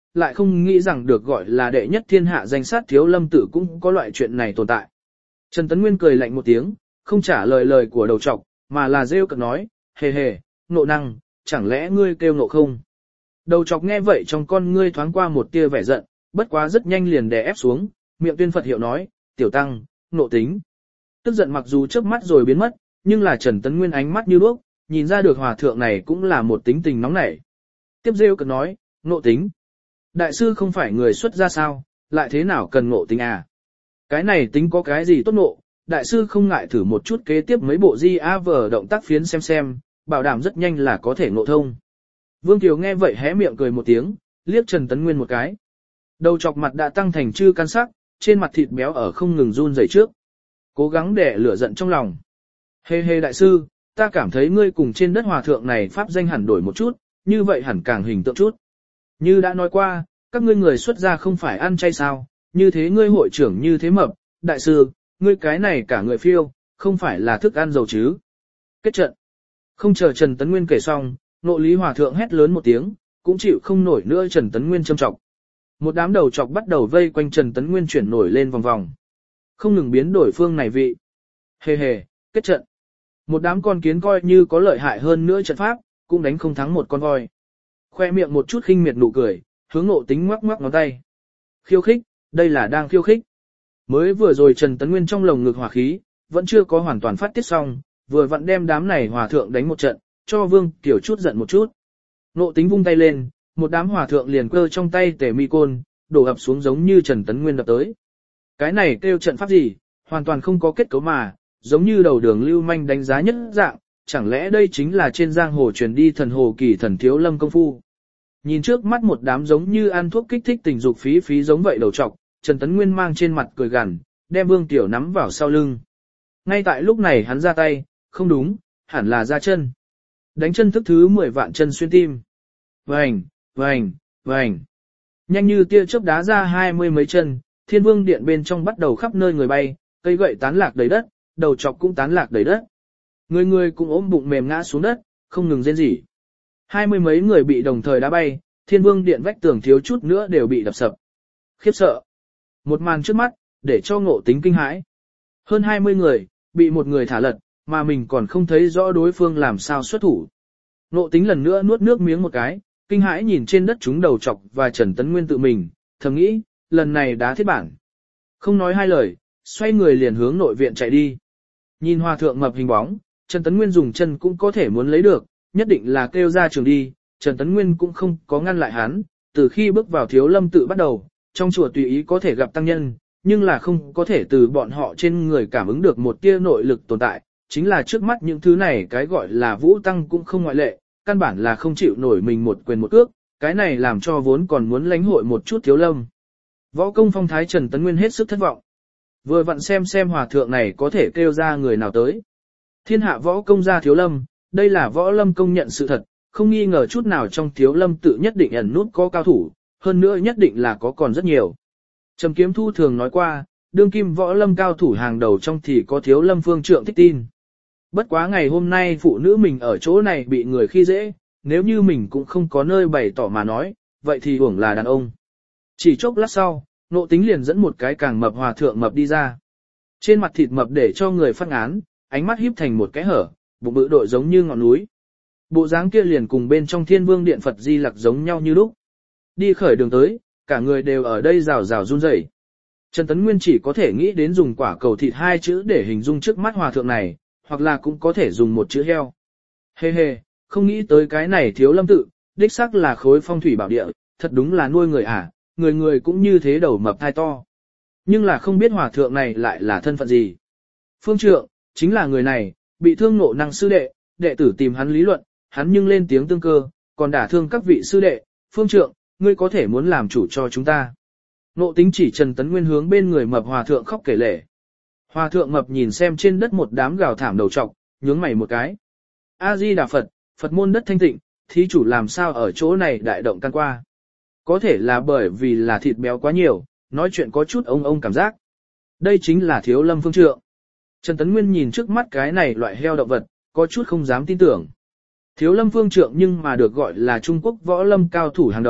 lại không nghĩ rằng được gọi là đệ nhất thiên hạ danh sát thiếu lâm tự cũng có loại chuyện này tồn tại. Trần Tấn Nguyên cười lạnh một tiếng, không trả lời lời của đầu trọc, mà là rêu cợt nói, hề hề, nộ năng, chẳng lẽ ngươi kêu nộ không? Đầu trọc nghe vậy trong con ngươi thoáng qua một tia vẻ giận, bất quá rất nhanh liền đè ép xuống, miệng tuyên Phật hiệu nói, tiểu tăng, nộ tính. Tức giận mặc dù chớp mắt rồi biến mất, nhưng là Trần Tấn Nguyên ánh mắt như đuốc, nhìn ra được hòa thượng này cũng là một tính tình nóng nảy. Tiếp rêu cợt nói, nộ tính. Đại sư không phải người xuất gia sao, lại thế nào cần ngộ tính à? Cái này tính có cái gì tốt nộ, đại sư không ngại thử một chút kế tiếp mấy bộ di a vờ động tác phiến xem xem, bảo đảm rất nhanh là có thể ngộ thông. Vương Kiều nghe vậy hé miệng cười một tiếng, liếc Trần Tấn Nguyên một cái. Đầu chọc mặt đã tăng thành chư căn sắc, trên mặt thịt béo ở không ngừng run rẩy trước. Cố gắng để lửa giận trong lòng. Hê hê đại sư, ta cảm thấy ngươi cùng trên đất hòa thượng này pháp danh hẳn đổi một chút, như vậy hẳn càng hình tượng chút. Như đã nói qua, các ngươi người xuất gia không phải ăn chay sao, như thế ngươi hội trưởng như thế mập, đại sư, ngươi cái này cả người phiêu, không phải là thức ăn dầu chứ. Kết trận. Không chờ Trần Tấn Nguyên kể xong, Nộ Lý Hòa Thượng hét lớn một tiếng, cũng chịu không nổi nữa Trần Tấn Nguyên châm trọng. Một đám đầu chọc bắt đầu vây quanh Trần Tấn Nguyên chuyển nổi lên vòng vòng. Không ngừng biến đổi phương này vị. Hề hề, kết trận. Một đám con kiến coi như có lợi hại hơn nữa trận pháp, cũng đánh không thắng một con voi. Khoe miệng một chút khinh miệt nụ cười, hướng Nộ Tính ngoắc ngoắc ngón tay. Khiêu khích, đây là đang khiêu khích. Mới vừa rồi Trần Tấn Nguyên trong lồng ngực hỏa khí, vẫn chưa có hoàn toàn phát tiết xong, vừa vặn đem đám này hòa thượng đánh một trận, cho Vương Tiểu chút giận một chút. Nộ Tính vung tay lên, một đám hòa thượng liền cơ trong tay tề mi côn, đổ ập xuống giống như Trần Tấn Nguyên đập tới. Cái này kêu trận pháp gì, hoàn toàn không có kết cấu mà, giống như đầu đường lưu manh đánh giá nhất dạng, chẳng lẽ đây chính là trên giang hồ truyền đi thần hồ kỳ thần thiếu lâm công phu. Nhìn trước mắt một đám giống như ăn thuốc kích thích tình dục phí phí giống vậy đầu trọc, Trần Tấn Nguyên mang trên mặt cười gằn, đem Vương Tiểu nắm vào sau lưng. Ngay tại lúc này hắn ra tay, không đúng, hẳn là ra chân. Đánh chân thức thứ mười vạn chân xuyên tim. Vành, vành, vành. Nhanh như tia chớp đá ra hai mươi mấy chân, Thiên Vương điện bên trong bắt đầu khắp nơi người bay, cây gậy tán lạc đầy đất, đầu chọc cũng tán lạc đầy đất. Người người cũng ôm bụng mềm ngã xuống đất, không ngừng rên rỉ. Hai mươi mấy người bị đồng thời đá bay, Thiên Vương điện vách tường thiếu chút nữa đều bị đập sập. Khiếp sợ. Một màn trước mắt, để cho Ngộ Tính kinh hãi. Hơn hai mươi người, bị một người thả lật, mà mình còn không thấy rõ đối phương làm sao xuất thủ. Ngộ Tính lần nữa nuốt nước miếng một cái, kinh hãi nhìn trên đất chúng đầu chọc và Trần Tấn Nguyên tự mình, thầm nghĩ, lần này đá thiết bản. Không nói hai lời, xoay người liền hướng nội viện chạy đi. Nhìn hòa thượng mập hình bóng, Trần Tấn Nguyên dùng chân cũng có thể muốn lấy được, nhất định là kêu ra trường đi, Trần Tấn Nguyên cũng không có ngăn lại hắn, từ khi bước vào thiếu lâm tự bắt đầu, trong chùa tùy ý có thể gặp tăng nhân, nhưng là không có thể từ bọn họ trên người cảm ứng được một tia nội lực tồn tại, chính là trước mắt những thứ này cái gọi là vũ tăng cũng không ngoại lệ, căn bản là không chịu nổi mình một quyền một cước, cái này làm cho vốn còn muốn lãnh hội một chút thiếu lâm. Võ công phong thái Trần Tấn Nguyên hết sức thất vọng. Vừa vặn xem xem hòa thượng này có thể kêu ra người nào tới. Thiên hạ võ công ra thiếu lâm, đây là võ lâm công nhận sự thật, không nghi ngờ chút nào trong thiếu lâm tự nhất định ẩn nút có cao thủ, hơn nữa nhất định là có còn rất nhiều. Trầm Kiếm Thu thường nói qua, đương kim võ lâm cao thủ hàng đầu trong thì có thiếu lâm Phương Trượng Thích Tin. Bất quá ngày hôm nay phụ nữ mình ở chỗ này bị người khi dễ, nếu như mình cũng không có nơi bày tỏ mà nói, vậy thì uổng là đàn ông. Chỉ chốc lát sau, Ngộ Tính liền dẫn một cái càng mập hòa thượng mập đi ra. Trên mặt thịt mập để cho người phát án, ánh mắt híp thành một cái hở, bụng bự đội giống như ngọn núi. Bộ dáng kia liền cùng bên trong Thiên Vương điện Phật Di Lặc giống nhau như lúc. Đi khởi đường tới, cả người đều ở đây rào rào run rẩy. Trần Tấn Nguyên chỉ có thể nghĩ đến dùng quả cầu thịt hai chữ để hình dung trước mắt hòa thượng này, hoặc là cũng có thể dùng một chữ heo. Hê hê, không nghĩ tới cái này thiếu lâm tự, đích xác là khối phong thủy bảo địa, thật đúng là nuôi người à, người người cũng như thế đầu mập thai to. Nhưng là không biết hòa thượng này lại là thân phận gì. Phương Trượng, chính là người này, bị thương nộ năng sư đệ, đệ tử tìm hắn lý luận, hắn nhưng lên tiếng tương cơ, còn đả thương các vị sư đệ, Phương Trượng, ngươi có thể muốn làm chủ cho chúng ta. Ngộ Tính chỉ Trần Tấn Nguyên hướng bên người mập hòa thượng khóc kể lể. Hòa thượng mập nhìn xem trên đất một đám gào thảm đầu trọc, nhướng mày một cái. A-di-đà Phật, Phật môn đất thanh tịnh, thí chủ làm sao ở chỗ này đại động can qua. Có thể là bởi vì là thịt béo quá nhiều, nói chuyện có chút ông ông cảm giác. Đây chính là thiếu lâm Phương Trượng. Trần Tấn Nguyên nhìn trước mắt cái này loại heo động vật, có chút không dám tin tưởng. Thiếu lâm Phương Trượng nhưng mà được gọi là Trung Quốc võ lâm cao thủ hàng đầu,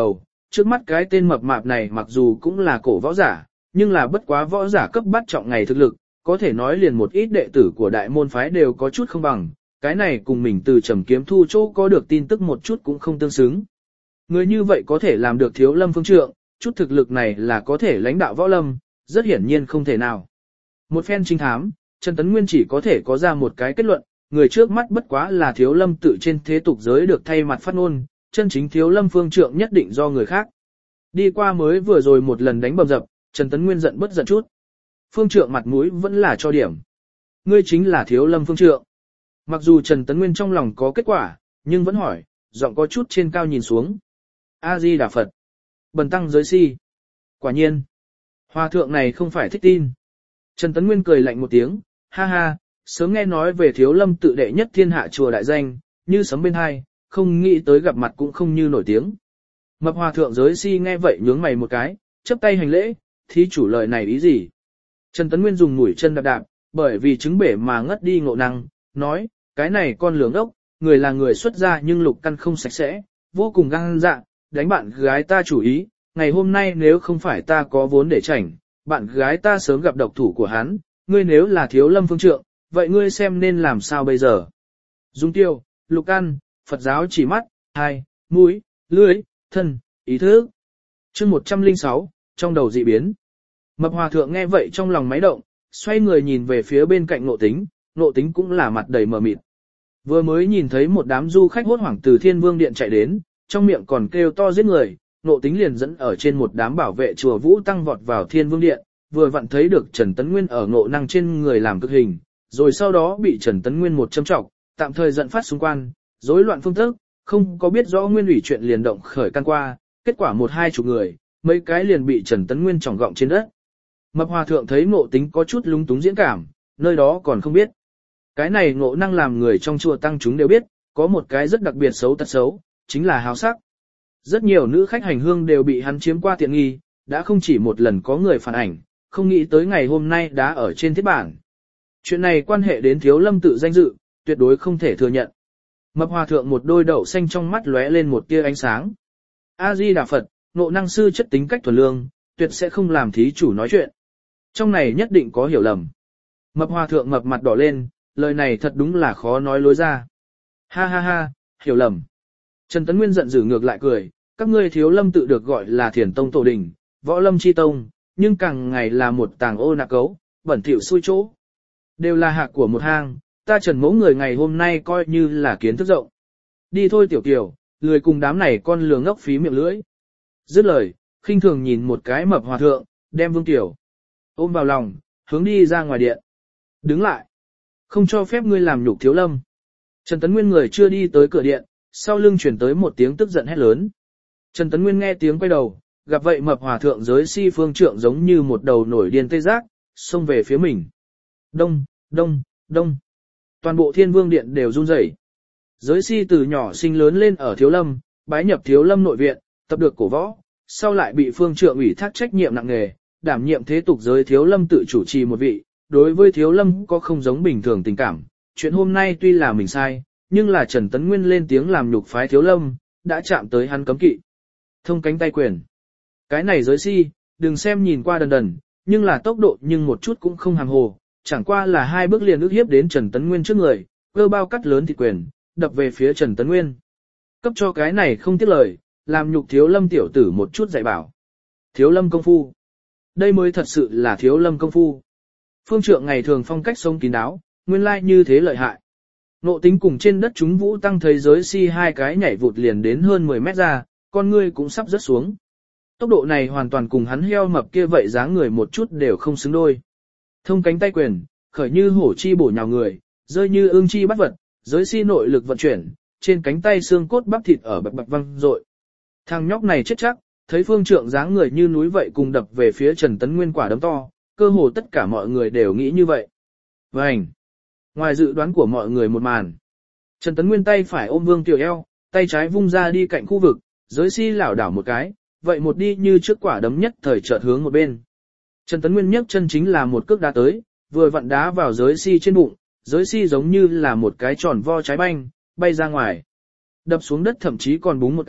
trước mắt cái tên mập mạp này mặc dù cũng là cổ võ giả, nhưng là bất quá võ giả cấp bắt trọng ngày thực lực, có thể nói liền một ít đệ tử của đại môn phái đều có chút không bằng, cái này cùng mình từ Trầm Kiếm Thu chỗ có được tin tức một chút cũng không tương xứng. Người như vậy có thể làm được Thiếu Lâm phương trượng, chút thực lực này là có thể lãnh đạo võ lâm, rất hiển nhiên không thể nào. Một phen trinh thám, Trần Tấn Nguyên chỉ có thể có ra một cái kết luận, người trước mắt bất quá là Thiếu Lâm tự trên thế tục giới được thay mặt phát ngôn, chân chính Thiếu Lâm phương trượng nhất định do người khác. Đi qua mới vừa rồi một lần đánh bầm dập, Trần Tấn Nguyên giận bất giận chút. Phương trượng mặt mũi vẫn là cho điểm. Ngươi chính là Thiếu Lâm phương trượng. Mặc dù Trần Tấn Nguyên trong lòng có kết quả, nhưng vẫn hỏi, giọng có chút trên cao nhìn xuống. A-di Đà Phật. Bần tăng giới si. Quả nhiên. Hòa thượng này không phải thích tin. Trần Tấn Nguyên cười lạnh một tiếng, ha ha, sớm nghe nói về Thiếu Lâm tự đệ nhất thiên hạ chùa đại danh, như sấm bên hai, không nghĩ tới gặp mặt cũng không như nổi tiếng. Mập hòa thượng giới si nghe vậy nhướng mày một cái, chắp tay hành lễ, thí chủ lời này ý gì? Trần Tấn Nguyên dùng mũi chân đạp đạp, bởi vì chứng bể mà ngất đi ngộ năng, nói, cái này con lường ốc, người là người xuất gia nhưng lục căn không sạch sẽ, vô cùng gan dạ, đánh bạn gái ta chủ ý, ngày hôm nay nếu không phải ta có vốn để chảnh, bạn gái ta sớm gặp độc thủ của hắn, ngươi nếu là Thiếu Lâm phương trượng, vậy ngươi xem nên làm sao bây giờ? Dung tiêu, lục căn, Phật giáo chỉ mắt, hai, mũi, lưỡi, thân, ý thức. Chương một trăm lẻ sáu, trong đầu dị biến. Mập hòa thượng nghe vậy trong lòng máy động, xoay người nhìn về phía bên cạnh Ngộ Tính, Ngộ Tính cũng là mặt đầy mờ mịt. Vừa mới nhìn thấy một đám du khách hốt hoảng từ Thiên Vương Điện chạy đến, trong miệng còn kêu to giết người, Ngộ Tính liền dẫn ở trên một đám bảo vệ chùa Vũ tăng vọt vào Thiên Vương Điện, vừa vặn thấy được Trần Tấn Nguyên ở ngộ năng trên người làm cực hình, rồi sau đó bị Trần Tấn Nguyên một châm trọc, tạm thời giận phát xung quan, rối loạn phương thức, không có biết rõ nguyên ủy chuyện liền động khởi can qua, kết quả một hai chục người, mấy cái liền bị Trần Tấn Nguyên tròng gọng trên đất. Mập hòa thượng thấy Ngộ Tính có chút lung túng diễn cảm, nơi đó còn không biết. Cái này ngộ năng làm người trong chùa tăng chúng đều biết, có một cái rất đặc biệt xấu tật xấu, chính là háo sắc. Rất nhiều nữ khách hành hương đều bị hắn chiếm qua tiện nghi, đã không chỉ một lần có người phản ảnh, không nghĩ tới ngày hôm nay đã ở trên thiết bản. Chuyện này quan hệ đến Thiếu Lâm tự danh dự, tuyệt đối không thể thừa nhận. Mập hòa thượng một đôi đậu xanh trong mắt lóe lên một tia ánh sáng. A-di Đà Phật, ngộ năng sư chất tính cách thuần lương, tuyệt sẽ không làm thí chủ nói chuyện. Trong này nhất định có hiểu lầm. Mập hòa thượng mập mặt đỏ lên, lời này thật đúng là khó nói lối ra. Ha ha ha, hiểu lầm. Trần Tấn Nguyên giận dữ ngược lại cười, các ngươi Thiếu Lâm tự được gọi là Thiền Tông Tổ Đình, Võ Lâm Chi Tông, nhưng càng ngày là một tàng ô nạc cấu, bẩn thỉu xui chỗ. Đều là hạc của một hang, ta Trần mẫu người ngày hôm nay coi như là kiến thức rộng. Đi thôi Tiểu Kiều, lười cùng đám này con lừa ngốc phí miệng lưỡi. Dứt lời, khinh thường nhìn một cái mập hòa thượng, đem Vương Tiểu ôm vào lòng, hướng đi ra ngoài điện. Đứng lại, không cho phép ngươi làm nhục Thiếu Lâm. Trần Tấn Nguyên người chưa đi tới cửa điện, sau lưng chuyển tới một tiếng tức giận hét lớn. Trần Tấn Nguyên nghe tiếng quay đầu, gặp vậy mập hòa thượng giới si phương trượng giống như một đầu nổi điên tê giác, xông về phía mình. Đông, đông, đông. Toàn bộ Thiên Vương Điện đều run rẩy. Giới si từ nhỏ sinh lớn lên ở Thiếu Lâm, bái nhập Thiếu Lâm nội viện, tập được cổ võ, sau lại bị phương trượng ủy thác trách nhiệm nặng nề, đảm nhiệm thế tục giới Thiếu Lâm tự chủ trì một vị. Đối với Thiếu Lâm có không giống bình thường tình cảm, chuyện hôm nay tuy là mình sai, nhưng là Trần Tấn Nguyên lên tiếng làm nhục phái Thiếu Lâm, đã chạm tới hắn cấm kỵ. Thông cánh tay quyền. Cái này giới si, đừng xem nhìn qua đần đần, nhưng là tốc độ nhưng một chút cũng không hàng hồ, chẳng qua là hai bước liền ước hiếp đến Trần Tấn Nguyên trước người, cơ bao cắt lớn thịt quyền, đập về phía Trần Tấn Nguyên. Cấp cho cái này không tiếc lời, làm nhục Thiếu Lâm tiểu tử một chút dạy bảo. Thiếu Lâm công phu. Đây mới thật sự là Thiếu Lâm công phu. Phương trượng ngày thường phong cách sống kín đáo, nguyên lai như thế lợi hại. Ngộ Tính cùng trên đất chúng Vũ tăng thấy giới si hai cái nhảy vụt liền đến hơn mười mét ra, con ngươi cũng sắp rớt xuống. Tốc độ này hoàn toàn cùng hắn heo mập kia vậy dáng người một chút đều không xứng đôi. Thông cánh tay quyền, khởi như hổ chi bổ nhào người, rơi như ương chi bắt vật, giới si nội lực vận chuyển, trên cánh tay xương cốt bắp thịt ở bập bập văng rội. Thằng nhóc này chết chắc, thấy phương trượng dáng người như núi vậy cùng đập về phía Trần Tấn Nguyên quả đấm to, cơ hồ tất cả mọi người đều nghĩ như vậy. Vành! Ngoài dự đoán của mọi người một màn. Trần Tấn Nguyên tay phải ôm Vương Tiểu eo, tay trái vung ra đi cạnh khu vực, giới si lảo đảo một cái, vậy một đi như trước quả đấm nhất thời chợt hướng một bên. Trần Tấn Nguyên nhấc chân chính là một cước đá tới, vừa vặn đá vào giới si trên bụng, giới si giống như là một cái tròn vo trái banh, bay ra ngoài. Đập xuống đất thậm chí còn búng một cái,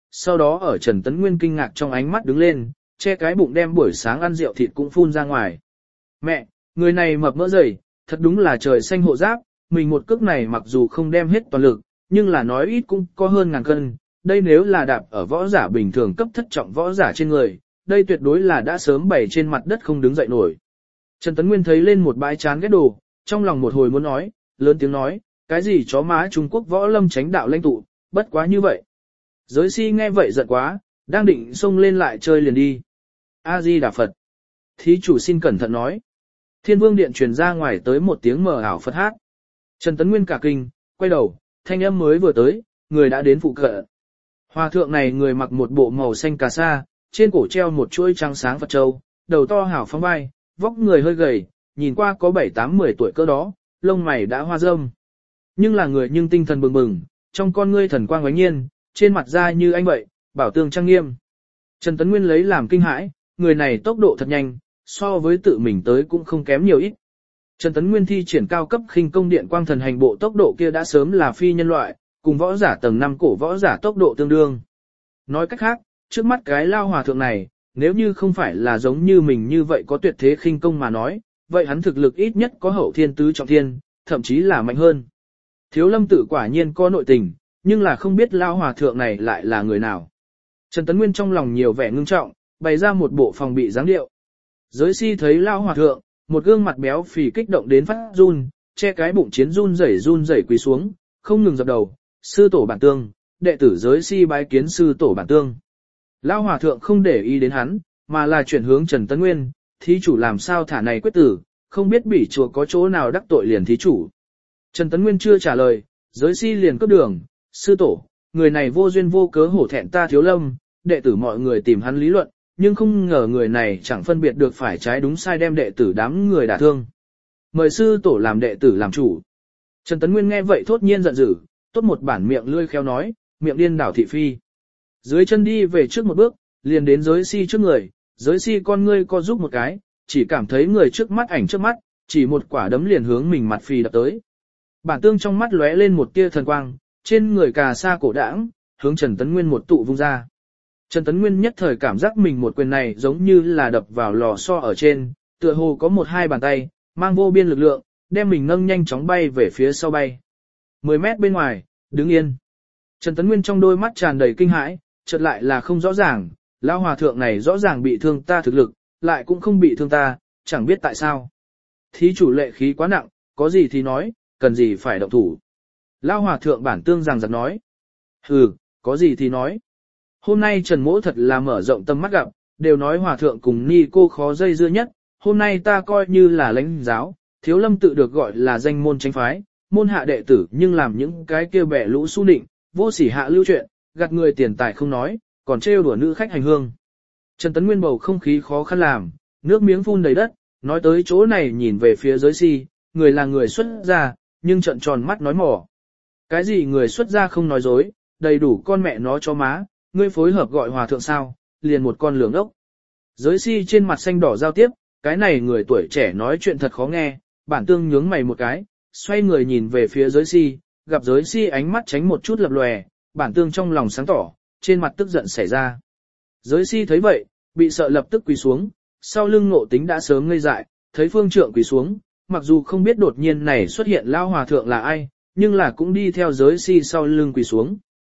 sau đó ở Trần Tấn Nguyên kinh ngạc trong ánh mắt đứng lên, che cái bụng đem buổi sáng ăn rượu thịt cũng phun ra ngoài. Mẹ, người này mập mỡ dày, thật đúng là trời xanh hộ giáp, mình một cước này mặc dù không đem hết toàn lực, nhưng là nói ít cũng có hơn ngàn cân, đây nếu là đạp ở võ giả bình thường cấp thất trọng võ giả trên người, đây tuyệt đối là đã sớm bày trên mặt đất không đứng dậy nổi. Trần Tấn Nguyên thấy lên một bãi chán ghét đồ, trong lòng một hồi muốn nói, lớn tiếng nói, cái gì chó má Trung Quốc võ lâm tránh đạo lãnh tụ, bất quá như vậy. Giới si nghe vậy giận quá, đang định xông lên lại chơi liền đi. A-di Đà Phật. Thí chủ xin cẩn thận nói. Thiên Vương Điện truyền ra ngoài tới một tiếng mờ ảo Phật hát. Trần Tấn Nguyên cả kinh, quay đầu, thanh âm mới vừa tới, người đã đến phụ cận. Hòa thượng này người mặc một bộ màu xanh cà sa, trên cổ treo một chuỗi trắng sáng Phật châu, đầu to hảo phóng vai, vóc người hơi gầy, nhìn qua có bảy tám mười tuổi cỡ đó, lông mày đã hoa râm. Nhưng là người nhưng tinh thần bừng bừng, trong con ngươi thần quang oánh nhiên, trên mặt da như anh vậy, bảo tương trang nghiêm. Trần Tấn Nguyên lấy làm kinh hãi, người này tốc độ thật nhanh, so với tự mình tới cũng không kém nhiều ít. Trần Tấn Nguyên thi triển cao cấp khinh công điện quang thần hành bộ tốc độ kia đã sớm là phi nhân loại, cùng võ giả tầng năm cổ võ giả tốc độ tương đương. Nói cách khác, trước mắt cái lao hòa thượng này, nếu như không phải là giống như mình như vậy có tuyệt thế khinh công mà nói, vậy hắn thực lực ít nhất có hậu thiên tứ trọng thiên, thậm chí là mạnh hơn. Thiếu Lâm tự quả nhiên có nội tình, nhưng là không biết lao hòa thượng này lại là người nào. Trần Tấn Nguyên trong lòng nhiều vẻ ngưng trọng, bày ra một bộ phòng bị dáng điệu. Giới si thấy lao hòa thượng, một gương mặt béo phì kích động đến phát run, che cái bụng chiến run rẩy run rẩy quỳ xuống, không ngừng dập đầu, sư tổ bản tương, đệ tử giới si bái kiến sư tổ bản tương. Lao hòa thượng không để ý đến hắn, mà là chuyển hướng Trần Tấn Nguyên, thí chủ làm sao thả này quyết tử, không biết bỉ chùa có chỗ nào đắc tội liền thí chủ. Trần Tấn Nguyên chưa trả lời, giới si liền cướp đường, sư tổ, người này vô duyên vô cớ hổ thẹn ta Thiếu Lâm, đệ tử mọi người tìm hắn lý luận, nhưng không ngờ người này chẳng phân biệt được phải trái đúng sai đem đệ tử đám người đả thương. Mời sư tổ làm đệ tử làm chủ. Trần Tấn Nguyên nghe vậy thốt nhiên giận dữ, tốt một bản miệng lươi khéo nói, miệng điên đảo thị phi. Dưới chân đi về trước một bước, liền đến giới si trước người, giới si con ngươi co giúp một cái, chỉ cảm thấy người trước mắt ảnh trước mắt, chỉ một quả đấm liền hướng mình mặt phì đập tới. Bản tương trong mắt lóe lên một tia thần quang, trên người cà sa cổ đãng, hướng Trần Tấn Nguyên một tụ vung ra. Trần Tấn Nguyên nhất thời cảm giác mình một quyền này giống như là đập vào lò xo ở trên, tựa hồ có một hai bàn tay, mang vô biên lực lượng, đem mình nâng nhanh chóng bay về phía sau bay. mười mét bên ngoài, đứng yên. Trần Tấn Nguyên trong đôi mắt tràn đầy kinh hãi, chợt lại là không rõ ràng, lão hòa thượng này rõ ràng bị thương ta thực lực, lại cũng không bị thương ta, chẳng biết tại sao. Thí chủ lệ khí quá nặng, có gì thì nói, cần gì phải động thủ. Lão hòa thượng bản tương rằng giật nói. Hừ, có gì thì nói. Hôm nay Trần Mỗ thật là mở rộng tâm mắt gặp, đều nói hòa thượng cùng ni cô khó dây dưa nhất, hôm nay ta coi như là lãnh giáo, Thiếu Lâm tự được gọi là danh môn chánh phái, môn hạ đệ tử nhưng làm những cái kia bẻ lũ su nịnh, vô sỉ hạ lưu chuyện, gạt người tiền tài không nói, còn trêu đùa nữ khách hành hương. Trần Tấn Nguyên bầu không khí khó khăn làm, nước miếng phun đầy đất, nói tới chỗ này nhìn về phía giới si, người là người xuất gia, nhưng trợn tròn mắt nói mỏ. Cái gì người xuất gia không nói dối, đầy đủ con mẹ nó cho má, ngươi phối hợp gọi hòa thượng sao, liền một con lường ốc. Giới si trên mặt xanh đỏ giao tiếp, cái này người tuổi trẻ nói chuyện thật khó nghe, bản tương nhướng mày một cái, xoay người nhìn về phía giới si, gặp giới si ánh mắt tránh một chút lập lòe, bản tương trong lòng sáng tỏ, trên mặt tức giận xảy ra. Giới si thấy vậy, bị sợ lập tức quỳ xuống, sau lưng Ngộ Tính đã sớm ngây dại, thấy phương trượng quỳ xuống, mặc dù không biết đột nhiên này xuất hiện lao hòa thượng là ai, nhưng là cũng đi theo giới si sau lưng quỳ xuống.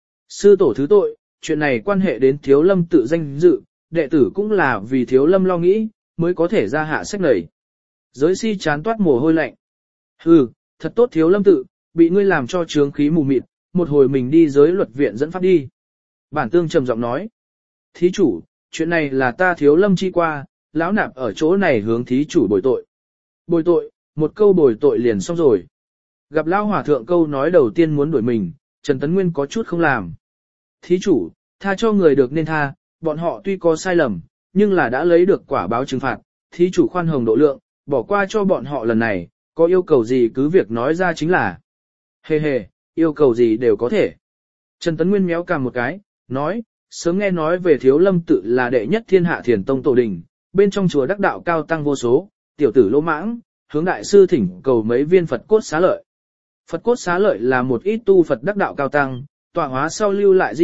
Sư tổ thứ tội, chuyện này quan hệ đến Thiếu Lâm tự danh dự, đệ tử cũng là vì Thiếu Lâm lo nghĩ, mới có thể ra hạ sách này. Giới si chán toát mồ hôi lạnh. Hừ, thật tốt Thiếu Lâm tự, bị ngươi làm cho trướng khí mù mịt, một hồi mình đi giới luật viện dẫn pháp đi. Bản tương trầm giọng nói. Thí chủ, chuyện này là ta Thiếu Lâm chi qua, lão nạp ở chỗ này hướng thí chủ bồi tội. Bồi tội, một câu bồi tội liền xong rồi. Gặp lão hòa thượng câu nói đầu tiên muốn đuổi mình, Trần Tấn Nguyên có chút không làm. Thí chủ, tha cho người được nên tha, bọn họ tuy có sai lầm, nhưng là đã lấy được quả báo trừng phạt, thí chủ khoan hồng độ lượng, bỏ qua cho bọn họ lần này, có yêu cầu gì cứ việc nói ra chính là. Hề hề, yêu cầu gì đều có thể. Trần Tấn Nguyên méo cằm một cái, nói, sớm nghe nói về Thiếu Lâm tự là đệ nhất thiên hạ thiền tông tổ đình, bên trong chùa đắc đạo cao tăng vô số, tiểu tử lỗ mãng, hướng đại sư thỉnh cầu mấy viên Phật cốt xá lợi. Phật cốt xá lợi là một ít tu Phật đắc đạo cao tăng, tọa hóa sau lưu lại di vật,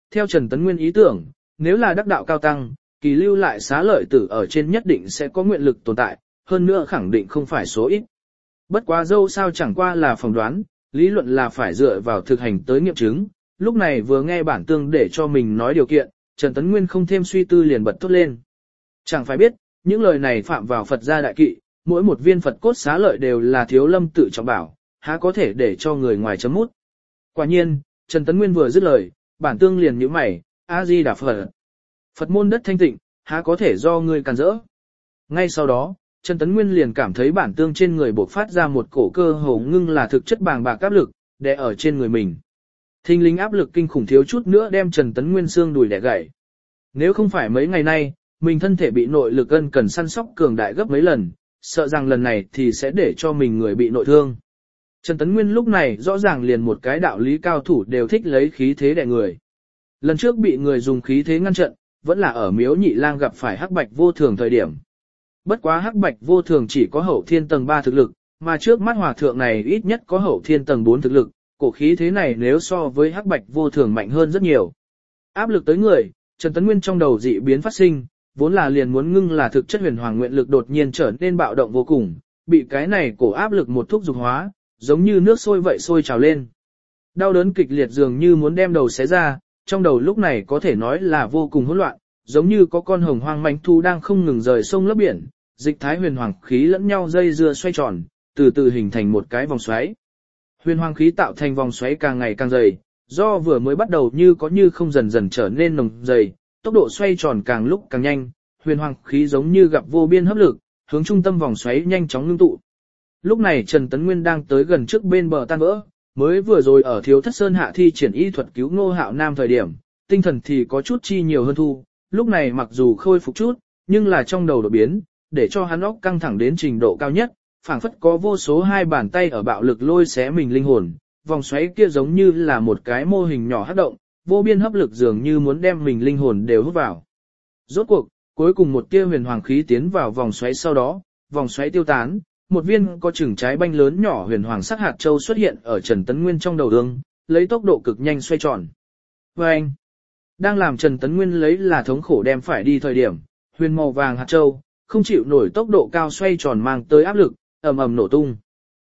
theo Trần Tấn Nguyên ý tưởng, nếu là đắc đạo cao tăng, kỳ lưu lại xá lợi tử ở trên nhất định sẽ có nguyện lực tồn tại, hơn nữa khẳng định không phải số ít. Bất quá dâu sao chẳng qua là phỏng đoán, lý luận là phải dựa vào thực hành tới nghiệm chứng, lúc này vừa nghe bản tương để cho mình nói điều kiện, Trần Tấn Nguyên không thêm suy tư liền bật thốt lên. Chẳng phải biết, những lời này phạm vào Phật gia đại kỵ, mỗi một viên Phật cốt xá lợi đều là Thiếu Lâm tự trọng bảo, há có thể để cho người ngoài chấm mút. Quả nhiên, Trần Tấn Nguyên vừa dứt lời, bản tương liền nhíu mày, A Di Đà Phật. Phật môn đất thanh tịnh, há có thể do ngươi càn rỡ. Ngay sau đó, Trần Tấn Nguyên liền cảm thấy bản tương trên người bộc phát ra một cổ cơ hồ ngưng là thực chất bàng bạc áp lực, đè ở trên người mình. Thinh linh áp lực kinh khủng thiếu chút nữa đem Trần Tấn Nguyên xương đùi đè gãy. Nếu không phải mấy ngày nay, mình thân thể bị nội lực ân cần săn sóc cường đại gấp mấy lần, sợ rằng lần này thì sẽ để cho mình người bị nội thương. Trần Tấn Nguyên lúc này rõ ràng liền một cái đạo lý cao thủ đều thích lấy khí thế đè người. Lần trước bị người dùng khí thế ngăn trận, vẫn là ở Miếu Nhị Lang gặp phải Hắc Bạch Vô Thường thời điểm. Bất quá Hắc Bạch Vô Thường chỉ có hậu thiên tầng ba thực lực, mà trước mắt hòa thượng này ít nhất có hậu thiên tầng bốn thực lực, cổ khí thế này nếu so với Hắc Bạch Vô Thường mạnh hơn rất nhiều. Áp lực tới người, Trần Tấn Nguyên trong đầu dị biến phát sinh, vốn là liền muốn ngưng là thực chất huyền hoàng nguyện lực đột nhiên trở nên bạo động vô cùng, bị cái này cổ áp lực một thúc dục hóa, giống như nước sôi vậy sôi trào lên. Đau đớn kịch liệt dường như muốn đem đầu xé ra, trong đầu lúc này có thể nói là vô cùng hỗn loạn, giống như có con hồng hoang mãnh thú đang không ngừng rời sông lấp biển, dịch thái huyền hoàng khí lẫn nhau dây dưa xoay tròn, từ từ hình thành một cái vòng xoáy. Huyền hoàng khí tạo thành vòng xoáy càng ngày càng dày, do vừa mới bắt đầu như có như không dần dần trở nên nồng dày, tốc độ xoay tròn càng lúc càng nhanh, huyền hoàng khí giống như gặp vô biên hấp lực, hướng trung tâm vòng xoáy nhanh chóng ngưng tụ. Lúc này Trần Tấn Nguyên đang tới gần trước bên bờ tan vỡ, mới vừa rồi ở Thiếu Thất Sơn hạ thi triển y thuật cứu Ngô Hạo Nam thời điểm, tinh thần thì có chút chi nhiều hơn thu, lúc này mặc dù khôi phục chút, nhưng là trong đầu đột biến, để cho hắn óc căng thẳng đến trình độ cao nhất, phảng phất có vô số hai bàn tay ở bạo lực lôi xé mình linh hồn, vòng xoáy kia giống như là một cái mô hình nhỏ hấp động, vô biên hấp lực dường như muốn đem mình linh hồn đều hút vào. Rốt cuộc, cuối cùng một tia huyền hoàng khí tiến vào vòng xoáy sau đó, vòng xoáy tiêu tán, một viên có chừng trái banh lớn nhỏ huyền hoàng sắc hạt châu xuất hiện ở Trần Tấn Nguyên trong đầu ương, lấy tốc độ cực nhanh xoay tròn. Và anh, đang làm Trần Tấn Nguyên lấy là thống khổ đem phải đi thời điểm, huyền màu vàng hạt châu, không chịu nổi tốc độ cao xoay tròn mang tới áp lực, ầm ầm nổ tung.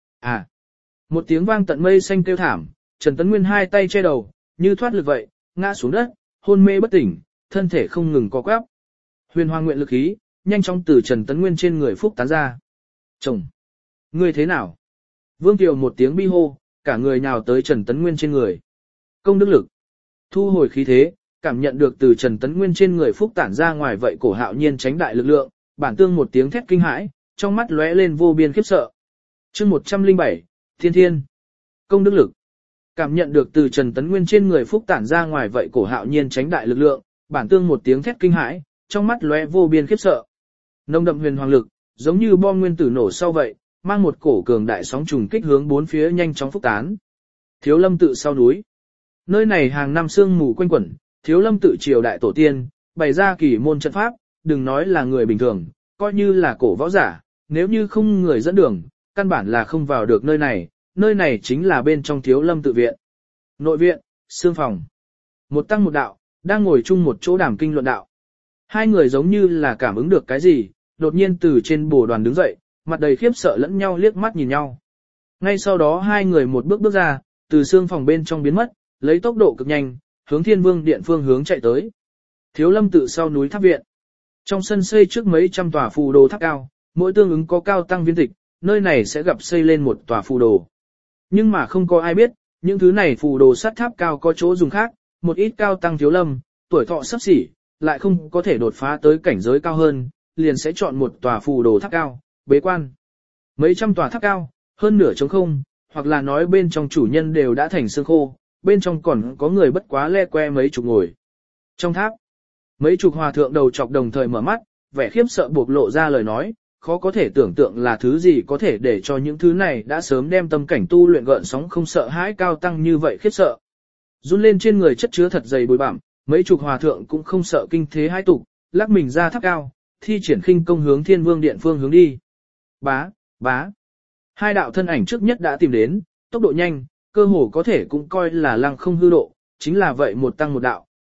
À, một tiếng vang tận mây xanh kêu thảm, Trần Tấn Nguyên hai tay che đầu, như thoát lực vậy, ngã xuống đất, hôn mê bất tỉnh, thân thể không ngừng co quắp. Huyền hoàng nguyện lực khí, nhanh chóng từ Trần Tấn Nguyên trên người phúc tán ra. Chồng! Ngươi thế nào? Vương Kiều một tiếng bi hô, cả người nhào tới Trần Tấn Nguyên trên người. Công đức lực. Thu hồi khí thế, cảm nhận được từ Trần Tấn Nguyên trên người phúc tản ra ngoài vậy cổ hạo nhiên tránh đại lực lượng, bản tương một tiếng thét kinh hãi, trong mắt lóe lên vô biên khiếp sợ. Chương một trăm lẻ bảy, Thiên Thiên. Công đức lực. Cảm nhận được từ Trần Tấn Nguyên trên người phúc tản ra ngoài vậy cổ hạo nhiên tránh đại lực lượng, bản tương một tiếng thét kinh hãi, trong mắt lóe vô biên khiếp sợ. Nồng đậm huyền hoàng lực, giống như bom nguyên tử nổ sau vậy, mang một cổ cường đại sóng trùng kích hướng bốn phía nhanh chóng phúc tán. Thiếu Lâm tự sau núi. Nơi này hàng năm sương mù quanh quẩn, Thiếu Lâm tự triều đại tổ tiên, bày ra kỳ môn trận pháp, đừng nói là người bình thường, coi như là cổ võ giả, nếu như không người dẫn đường, căn bản là không vào được nơi này, nơi này chính là bên trong Thiếu Lâm tự viện. Nội viện, sương phòng. Một tăng một đạo, đang ngồi chung một chỗ đàm kinh luận đạo. Hai người giống như là cảm ứng được cái gì, đột nhiên từ trên bồ đoàn đứng dậy, mặt đầy khiếp sợ lẫn nhau liếc mắt nhìn nhau. Ngay sau đó hai người một bước bước ra, từ sương phòng bên trong biến mất, lấy tốc độ cực nhanh, hướng Thiên Vương điện phương hướng chạy tới. Thiếu Lâm tự sau núi tháp viện. Trong sân xây trước mấy trăm tòa phù đồ tháp cao, mỗi tương ứng có cao tăng viên tịch, nơi này sẽ gặp xây lên một tòa phù đồ. Nhưng mà không có ai biết, những thứ này phù đồ sắt tháp cao có chỗ dùng khác, một ít cao tăng Thiếu Lâm, tuổi thọ sắp xỉ, lại không có thể đột phá tới cảnh giới cao hơn, liền sẽ chọn một tòa phù đồ tháp cao, bế quan. Mấy trăm tòa tháp cao, hơn nửa trống không, hoặc là nói bên trong chủ nhân đều đã thành xương khô, bên trong còn có người bất quá le que mấy chục ngồi. Trong tháp, mấy chục hòa thượng đầu chọc đồng thời mở mắt, vẻ khiếp sợ buộc lộ ra lời nói, khó có thể tưởng tượng là thứ gì có thể để cho những thứ này đã sớm đem tâm cảnh tu luyện gợn sóng không sợ hãi cao tăng như vậy khiếp sợ. Run lên trên người chất chứa thật dày bụi bặm, mấy chục hòa thượng cũng không sợ kinh thế hai tục, lắc mình ra tháp cao, thi triển khinh công hướng Thiên Vương điện phương hướng đi. Bá, bá. Hai đạo thân ảnh trước nhất đã tìm đến, tốc độ nhanh, cơ hồ có thể cũng coi là lăng không hư độ, chính là vậy một tăng một đạo,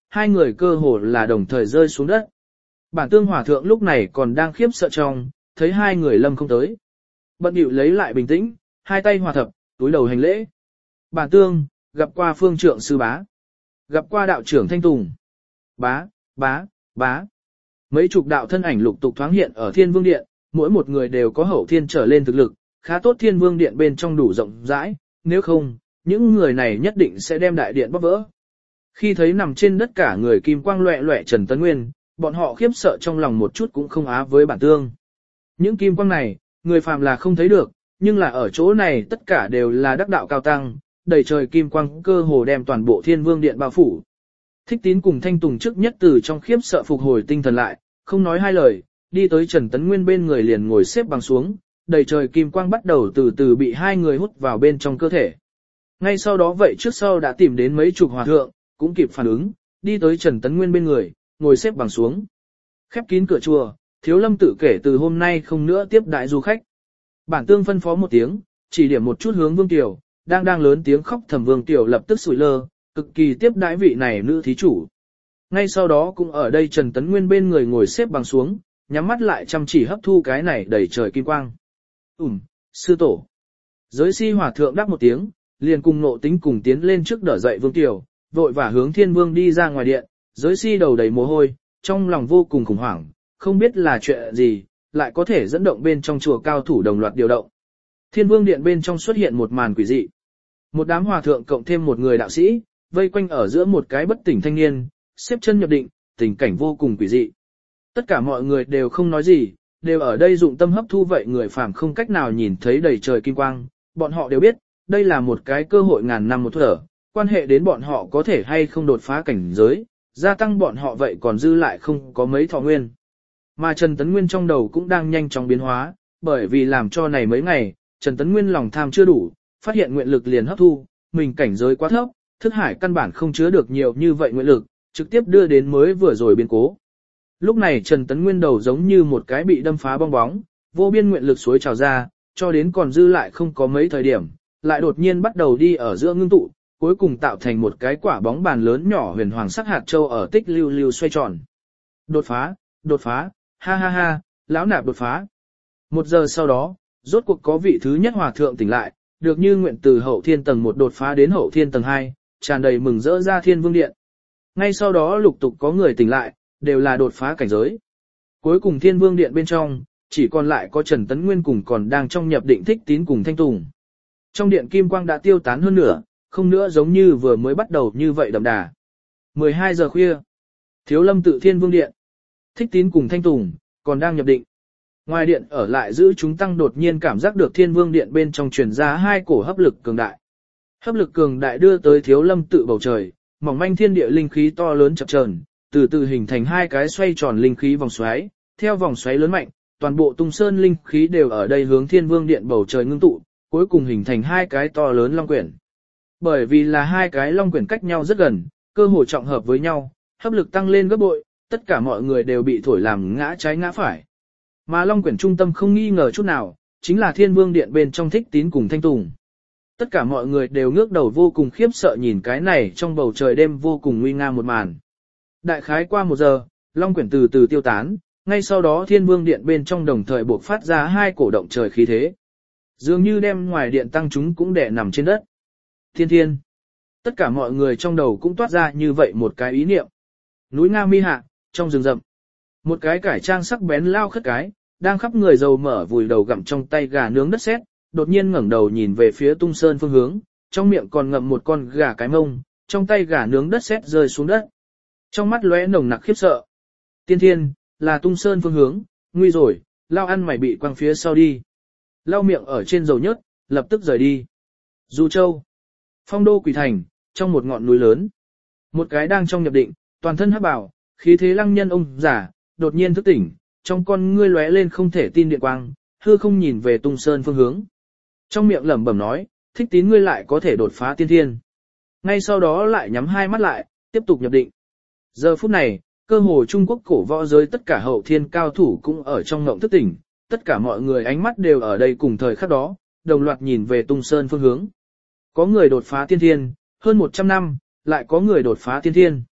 hai người cơ hồ là đồng thời rơi xuống đất. Bản tương hòa thượng lúc này còn đang khiếp sợ trong, thấy hai người lâm không tới. Bận điệu lấy lại bình tĩnh, hai tay hòa thập, túi đầu hành lễ. Bản tương, gặp qua phương trượng sư bá. Gặp qua đạo trưởng Thanh Tùng. Bá, bá, bá. Mấy chục đạo thân ảnh lục tục thoáng hiện ở Thiên Vương Điện, mỗi một người đều có hậu thiên trở lên thực lực, khá tốt Thiên Vương Điện bên trong đủ rộng rãi, nếu không, những người này nhất định sẽ đem đại điện bóp vỡ. Khi thấy nằm trên đất cả người kim quang loẹ loẹ Trần Tấn Nguyên, bọn họ khiếp sợ trong lòng một chút cũng không á với bản tương. Những kim quang này, người phàm là không thấy được, nhưng là ở chỗ này tất cả đều là đắc đạo cao tăng, đầy trời kim quang cơ hồ đem toàn bộ Thiên Vương Điện bao phủ. Thích Tín cùng Thanh Tùng trước nhất từ trong khiếp sợ phục hồi tinh thần lại, không nói hai lời, đi tới Trần Tấn Nguyên bên người liền ngồi xếp bằng xuống, đầy trời kim quang bắt đầu từ từ bị hai người hút vào bên trong cơ thể. Ngay sau đó vậy trước sau đã tìm đến mấy chục hòa thượng, cũng kịp phản ứng, đi tới Trần Tấn Nguyên bên người, ngồi xếp bằng xuống. Khép kín cửa chùa, Thiếu Lâm tự kể từ hôm nay không nữa tiếp đại du khách. Bản tương phân phó một tiếng, chỉ điểm một chút hướng Vương Tiểu, đang đang lớn tiếng khóc thầm Vương Tiểu lập tức sủi lơ, cực kỳ tiếp đãi vị này nữ thí chủ. Ngay sau đó cũng ở đây Trần Tấn Nguyên bên người ngồi xếp bằng xuống, nhắm mắt lại chăm chỉ hấp thu cái này đầy trời kim quang. Ừm, sư tổ. Giới si hòa thượng đáp một tiếng, liền cùng Nộ Tính cùng tiến lên trước đỡ dậy Vương Tiểu, vội vã hướng Thiên Vương đi ra ngoài điện, giới si đầu đầy mồ hôi, trong lòng vô cùng khủng hoảng, không biết là chuyện gì, lại có thể dẫn động bên trong chùa cao thủ đồng loạt điều động. Thiên Vương điện bên trong xuất hiện một màn quỷ dị. Một đám hòa thượng cộng thêm một người đạo sĩ, vây quanh ở giữa một cái bất tỉnh thanh niên, xếp chân nhập định, tình cảnh vô cùng quỷ dị. Tất cả mọi người đều không nói gì, đều ở đây dụng tâm hấp thu vậy người phàm không cách nào nhìn thấy đầy trời kim quang, bọn họ đều biết, đây là một cái cơ hội ngàn năm một thở, quan hệ đến bọn họ có thể hay không đột phá cảnh giới, gia tăng bọn họ vậy còn dư lại không có mấy thọ nguyên. Mà Trần Tấn Nguyên trong đầu cũng đang nhanh chóng biến hóa, bởi vì làm cho này mấy ngày, Trần Tấn Nguyên lòng tham chưa đủ, phát hiện nguyện lực liền hấp thu, mình cảnh giới quá thấp, thức hải căn bản không chứa được nhiều như vậy nguyện lực, trực tiếp đưa đến mới vừa rồi biến cố. Lúc này Trần Tấn Nguyên đầu giống như một cái bị đâm phá bong bóng, vô biên nguyện lực suối trào ra, cho đến còn dư lại không có mấy thời điểm, lại đột nhiên bắt đầu đi ở giữa ngưng tụ, cuối cùng tạo thành một cái quả bóng bàn lớn nhỏ huyền hoàng sắc hạt châu ở tích lưu lưu xoay tròn. Đột phá, đột phá, ha ha ha, lão nạp đột phá. Một giờ sau đó, rốt cuộc có vị thứ nhất hòa thượng tỉnh lại, được như nguyện từ hậu thiên tầng một đột phá đến hậu thiên tầng hai, tràn đầy mừng rỡ ra Thiên Vương điện. Ngay sau đó lục tục có người tỉnh lại, đều là đột phá cảnh giới. Cuối cùng Thiên Vương điện bên trong, chỉ còn lại có Trần Tấn Nguyên cùng còn đang trong nhập định Thích Tín cùng Thanh Tùng. Trong điện kim quang đã tiêu tán hơn nửa, không nữa giống như vừa mới bắt đầu như vậy đậm đà. mười hai giờ khuya, Thiếu Lâm tự Thiên Vương điện, Thích Tín cùng Thanh Tùng còn đang nhập định. Ngoài điện ở lại giữ chúng tăng đột nhiên cảm giác được Thiên Vương điện bên trong truyền ra hai cổ hấp lực cường đại. Hấp lực cường đại đưa tới Thiếu Lâm tự bầu trời, mỏng manh thiên địa linh khí to lớn chập chờn, từ từ hình thành hai cái xoay tròn linh khí vòng xoáy, theo vòng xoáy lớn mạnh, toàn bộ Tung Sơn linh khí đều ở đây hướng Thiên Vương điện bầu trời ngưng tụ, cuối cùng hình thành hai cái to lớn long quyển. Bởi vì là hai cái long quyển cách nhau rất gần, cơ hồ trọng hợp với nhau, hấp lực tăng lên gấp bội, tất cả mọi người đều bị thổi làm ngã trái ngã phải. Mà long quyển trung tâm không nghi ngờ chút nào, chính là Thiên Vương điện bên trong Thích Tín cùng Thanh Tùng. Tất cả mọi người đều ngước đầu vô cùng khiếp sợ nhìn cái này trong bầu trời đêm vô cùng nguy nga một màn. Đại khái qua một giờ, long quyển từ từ tiêu tán, ngay sau đó Thiên Vương điện bên trong đồng thời buộc phát ra hai cổ động trời khí thế. Dường như đem ngoài điện tăng chúng cũng đè nằm trên đất. Thiên thiên. Tất cả mọi người trong đầu cũng toát ra như vậy một cái ý niệm. Núi Nga Mi hạ, trong rừng rậm. Một cái cải trang sắc bén lao khất cái, đang khắp người dầu mở vùi đầu gặm trong tay gà nướng đất sét, đột nhiên ngẩng đầu nhìn về phía Tung Sơn phương hướng, trong miệng còn ngậm một con gà cái mông, trong tay gà nướng đất sét rơi xuống đất. Trong mắt lóe nồng nặc khiếp sợ. Tiên thiên, là Tung Sơn phương hướng, nguy rồi, lao ăn mày bị quăng phía sau đi. Lau miệng ở trên dầu nhớt, lập tức rời đi. Du Châu, Phong Đô Quỷ Thành, trong một ngọn núi lớn. Một cái đang trong nhập định, toàn thân hắc bào, khí thế lăng nhân ông giả, đột nhiên thức tỉnh, trong con ngươi lóe lên không thể tin điện quang, hư không nhìn về Tung Sơn phương hướng. Trong miệng lẩm bẩm nói, Thích Tín ngươi lại có thể đột phá tiên thiên. Ngay sau đó lại nhắm hai mắt lại, tiếp tục nhập định. Giờ phút này, cơ hồ Trung Quốc cổ võ giới tất cả hậu thiên cao thủ cũng ở trong ngộng thức tỉnh, tất cả mọi người ánh mắt đều ở đây cùng thời khắc đó, đồng loạt nhìn về Tung Sơn phương hướng. Có người đột phá tiên thiên, hơn một trăm năm, lại có người đột phá tiên thiên.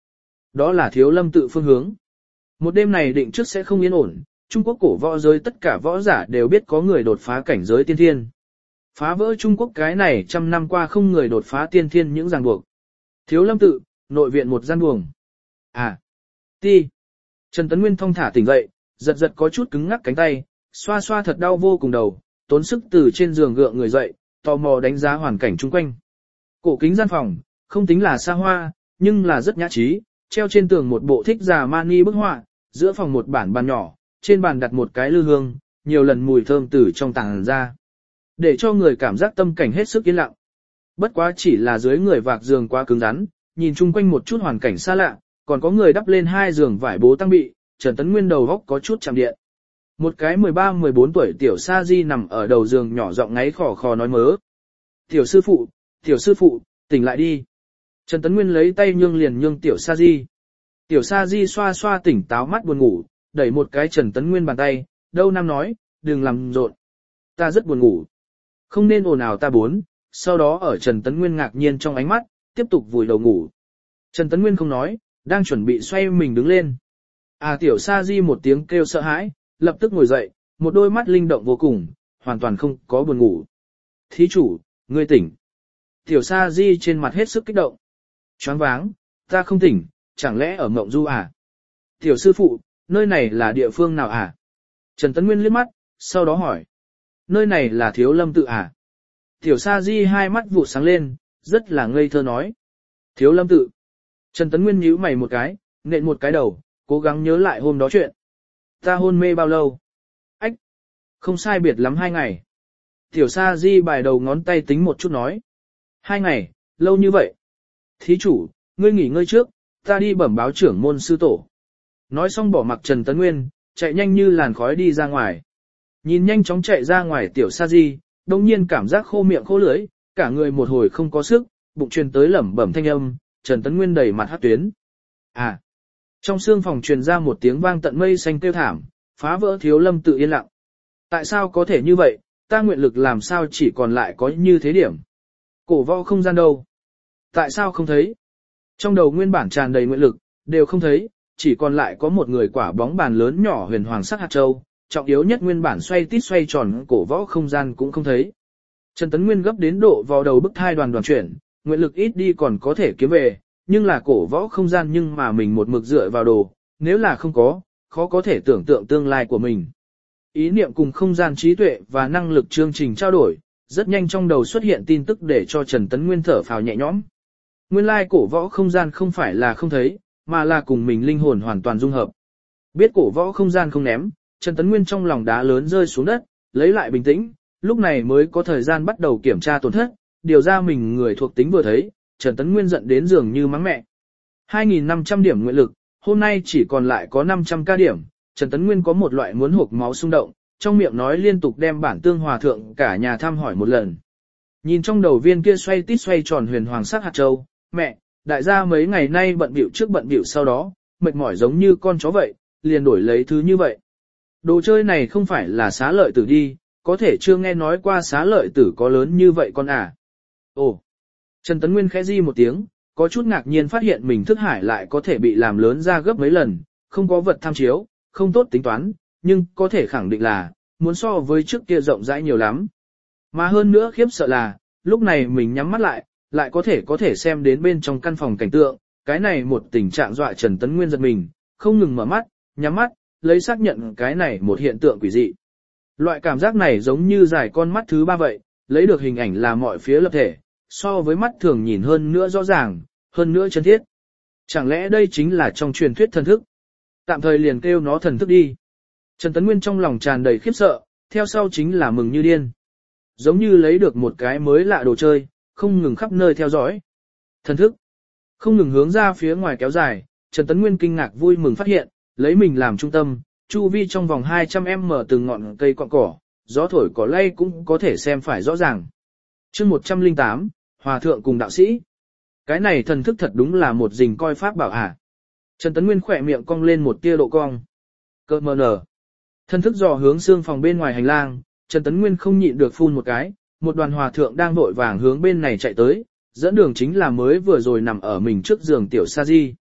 đó là Thiếu Lâm tự phương hướng. Một đêm này định trước sẽ không yên ổn, Trung Quốc cổ võ giới tất cả võ giả đều biết có người đột phá cảnh giới tiên thiên. Phá vỡ Trung Quốc cái này trăm năm qua không người đột phá tiên thiên những ràng buộc. Thiếu Lâm tự, nội viện một gian buồng. À, ti. Trần Tấn Nguyên thong thả tỉnh dậy, giật giật có chút cứng ngắc cánh tay, xoa xoa thật đau vô cùng đầu, tốn sức từ trên giường gượng người dậy, tò mò đánh giá hoàn cảnh chung quanh. Cổ kính gian phòng, không tính là xa hoa, nhưng là rất nhã trí, treo trên tường một bộ thích già mani bức họa, giữa phòng một bản bàn nhỏ, trên bàn đặt một cái lư hương, nhiều lần mùi thơm từ trong tàng ra. Để cho người cảm giác tâm cảnh hết sức yên lặng. Bất quá chỉ là dưới người vạc giường quá cứng rắn, nhìn chung quanh một chút hoàn cảnh xa lạ, còn có người đắp lên hai giường vải bố tăng bị, Trần Tấn Nguyên đầu góc có chút chạm điện. Một cái mười ba mười bốn tuổi tiểu sa di nằm ở đầu giường nhỏ giọng ngáy khò khò nói mớ. Tiểu sư phụ, tiểu sư phụ, tỉnh lại đi. Trần Tấn Nguyên lấy tay nhương liền nhương tiểu sa di. Tiểu sa di xoa xoa tỉnh táo mắt buồn ngủ, đẩy một cái Trần Tấn Nguyên bàn tay, đâu nam nói, đừng làm rộn. Ta rất buồn ngủ. Không nên ồn ào ta bốn, sau đó ở Trần Tấn Nguyên ngạc nhiên trong ánh mắt, tiếp tục vùi đầu ngủ. Trần Tấn Nguyên không nói, đang chuẩn bị xoay mình đứng lên. À tiểu sa di một tiếng kêu sợ hãi, lập tức ngồi dậy, một đôi mắt linh động vô cùng, hoàn toàn không có buồn ngủ. Thí chủ, ngươi tỉnh. Tiểu sa di trên mặt hết sức kích động. Choáng váng, ta không tỉnh, chẳng lẽ ở mộng du à? Tiểu sư phụ, nơi này là địa phương nào à? Trần Tấn Nguyên liếc mắt, sau đó hỏi. Nơi này là Thiếu Lâm tự à? Tiểu sa di hai mắt vụ sáng lên, rất là ngây thơ nói. Thiếu Lâm tự. Trần Tấn Nguyên nhíu mày một cái, nện một cái đầu, cố gắng nhớ lại hôm đó chuyện. Ta hôn mê bao lâu? Ách! Không sai biệt lắm hai ngày. Tiểu sa di bài đầu ngón tay tính một chút nói. Hai ngày, lâu như vậy. Thí chủ, ngươi nghỉ ngơi trước, ta đi bẩm báo trưởng môn sư tổ. Nói xong bỏ mặc Trần Tấn Nguyên, chạy nhanh như làn khói đi ra ngoài. Nhìn nhanh chóng chạy ra ngoài tiểu sa di, đông nhiên cảm giác khô miệng khô lưỡi, cả người một hồi không có sức, bụng truyền tới lẩm bẩm thanh âm, Trần Tấn Nguyên đầy mặt hắc tuyến. À! Trong xương phòng truyền ra một tiếng vang tận mây xanh kêu thảm, phá vỡ Thiếu Lâm tự yên lặng. Tại sao có thể như vậy, ta nguyện lực làm sao chỉ còn lại có như thế điểm? Cổ võ không gian đâu? Tại sao không thấy? Trong đầu nguyên bản tràn đầy nguyện lực, đều không thấy, chỉ còn lại có một người quả bóng bàn lớn nhỏ huyền hoàng sắc hạt châu, trọng yếu nhất nguyên bản xoay tít xoay tròn cổ võ không gian cũng không thấy. Trần Tấn Nguyên gấp đến độ vào đầu bức thai đoàn đoàn chuyển, nguyện lực ít đi còn có thể kiếm về, nhưng là cổ võ không gian nhưng mà mình một mực dựa vào đồ, nếu là không có, khó có thể tưởng tượng tương lai của mình. Ý niệm cùng không gian trí tuệ và năng lực chương trình trao đổi, rất nhanh trong đầu xuất hiện tin tức để cho Trần Tấn Nguyên thở phào nhẹ nhõm. Nguyên lai cổ võ không gian không phải là không thấy, mà là cùng mình linh hồn hoàn toàn dung hợp. Biết cổ võ không gian không ném, Trần Tấn Nguyên trong lòng đá lớn rơi xuống đất, lấy lại bình tĩnh, lúc này mới có thời gian bắt đầu kiểm tra tổn thất, điều ra mình người thuộc tính vừa thấy, Trần Tấn Nguyên giận đến dường như mắng mẹ. hai nghìn năm trăm điểm nguyện lực, hôm nay chỉ còn lại có năm trăm ca điểm, Trần Tấn Nguyên có một loại muốn hộc máu xung động, trong miệng nói liên tục đem bản tương hòa thượng cả nhà thăm hỏi một lần. Nhìn trong đầu viên kia xoay tít xoay tròn huyền hoàng sắc hạt châu, mẹ, đại gia mấy ngày nay bận bịu trước bận bịu sau đó, mệt mỏi giống như con chó vậy, liền đổi lấy thứ như vậy. Đồ chơi này không phải là xá lợi tử đi, có thể chưa nghe nói qua xá lợi tử có lớn như vậy con à. Ồ, Trần Tấn Nguyên khẽ di một tiếng, có chút ngạc nhiên phát hiện mình thức hải lại có thể bị làm lớn ra gấp mấy lần, không có vật tham chiếu, không tốt tính toán, nhưng có thể khẳng định là, muốn so với trước kia rộng rãi nhiều lắm. Mà hơn nữa khiếp sợ là, lúc này mình nhắm mắt lại, lại có thể có thể xem đến bên trong căn phòng cảnh tượng, cái này một tình trạng dọa Trần Tấn Nguyên giật mình, không ngừng mở mắt, nhắm mắt, lấy xác nhận cái này một hiện tượng quỷ dị. Loại cảm giác này giống như giải con mắt thứ ba vậy, lấy được hình ảnh là mọi phía lập thể, so với mắt thường nhìn hơn nữa rõ ràng, hơn nữa chân thiết. Chẳng lẽ đây chính là trong truyền thuyết thần thức? Tạm thời liền kêu nó thần thức đi. Trần Tấn Nguyên trong lòng tràn đầy khiếp sợ, theo sau chính là mừng như điên. Giống như lấy được một cái mới lạ đồ chơi, không ngừng khắp nơi theo dõi. Thần thức, không ngừng hướng ra phía ngoài kéo dài, Trần Tấn Nguyên kinh ngạc vui mừng phát hiện, lấy mình làm trung tâm, chu vi trong vòng hai trăm mét từng ngọn cây cọn cỏ, gió thổi cỏ lay cũng có thể xem phải rõ ràng. Chương một trăm lẻ tám, Hòa thượng cùng đạo sĩ. Cái này thần thức thật đúng là một rình coi pháp bảo hả. Trần Tấn Nguyên khỏe miệng cong lên một tia độ cong. Cơ mờ nở. Thần thức dò hướng xương phòng bên ngoài hành lang, Trần Tấn Nguyên không nhịn được phun một cái, một đoàn hòa thượng đang vội vàng hướng bên này chạy tới, dẫn đường chính là mới vừa rồi nằm ở mình trước giường tiểu sa di.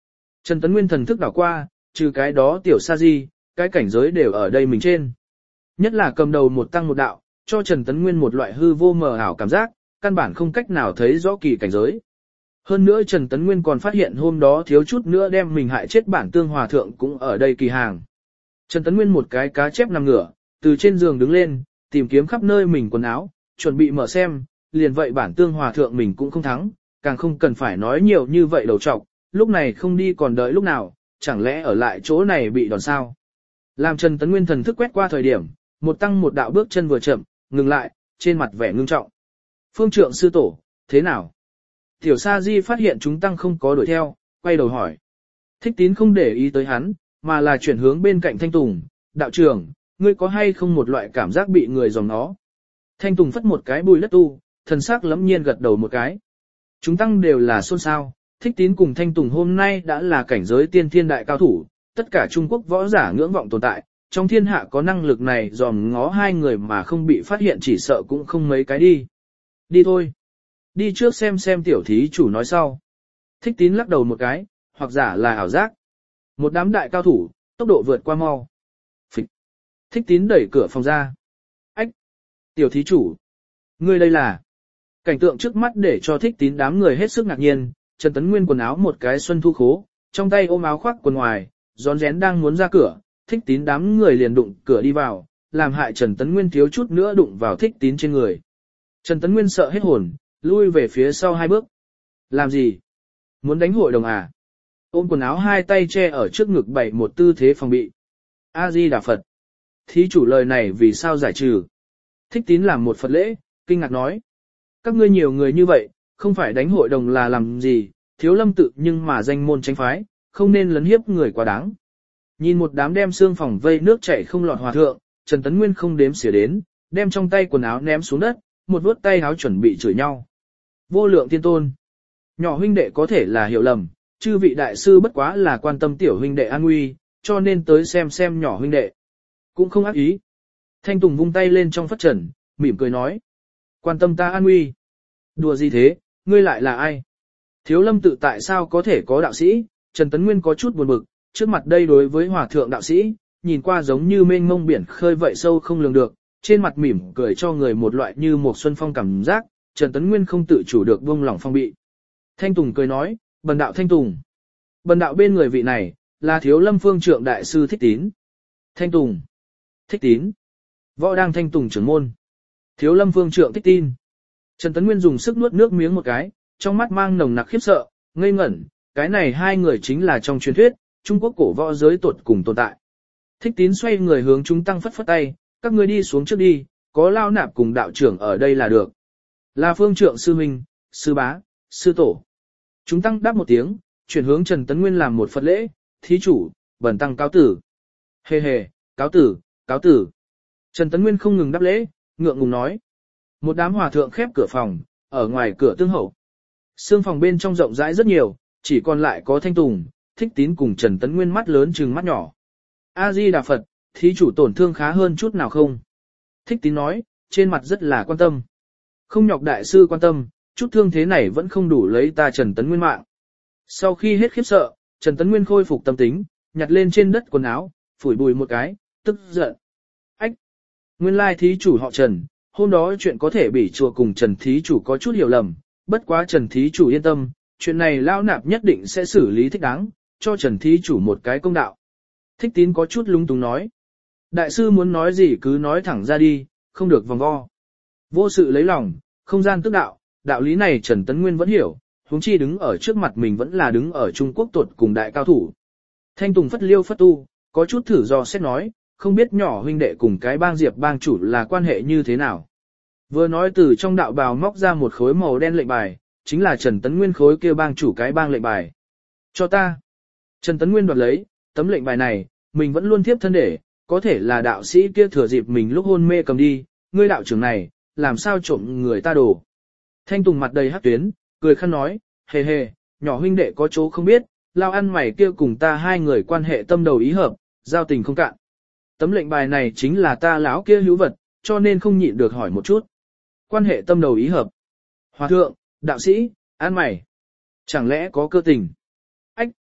Trần Tấn Nguyên thần thức đảo qua, trừ cái đó tiểu sa di, cái cảnh giới đều ở đây mình trên. Nhất là cầm đầu một tăng một đạo, cho Trần Tấn Nguyên một loại hư vô mờ ảo cảm giác, căn bản không cách nào thấy rõ kỳ cảnh giới. Hơn nữa Trần Tấn Nguyên còn phát hiện hôm đó thiếu chút nữa đem mình hại chết bản tương hòa thượng cũng ở đây kỳ hàng. Trần Tấn Nguyên một cái cá chép nằm ngửa, từ trên giường đứng lên, tìm kiếm khắp nơi mình quần áo, chuẩn bị mở xem, liền vậy bản tương hòa thượng mình cũng không thắng, càng không cần phải nói nhiều như vậy đầu trọc, lúc này không đi còn đợi lúc nào, chẳng lẽ ở lại chỗ này bị đòn sao. Làm Trần Tấn Nguyên thần thức quét qua thời điểm, một tăng một đạo bước chân vừa chậm, ngừng lại, trên mặt vẻ ngưng trọng. Phương trượng sư tổ, thế nào? Tiểu Sa Di phát hiện chúng tăng không có đuổi theo, quay đầu hỏi. Thích Tín không để ý tới hắn, mà là chuyển hướng bên cạnh Thanh Tùng, đạo trưởng, ngươi có hay không một loại cảm giác bị người dòm nó? Thanh Tùng phất một cái bùi đất tu, thần sắc lẫm nhiên gật đầu một cái. Chúng tăng đều là xôn xao, Thích Tín cùng Thanh Tùng hôm nay đã là cảnh giới tiên thiên đại cao thủ, tất cả Trung Quốc võ giả ngưỡng vọng tồn tại, trong thiên hạ có năng lực này dòm ngó hai người mà không bị phát hiện chỉ sợ cũng không mấy cái đi. Đi thôi. Đi trước xem xem tiểu thí chủ nói sau. Thích Tín lắc đầu một cái, hoặc giả là ảo giác. Một đám đại cao thủ, tốc độ vượt qua mau. Phịch. Thích Tín đẩy cửa phòng ra. Ách. Tiểu thí chủ. Ngươi đây là. Cảnh tượng trước mắt để cho Thích Tín đám người hết sức ngạc nhiên. Trần Tấn Nguyên quần áo một cái xuân thu khố, trong tay ôm áo khoác quần ngoài, rón rén đang muốn ra cửa. Thích Tín đám người liền đụng cửa đi vào, làm hại Trần Tấn Nguyên thiếu chút nữa đụng vào Thích Tín trên người. Trần Tấn Nguyên sợ hết hồn, lui về phía sau hai bước. Làm gì? Muốn đánh hội đồng à? Ôm quần áo hai tay che ở trước ngực bày một tư thế phòng bị. A-di-đà Phật. Thí chủ lời này vì sao giải trừ? Thích Tín làm một Phật lễ, kinh ngạc nói. Các ngươi nhiều người như vậy, không phải đánh hội đồng là làm gì, Thiếu Lâm tự nhưng mà danh môn tránh phái, không nên lấn hiếp người quá đáng. Nhìn một đám đem xương phòng vây nước chảy không lọt hòa thượng, Trần Tấn Nguyên không đếm xỉa đến, đem trong tay quần áo ném xuống đất, một vuốt tay áo chuẩn bị chửi nhau. Vô lượng tiên tôn. Nhỏ huynh đệ có thể là hiểu lầm, chư vị đại sư bất quá là quan tâm tiểu huynh đệ an nguy, cho nên tới xem xem nhỏ huynh đệ. Cũng không ác ý. Thanh Tùng vung tay lên trong phất trần, mỉm cười nói. Quan tâm ta an nguy. Đùa gì thế, ngươi lại là ai? Thiếu Lâm tự tại sao có thể có đạo sĩ? Trần Tấn Nguyên có chút buồn bực, trước mặt đây đối với hòa thượng đạo sĩ, nhìn qua giống như mênh mông biển khơi vậy sâu không lường được, trên mặt mỉm cười cho người một loại như một xuân phong cảm giác, Trần Tấn Nguyên không tự chủ được buông lỏng phong bị. Thanh Tùng cười nói, bần đạo Thanh Tùng. Bần đạo bên người vị này, là Thiếu Lâm phương trượng đại sư Thích Tín. Thanh Tùng. Thích Tín. Võ đang Thanh Tùng trưởng môn. Thiếu Lâm phương trượng Thích Tín. Trần Tấn Nguyên dùng sức nuốt nước miếng một cái, trong mắt mang nồng nặc khiếp sợ, ngây ngẩn, cái này hai người chính là trong truyền thuyết, Trung Quốc cổ võ giới tột cùng tồn tại. Thích Tín xoay người hướng chúng tăng phất phất tay, các ngươi đi xuống trước đi, có lao nạp cùng đạo trưởng ở đây là được. Là phương trượng sư huynh, sư bá, sư tổ. Chúng tăng đáp một tiếng, chuyển hướng Trần Tấn Nguyên làm một Phật lễ, thí chủ, bần tăng cáo tử. Hề hề, cáo tử, cáo tử. Trần Tấn Nguyên không ngừng đáp lễ, ngượng ngùng nói. Một đám hòa thượng khép cửa phòng, ở ngoài cửa tương hậu. Sương phòng bên trong rộng rãi rất nhiều, chỉ còn lại có Thanh Tùng, Thích Tín cùng Trần Tấn Nguyên mắt lớn trừng mắt nhỏ. A-di-đà Phật, thí chủ tổn thương khá hơn chút nào không? Thích Tín nói, trên mặt rất là quan tâm. Không nhọc đại sư quan tâm, chút thương thế này vẫn không đủ lấy ta Trần Tấn Nguyên mạng. Sau khi hết khiếp sợ, Trần Tấn Nguyên khôi phục tâm tính, nhặt lên trên đất quần áo, phủi bùi một cái, tức giận. Ách! Nguyên lai thí chủ họ Trần, hôm đó chuyện có thể bị chùa cùng Trần thí chủ có chút hiểu lầm, bất quá Trần thí chủ yên tâm, chuyện này lão nạp nhất định sẽ xử lý thích đáng, cho Trần thí chủ một cái công đạo. Thích Tín có chút lúng túng nói. Đại sư muốn nói gì cứ nói thẳng ra đi, không được vòng vo. Vô sự lấy lòng, không gian tức đạo, đạo lý này Trần Tấn Nguyên vẫn hiểu, huống chi đứng ở trước mặt mình vẫn là đứng ở Trung Quốc tuột cùng đại cao thủ. Thanh Tùng phất liêu phất tu, có chút thử do xét nói, không biết nhỏ huynh đệ cùng cái bang diệp bang chủ là quan hệ như thế nào. Vừa nói từ trong đạo bào móc ra một khối màu đen lệnh bài, chính là Trần Tấn Nguyên khối kia bang chủ cái bang lệnh bài. Cho ta. Trần Tấn Nguyên đoạt lấy, tấm lệnh bài này, mình vẫn luôn tiếp thân để, có thể là đạo sĩ kia thừa dịp mình lúc hôn mê cầm đi, ngươi đạo trưởng này, làm sao trộm người ta đồ. Thanh Tùng mặt đầy hắc tuyến, cười khăn nói, hề hề, nhỏ huynh đệ có chỗ không biết, lao ăn mày kia cùng ta hai người quan hệ tâm đầu ý hợp, giao tình không cạn. Tấm lệnh bài này chính là ta lão kia hữu vật, cho nên không nhịn được hỏi một chút. Quan hệ tâm đầu ý hợp. Hòa thượng, đạo sĩ, ăn mày. Chẳng lẽ có cơ tình? Ách,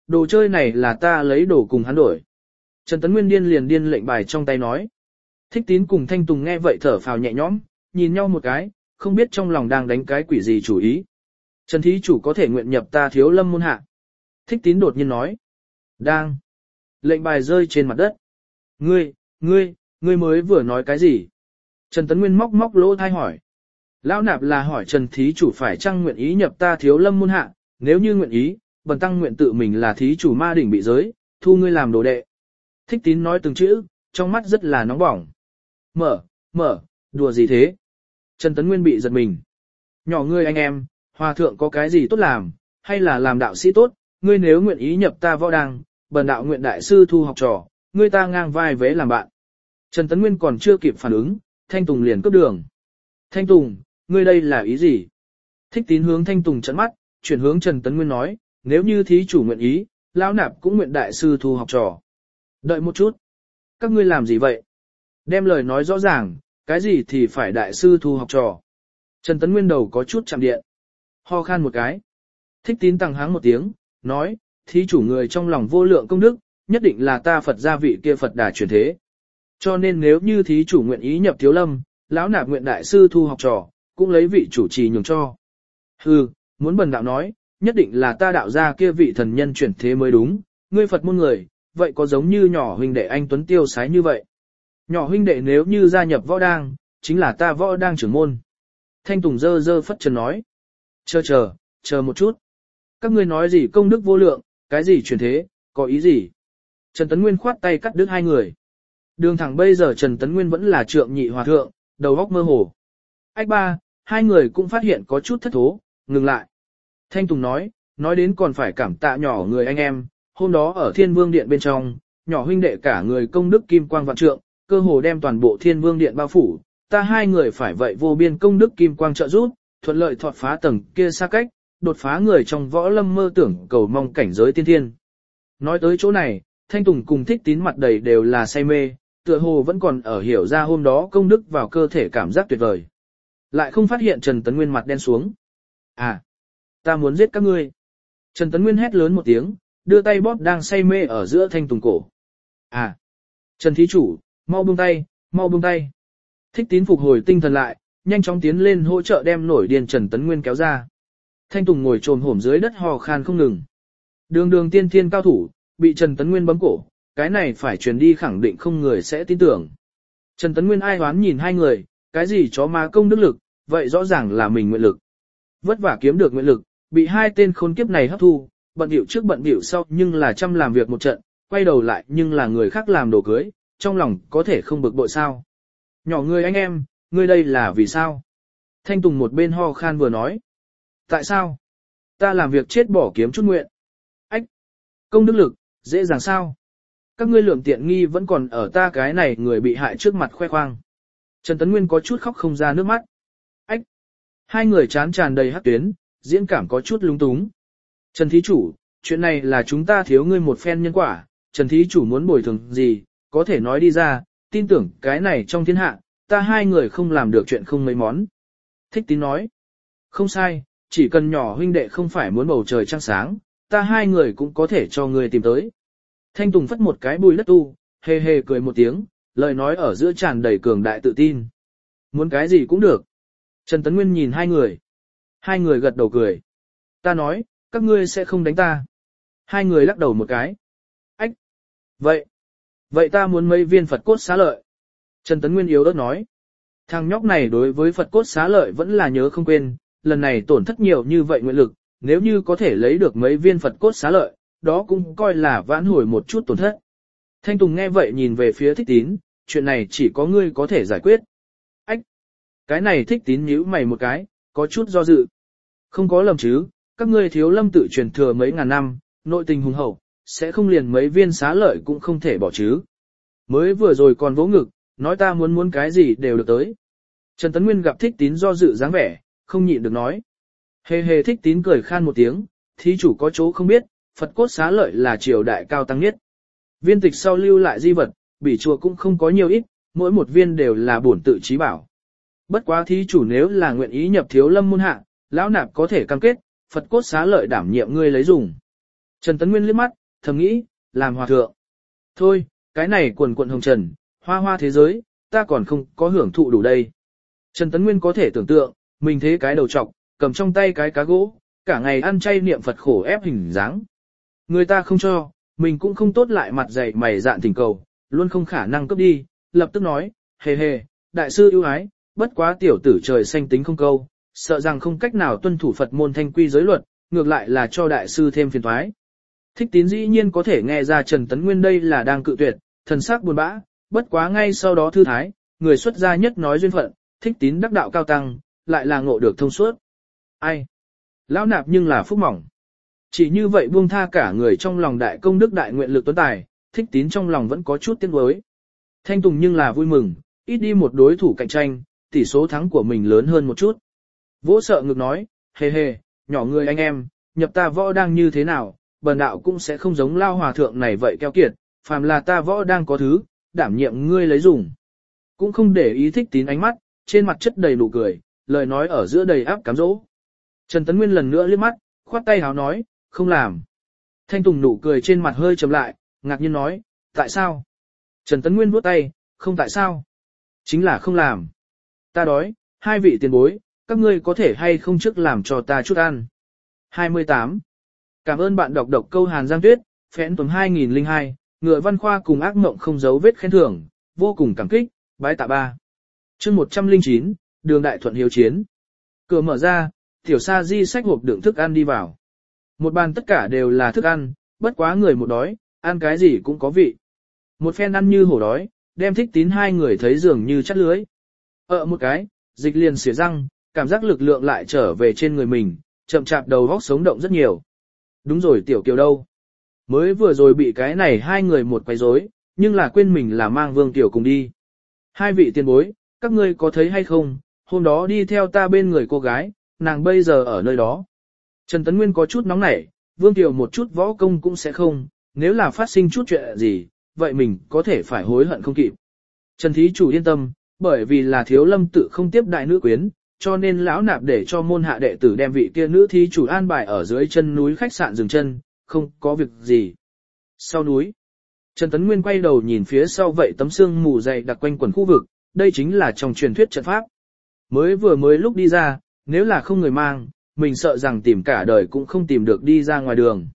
đồ chơi này là ta lấy đồ cùng hắn đổi. Trần Tấn Nguyên điên liền điên lệnh bài trong tay nói. Thích Tín cùng Thanh Tùng nghe vậy thở phào nhẹ nhõm, nhìn nhau một cái, không biết trong lòng đang đánh cái quỷ gì chủ ý. Trần thí chủ có thể nguyện nhập ta Thiếu Lâm môn hạ. Thích Tín đột nhiên nói. Đang. Lệnh bài rơi trên mặt đất. Ngươi, ngươi, ngươi mới vừa nói cái gì? Trần Tấn Nguyên móc móc lỗ thai hỏi. Lão nạp là hỏi Trần thí chủ phải chăng nguyện ý nhập ta Thiếu Lâm môn hạ, nếu như nguyện ý, bần tăng nguyện tự mình là thí chủ ma đỉnh bị giới, thu ngươi làm đồ đệ. Thích Tín nói từng chữ, trong mắt rất là nóng bỏng. Mở, mở, đùa gì thế? Trần Tấn Nguyên bị giật mình. Nhỏ ngươi anh em, hòa thượng có cái gì tốt làm, hay là làm đạo sĩ tốt, ngươi nếu nguyện ý nhập ta võ đăng, bần đạo nguyện đại sư thu học trò, ngươi ta ngang vai vế làm bạn. Trần Tấn Nguyên còn chưa kịp phản ứng, Thanh Tùng liền cướp đường. Thanh Tùng, ngươi đây là ý gì? Thích Tín hướng Thanh Tùng trợn mắt, chuyển hướng Trần Tấn Nguyên nói, nếu như thí chủ nguyện ý, lão nạp cũng nguyện đại sư thu học trò. Đợi một chút. Các ngươi làm gì vậy? Đem lời nói rõ ràng, cái gì thì phải đại sư thu học trò. Trần Tấn Nguyên đầu có chút chạm điện. Ho khan một cái. Thích Tín tăng háng một tiếng, nói, thí chủ người trong lòng vô lượng công đức, nhất định là ta Phật gia vị kia Phật đà truyền thế. Cho nên nếu như thí chủ nguyện ý nhập Thiếu Lâm, lão nạp nguyện đại sư thu học trò, cũng lấy vị chủ trì nhường cho. Hừ, muốn bần đạo nói, nhất định là ta đạo gia kia vị thần nhân chuyển thế mới đúng, ngươi Phật môn người, vậy có giống như nhỏ huynh đệ anh Tuấn tiêu sái như vậy. Nhỏ huynh đệ nếu như gia nhập võ đang, chính là ta võ đang trưởng môn. Thanh Tùng dơ dơ phất trần nói. Chờ chờ, chờ một chút. Các ngươi nói gì công đức vô lượng, cái gì chuyển thế, có ý gì? Trần Tấn Nguyên khoát tay cắt đứt hai người. Đường thẳng bây giờ Trần Tấn Nguyên vẫn là trượng nhị hòa thượng, đầu óc mơ hồ. Ách ba, hai người cũng phát hiện có chút thất thố, ngừng lại. Thanh Tùng nói, nói đến còn phải cảm tạ nhỏ người anh em, hôm đó ở Thiên Vương Điện bên trong, nhỏ huynh đệ cả người công đức kim quang vạn trượng, cơ hồ đem toàn bộ Thiên Vương Điện bao phủ, ta hai người phải vậy vô biên công đức kim quang trợ giúp, thuận lợi thọt phá tầng kia xa cách, đột phá người trong võ lâm mơ tưởng cầu mong cảnh giới tiên thiên. Nói tới chỗ này, Thanh Tùng cùng Thích Tín mặt đầy đều là say mê, tựa hồ vẫn còn ở hiểu ra hôm đó công đức vào cơ thể cảm giác tuyệt vời. Lại không phát hiện Trần Tấn Nguyên mặt đen xuống. À, ta muốn giết các ngươi. Trần Tấn Nguyên hét lớn một tiếng, đưa tay bóp đang say mê ở giữa Thanh Tùng cổ. À, Trần thí chủ, mau buông tay, mau buông tay. Thích Tín phục hồi tinh thần lại, nhanh chóng tiến lên hỗ trợ đem nổi điên Trần Tấn Nguyên kéo ra. Thanh Tùng ngồi trồm hổm dưới đất hò khan không ngừng. Đường đường tiên thiên cao thủ, bị Trần Tấn Nguyên bấm cổ, cái này phải truyền đi khẳng định không người sẽ tin tưởng. Trần Tấn Nguyên ai hoán nhìn hai người, cái gì chó má công đức lực, vậy rõ ràng là mình nguyện lực. Vất vả kiếm được nguyện lực, bị hai tên khốn kiếp này hấp thu, bận bịu trước bận bịu sau nhưng là chăm làm việc một trận, quay đầu lại nhưng là người khác làm đồ cưới, trong lòng có thể không bực bội sao. Nhỏ người anh em, ngươi đây là vì sao? Thanh Tùng một bên ho khan vừa nói. Tại sao? Ta làm việc chết bỏ kiếm chút nguyện. Ách! Công đức lực, dễ dàng sao? Các ngươi lượng tiện nghi vẫn còn ở ta cái này người bị hại trước mặt khoe khoang. Trần Tấn Nguyên có chút khóc không ra nước mắt. Ách! Hai người chán tràn đầy hắc tuyến, diễn cảm có chút lung túng. Trần thí chủ, chuyện này là chúng ta thiếu ngươi một phen nhân quả, Trần thí chủ muốn bồi thường gì, có thể nói đi ra, tin tưởng cái này trong thiên hạ, ta hai người không làm được chuyện không mấy món. Thích Tín nói. Không sai, chỉ cần nhỏ huynh đệ không phải muốn bầu trời trăng sáng, ta hai người cũng có thể cho người tìm tới. Thanh Tùng phất một cái bùi đất tu, hề hề cười một tiếng, lời nói ở giữa tràn đầy cường đại tự tin. Muốn cái gì cũng được. Trần Tấn Nguyên nhìn hai người. Hai người gật đầu cười. Ta nói, các ngươi sẽ không đánh ta. Hai người lắc đầu một cái. Ách! Vậy! Vậy ta muốn mấy viên Phật cốt xá lợi. Trần Tấn Nguyên yếu ớt nói. Thằng nhóc này đối với Phật cốt xá lợi vẫn là nhớ không quên, lần này tổn thất nhiều như vậy nguyện lực, nếu như có thể lấy được mấy viên Phật cốt xá lợi, đó cũng coi là vãn hồi một chút tổn thất. Thanh Tùng nghe vậy nhìn về phía Thích Tín, chuyện này chỉ có ngươi có thể giải quyết. Ách! Cái này Thích Tín nhíu mày một cái, có chút do dự. Không có lầm chứ, các ngươi Thiếu Lâm tự truyền thừa mấy ngàn năm, nội tình hùng hậu, sẽ không liền mấy viên xá lợi cũng không thể bỏ chứ. Mới vừa rồi còn vỗ ngực, nói ta muốn muốn cái gì đều được tới. Trần Tấn Nguyên gặp Thích Tín do dự dáng vẻ, không nhịn được nói. Hề hề Thích Tín cười khan một tiếng, thí chủ có chỗ không biết, Phật cốt xá lợi là triều đại cao tăng nhất. Viên tịch sau lưu lại di vật, bỉ chùa cũng không có nhiều ít, mỗi một viên đều là bổn tự trí bảo. Bất quá thí chủ nếu là nguyện ý nhập Thiếu Lâm môn hạ, lão nạp có thể cam kết, Phật cốt xá lợi đảm nhiệm ngươi lấy dùng. Trần Tấn Nguyên liếc mắt, thầm nghĩ, làm hòa thượng. Thôi, cái này quần quận hồng trần, hoa hoa thế giới, ta còn không có hưởng thụ đủ đây. Trần Tấn Nguyên có thể tưởng tượng, mình thế cái đầu trọc, cầm trong tay cái cá gỗ, cả ngày ăn chay niệm Phật khổ ép hình dáng. Người ta không cho, mình cũng không tốt lại mặt dày mày dạn thỉnh cầu, luôn không khả năng cướp đi, lập tức nói, hề hề, đại sư ưu ái, bất quá tiểu tử trời xanh tính không câu, sợ rằng không cách nào tuân thủ Phật môn thanh quy giới luật, ngược lại là cho đại sư thêm phiền toái. Thích Tín dĩ nhiên có thể nghe ra Trần Tấn Nguyên đây là đang cự tuyệt, thần sắc buồn bã, bất quá ngay sau đó thư thái, người xuất gia nhất nói duyên phận, Thích Tín đắc đạo cao tăng, lại là ngộ được thông suốt. Ai? Lão nạp nhưng là phúc mỏng. Chỉ như vậy buông tha cả người trong lòng đại công đức đại nguyện lực tuấn tài, Thích Tín trong lòng vẫn có chút tiếc nuối. Thanh Tùng nhưng là vui mừng, ít đi một đối thủ cạnh tranh, tỷ số thắng của mình lớn hơn một chút. Vỗ sợ ngực nói, hề hề, nhỏ người anh em, nhập ta võ đang như thế nào, bần đạo cũng sẽ không giống lao hòa thượng này vậy keo kiệt, phàm là ta võ đang có thứ, đảm nhiệm ngươi lấy dùng. Cũng không để ý Thích Tín ánh mắt, trên mặt chất đầy nụ cười, lời nói ở giữa đầy áp cám dỗ. Trần Tấn Nguyên lần nữa liếc mắt, khoát tay háo nói, không làm. Thanh Tùng nụ cười trên mặt hơi trầm lại, ngạc nhiên nói, tại sao? Trần Tấn Nguyên vuốt tay, không tại sao? Chính là không làm. Ta đói, hai vị tiền bối, các ngươi có thể hay không trước làm cho ta chút ăn. hai mươi tám. Cảm ơn bạn đọc đọc câu Hàn Giang Tuyết, phẽn tuần hai nghìn lẻ hai, ngựa văn khoa cùng ác mộng không giấu vết khen thưởng, vô cùng cảm kích, bái tạ ba. chương một trăm lẻ chín, đường đại thuận hiếu chiến. Cửa mở ra, tiểu sa di xách hộp đựng thức ăn đi vào. Một bàn tất cả đều là thức ăn, bất quá người một đói, ăn cái gì cũng có vị. Một phen ăn như hổ đói, đem Thích Tín hai người thấy dường như chắt lưới. Ợ một cái, dịch liền xỉa răng, cảm giác lực lượng lại trở về trên người mình, chậm chạp đầu óc sống động rất nhiều. Đúng rồi tiểu kiều đâu? Mới vừa rồi bị cái này hai người một quấy rối, nhưng là quên mình là mang Vương Tiểu cùng đi. Hai vị tiền bối, các ngươi có thấy hay không, hôm đó đi theo ta bên người cô gái, nàng bây giờ ở nơi đó. Trần Tấn Nguyên có chút nóng nảy, Vương Tiểu một chút võ công cũng sẽ không, nếu là phát sinh chút chuyện gì, vậy mình có thể phải hối hận không kịp. Trần Thí Chủ yên tâm, bởi vì là Thiếu Lâm tự không tiếp đại nữ quyến, cho nên lão nạp để cho môn hạ đệ tử đem vị kia nữ thí chủ an bài ở dưới chân núi khách sạn dừng chân, không có việc gì. Sau núi, Trần Tấn Nguyên quay đầu nhìn phía sau vậy tấm xương mù dày đặc quanh quần khu vực, đây chính là trong truyền thuyết trận pháp. Mới vừa mới lúc đi ra, nếu là không người mang, mình sợ rằng tìm cả đời cũng không tìm được đi ra ngoài đường.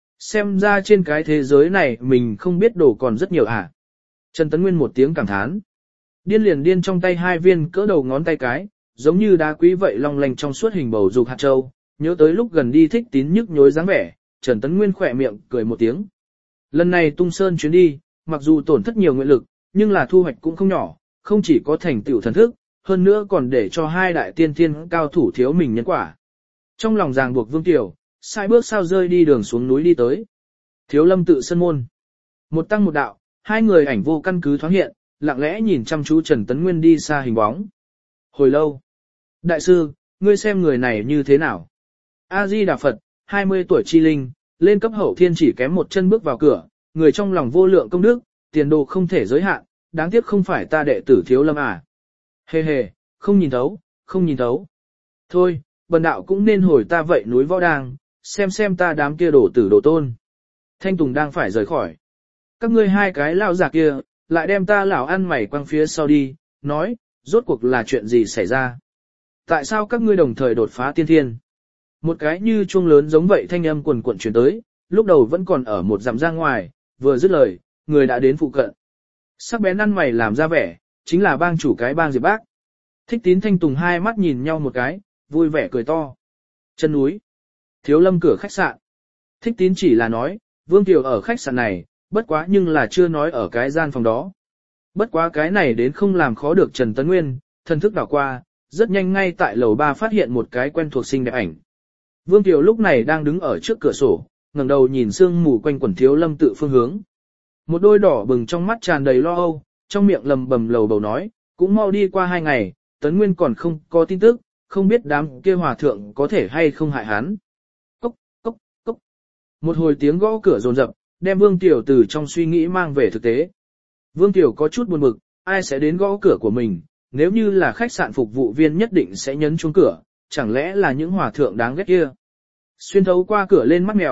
Xem ra trên cái thế giới này mình không biết đồ còn rất nhiều à. Trần Tấn Nguyên một tiếng cảm thán. Điên liền điên trong tay hai viên cỡ đầu ngón tay cái, giống như đá quý vậy long lanh trong suốt hình bầu dục hạt châu, nhớ tới lúc gần đi Thích Tín nhức nhối dáng vẻ, Trần Tấn Nguyên khỏe miệng cười một tiếng. Lần này tung sơn chuyến đi, mặc dù tổn thất nhiều nguyện lực, nhưng là thu hoạch cũng không nhỏ, không chỉ có thành tựu thần thức, hơn nữa còn để cho hai đại tiên thiên cao thủ thiếu mình nhân quả. Trong lòng ràng buộc Vương Tiểu, sai bước sao rơi đi đường xuống núi đi tới. Thiếu Lâm tự sân môn. Một tăng một đạo, hai người ảnh vô căn cứ thoáng hiện, lặng lẽ nhìn chăm chú Trần Tấn Nguyên đi xa hình bóng. Hồi lâu. Đại sư, ngươi xem người này như thế nào? A-di-đà Phật, hai mươi tuổi chi linh, lên cấp hậu thiên chỉ kém một chân bước vào cửa, người trong lòng vô lượng công đức, tiền đồ không thể giới hạn, đáng tiếc không phải ta đệ tử Thiếu Lâm à. Hề hề, không nhìn thấu, không nhìn thấu. Thôi, bần đạo cũng nên hồi ta vậy núi võ đang, xem xem ta đám kia đổ tử đổ tôn. Thanh Tùng đang phải rời khỏi. Các ngươi hai cái lão già kia, lại đem ta lão ăn mày quăng phía sau đi, nói, rốt cuộc là chuyện gì xảy ra? Tại sao các ngươi đồng thời đột phá tiên thiên? Một cái như chuông lớn giống vậy thanh âm quần quần truyền tới, lúc đầu vẫn còn ở một dặm ra ngoài, vừa dứt lời, người đã đến phụ cận. Sắc bén ăn mày làm ra vẻ, chính là bang chủ cái bang Diệp Bác. Thích Tín Thanh Tùng hai mắt nhìn nhau một cái, vui vẻ cười to. Chân núi. Thiếu Lâm cửa khách sạn. Thích Tín chỉ là nói, Vương Kiều ở khách sạn này, bất quá nhưng là chưa nói ở cái gian phòng đó. Bất quá cái này đến không làm khó được Trần Tấn Nguyên, thần thức đảo qua, rất nhanh ngay tại lầu ba phát hiện một cái quen thuộc xinh đẹp ảnh. Vương Kiều lúc này đang đứng ở trước cửa sổ, ngẩng đầu nhìn sương mù quanh quẩn Thiếu Lâm tự phương hướng. Một đôi đỏ bừng trong mắt tràn đầy lo âu, trong miệng lầm bầm lầu bầu nói, cũng mau đi qua hai ngày, Tấn Nguyên còn không có tin tức, không biết đám kia hòa thượng có thể hay không hại hắn. Cốc, cốc, cốc. Một hồi tiếng gõ cửa rồn rập, đem Vương Tiểu từ trong suy nghĩ mang về thực tế. Vương Tiểu có chút buồn bực, ai sẽ đến gõ cửa của mình, nếu như là khách sạn phục vụ viên nhất định sẽ nhấn chuông cửa, chẳng lẽ là những hòa thượng đáng ghét kia. Xuyên thấu qua cửa lên mắt mèo,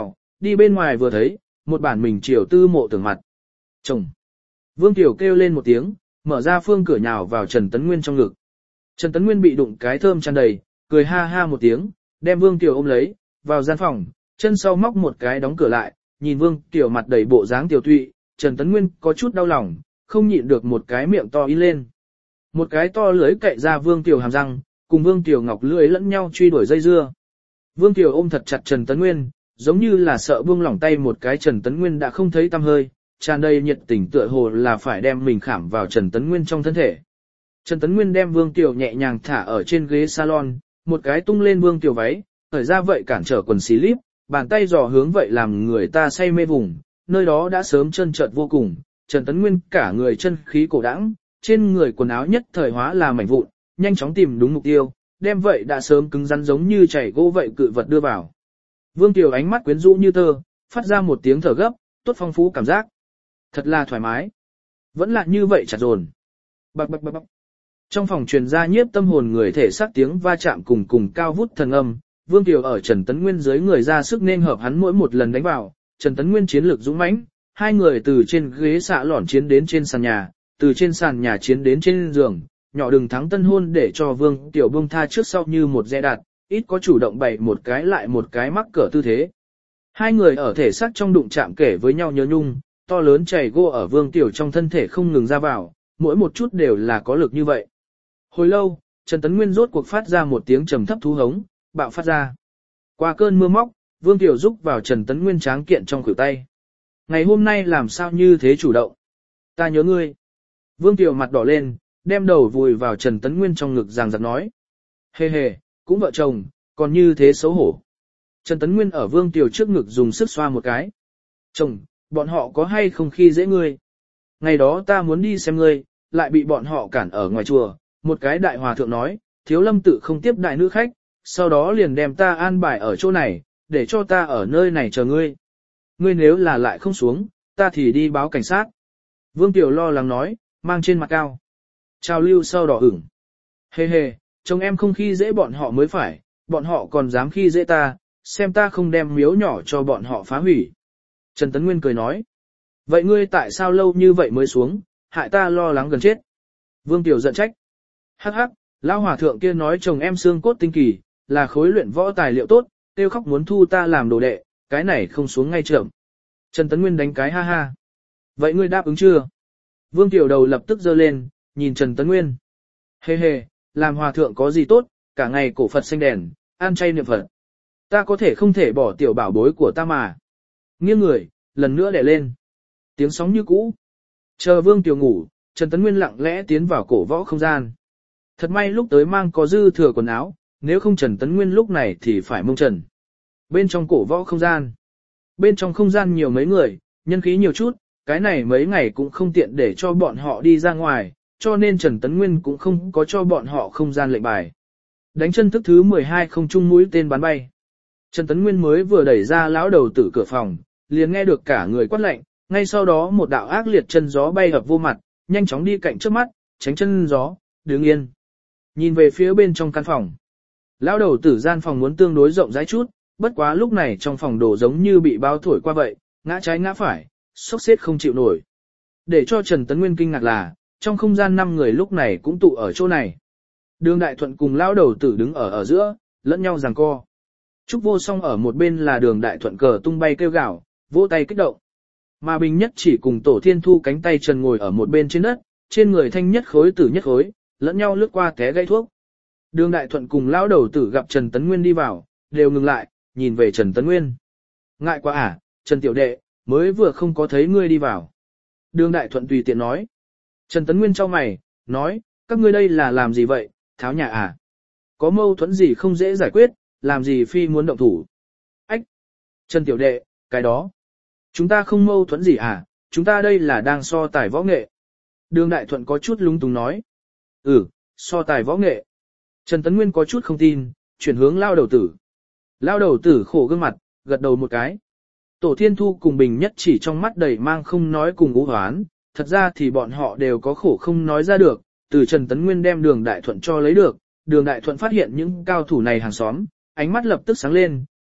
đi bên ngoài vừa thấy, một bản mình chiều tư mộ tưởng mặt. Chồng! Vương Tiểu kêu lên một tiếng, mở ra phương cửa nhào vào Trần Tấn Nguyên trong ngực. Trần Tấn Nguyên bị đụng cái thơm tràn đầy, cười ha ha một tiếng, đem Vương Tiểu ôm lấy, vào gian phòng, chân sau móc một cái đóng cửa lại, nhìn Vương Tiểu mặt đầy bộ dáng tiểu tụy, Trần Tấn Nguyên có chút đau lòng, không nhịn được một cái miệng to in lên. Một cái to lưỡi cậy ra Vương Tiểu hàm răng, cùng Vương Tiểu ngọc lưỡi lẫn nhau truy đuổi dây dưa. Vương Tiểu ôm thật chặt Trần Tấn Nguyên, giống như là sợ buông lỏng tay một cái Trần Tấn Nguyên đã không thấy tăm hơi, tràn đầy nhiệt tình tựa hồ là phải đem mình khảm vào Trần Tấn Nguyên trong thân thể. Trần Tấn Nguyên đem Vương Tiểu nhẹ nhàng thả ở trên ghế salon, một cái tung lên Vương Tiểu váy, thời ra vậy cản trở quần xí líp, bàn tay dò hướng vậy làm người ta say mê vùng, nơi đó đã sớm chân trợt vô cùng, Trần Tấn Nguyên cả người chân khí cổ đãng, trên người quần áo nhất thời hóa là mảnh vụn, nhanh chóng tìm đúng mục tiêu, đem vậy đã sớm cứng rắn giống như chảy gỗ vậy cự vật đưa vào. Vương Tiểu ánh mắt quyến rũ như tơ, phát ra một tiếng thở gấp, tốt phong phú cảm giác. Thật là thoải mái. Vẫn là như vậy chặt dồn. Bạc bạc bạc bạc. Trong phòng truyền ra nhiếp tâm hồn người thể xác tiếng va chạm cùng cùng cao vút thần âm, Vương Tiểu ở Trần Tấn Nguyên dưới người ra sức nên hợp hắn mỗi một lần đánh vào, Trần Tấn Nguyên chiến lược dũng mãnh, hai người từ trên ghế xạ lỏn chiến đến trên sàn nhà, từ trên sàn nhà chiến đến trên giường, nhỏ đừng thắng tân hôn để cho Vương Tiểu buông tha trước sau như một dè đạt, ít có chủ động bày một cái lại một cái mắc cỡ tư thế. Hai người ở thể xác trong đụng chạm kể với nhau nhớ nhung, to lớn chảy gỗ ở Vương Tiểu trong thân thể không ngừng ra vào, mỗi một chút đều là có lực như vậy. Hồi lâu, Trần Tấn Nguyên rốt cuộc phát ra một tiếng trầm thấp thú hống, bạo phát ra. Qua cơn mưa móc, Vương Tiểu rúc vào Trần Tấn Nguyên tráng kiện trong khuỷu tay. Ngày hôm nay làm sao như thế chủ động? Ta nhớ ngươi. Vương Tiểu mặt đỏ lên, đem đầu vùi vào Trần Tấn Nguyên trong ngực giằng giặc nói. Hề hề, cũng vợ chồng, còn như thế xấu hổ. Trần Tấn Nguyên ở Vương Tiểu trước ngực dùng sức xoa một cái. Chồng, bọn họ có hay không khi dễ ngươi? Ngày đó ta muốn đi xem ngươi, lại bị bọn họ cản ở ngoài chùa. Một cái đại hòa thượng nói, thiếu lâm tự không tiếp đại nữ khách, sau đó liền đem ta an bài ở chỗ này, để cho ta ở nơi này chờ ngươi. Ngươi nếu là lại không xuống, ta thì đi báo cảnh sát. Vương Tiểu lo lắng nói, mang trên mặt cao. Trào lưu sau đỏ ửng. Hề hề, chồng em không khi dễ bọn họ mới phải, bọn họ còn dám khi dễ ta, xem ta không đem miếu nhỏ cho bọn họ phá hủy. Trần Tấn Nguyên cười nói. Vậy ngươi tại sao lâu như vậy mới xuống, hại ta lo lắng gần chết. Vương Tiểu giận trách. Hắc hắc, lão hòa thượng kia nói chồng em xương cốt tinh kỳ, là khối luyện võ tài liệu tốt, tiêu khóc muốn thu ta làm đồ đệ, cái này không xuống ngay trưởng. Trần Tấn Nguyên đánh cái ha ha. Vậy ngươi đáp ứng chưa? Vương Tiểu đầu lập tức giơ lên, nhìn Trần Tấn Nguyên. Hề hề, làm hòa thượng có gì tốt, cả ngày cổ Phật xanh đèn, ăn chay niệm Phật. Ta có thể không thể bỏ tiểu bảo bối của ta mà. Nghiêng người, lần nữa đè lên. Tiếng sóng như cũ. Chờ Vương Tiểu ngủ, Trần Tấn Nguyên lặng lẽ tiến vào cổ võ không gian. Thật may lúc tới mang có dư thừa quần áo, nếu không Trần Tấn Nguyên lúc này thì phải mông trần. Bên trong cổ võ không gian. Bên trong không gian nhiều mấy người, nhân khí nhiều chút, cái này mấy ngày cũng không tiện để cho bọn họ đi ra ngoài, cho nên Trần Tấn Nguyên cũng không có cho bọn họ không gian lệnh bài. Đánh chân thức thứ mười hai không trung mũi tên bắn bay. Trần Tấn Nguyên mới vừa đẩy ra lão đầu tử cửa phòng, liền nghe được cả người quát lệnh, ngay sau đó một đạo ác liệt chân gió bay ập vô mặt, nhanh chóng đi cạnh trước mắt, tránh chân gió, đứng yên. Nhìn về phía bên trong căn phòng. Lão đầu tử gian phòng muốn tương đối rộng rãi chút, bất quá lúc này trong phòng đồ giống như bị bao thổi qua vậy, ngã trái ngã phải, sốc xếp không chịu nổi. Để cho Trần Tấn Nguyên kinh ngạc là, trong không gian năm người lúc này cũng tụ ở chỗ này. Đường Đại Thuận cùng lão đầu tử đứng ở ở giữa, lẫn nhau giằng co. Trúc Vô Song ở một bên là Đường Đại Thuận cờ tung bay kêu gào, vỗ tay kích động. Mà Bình Nhất chỉ cùng Tổ Thiên Thu cánh tay trần ngồi ở một bên trên đất, trên người thanh nhất khối tử nhất khối, lẫn nhau lướt qua té gây thuốc. Đường Đại Thuận cùng lão đầu tử gặp Trần Tấn Nguyên đi vào, đều ngừng lại, nhìn về Trần Tấn Nguyên. Ngại quá à, Trần Tiểu Đệ, mới vừa không có thấy ngươi đi vào. Đường Đại Thuận tùy tiện nói. Trần Tấn Nguyên chau mày, nói, các ngươi đây là làm gì vậy, tháo nhà à? Có mâu thuẫn gì không dễ giải quyết, làm gì phi muốn động thủ? Ách! Trần Tiểu Đệ, cái đó. Chúng ta không mâu thuẫn gì à, chúng ta đây là đang so tài võ nghệ. Đường Đại Thuận có chút lúng túng nói. Ừ, so tài võ nghệ. Trần Tấn Nguyên có chút không tin, chuyển hướng lao đầu tử. Lao đầu tử khổ gương mặt, gật đầu một cái. Tổ Thiên Thu cùng Bình Nhất chỉ trong mắt đầy mang không nói cùng ú hoán, thật ra thì bọn họ đều có khổ không nói ra được, từ Trần Tấn Nguyên đem Đường Đại Thuận cho lấy được, Đường Đại Thuận phát hiện những cao thủ này hàng xóm, ánh mắt lập tức sáng lên,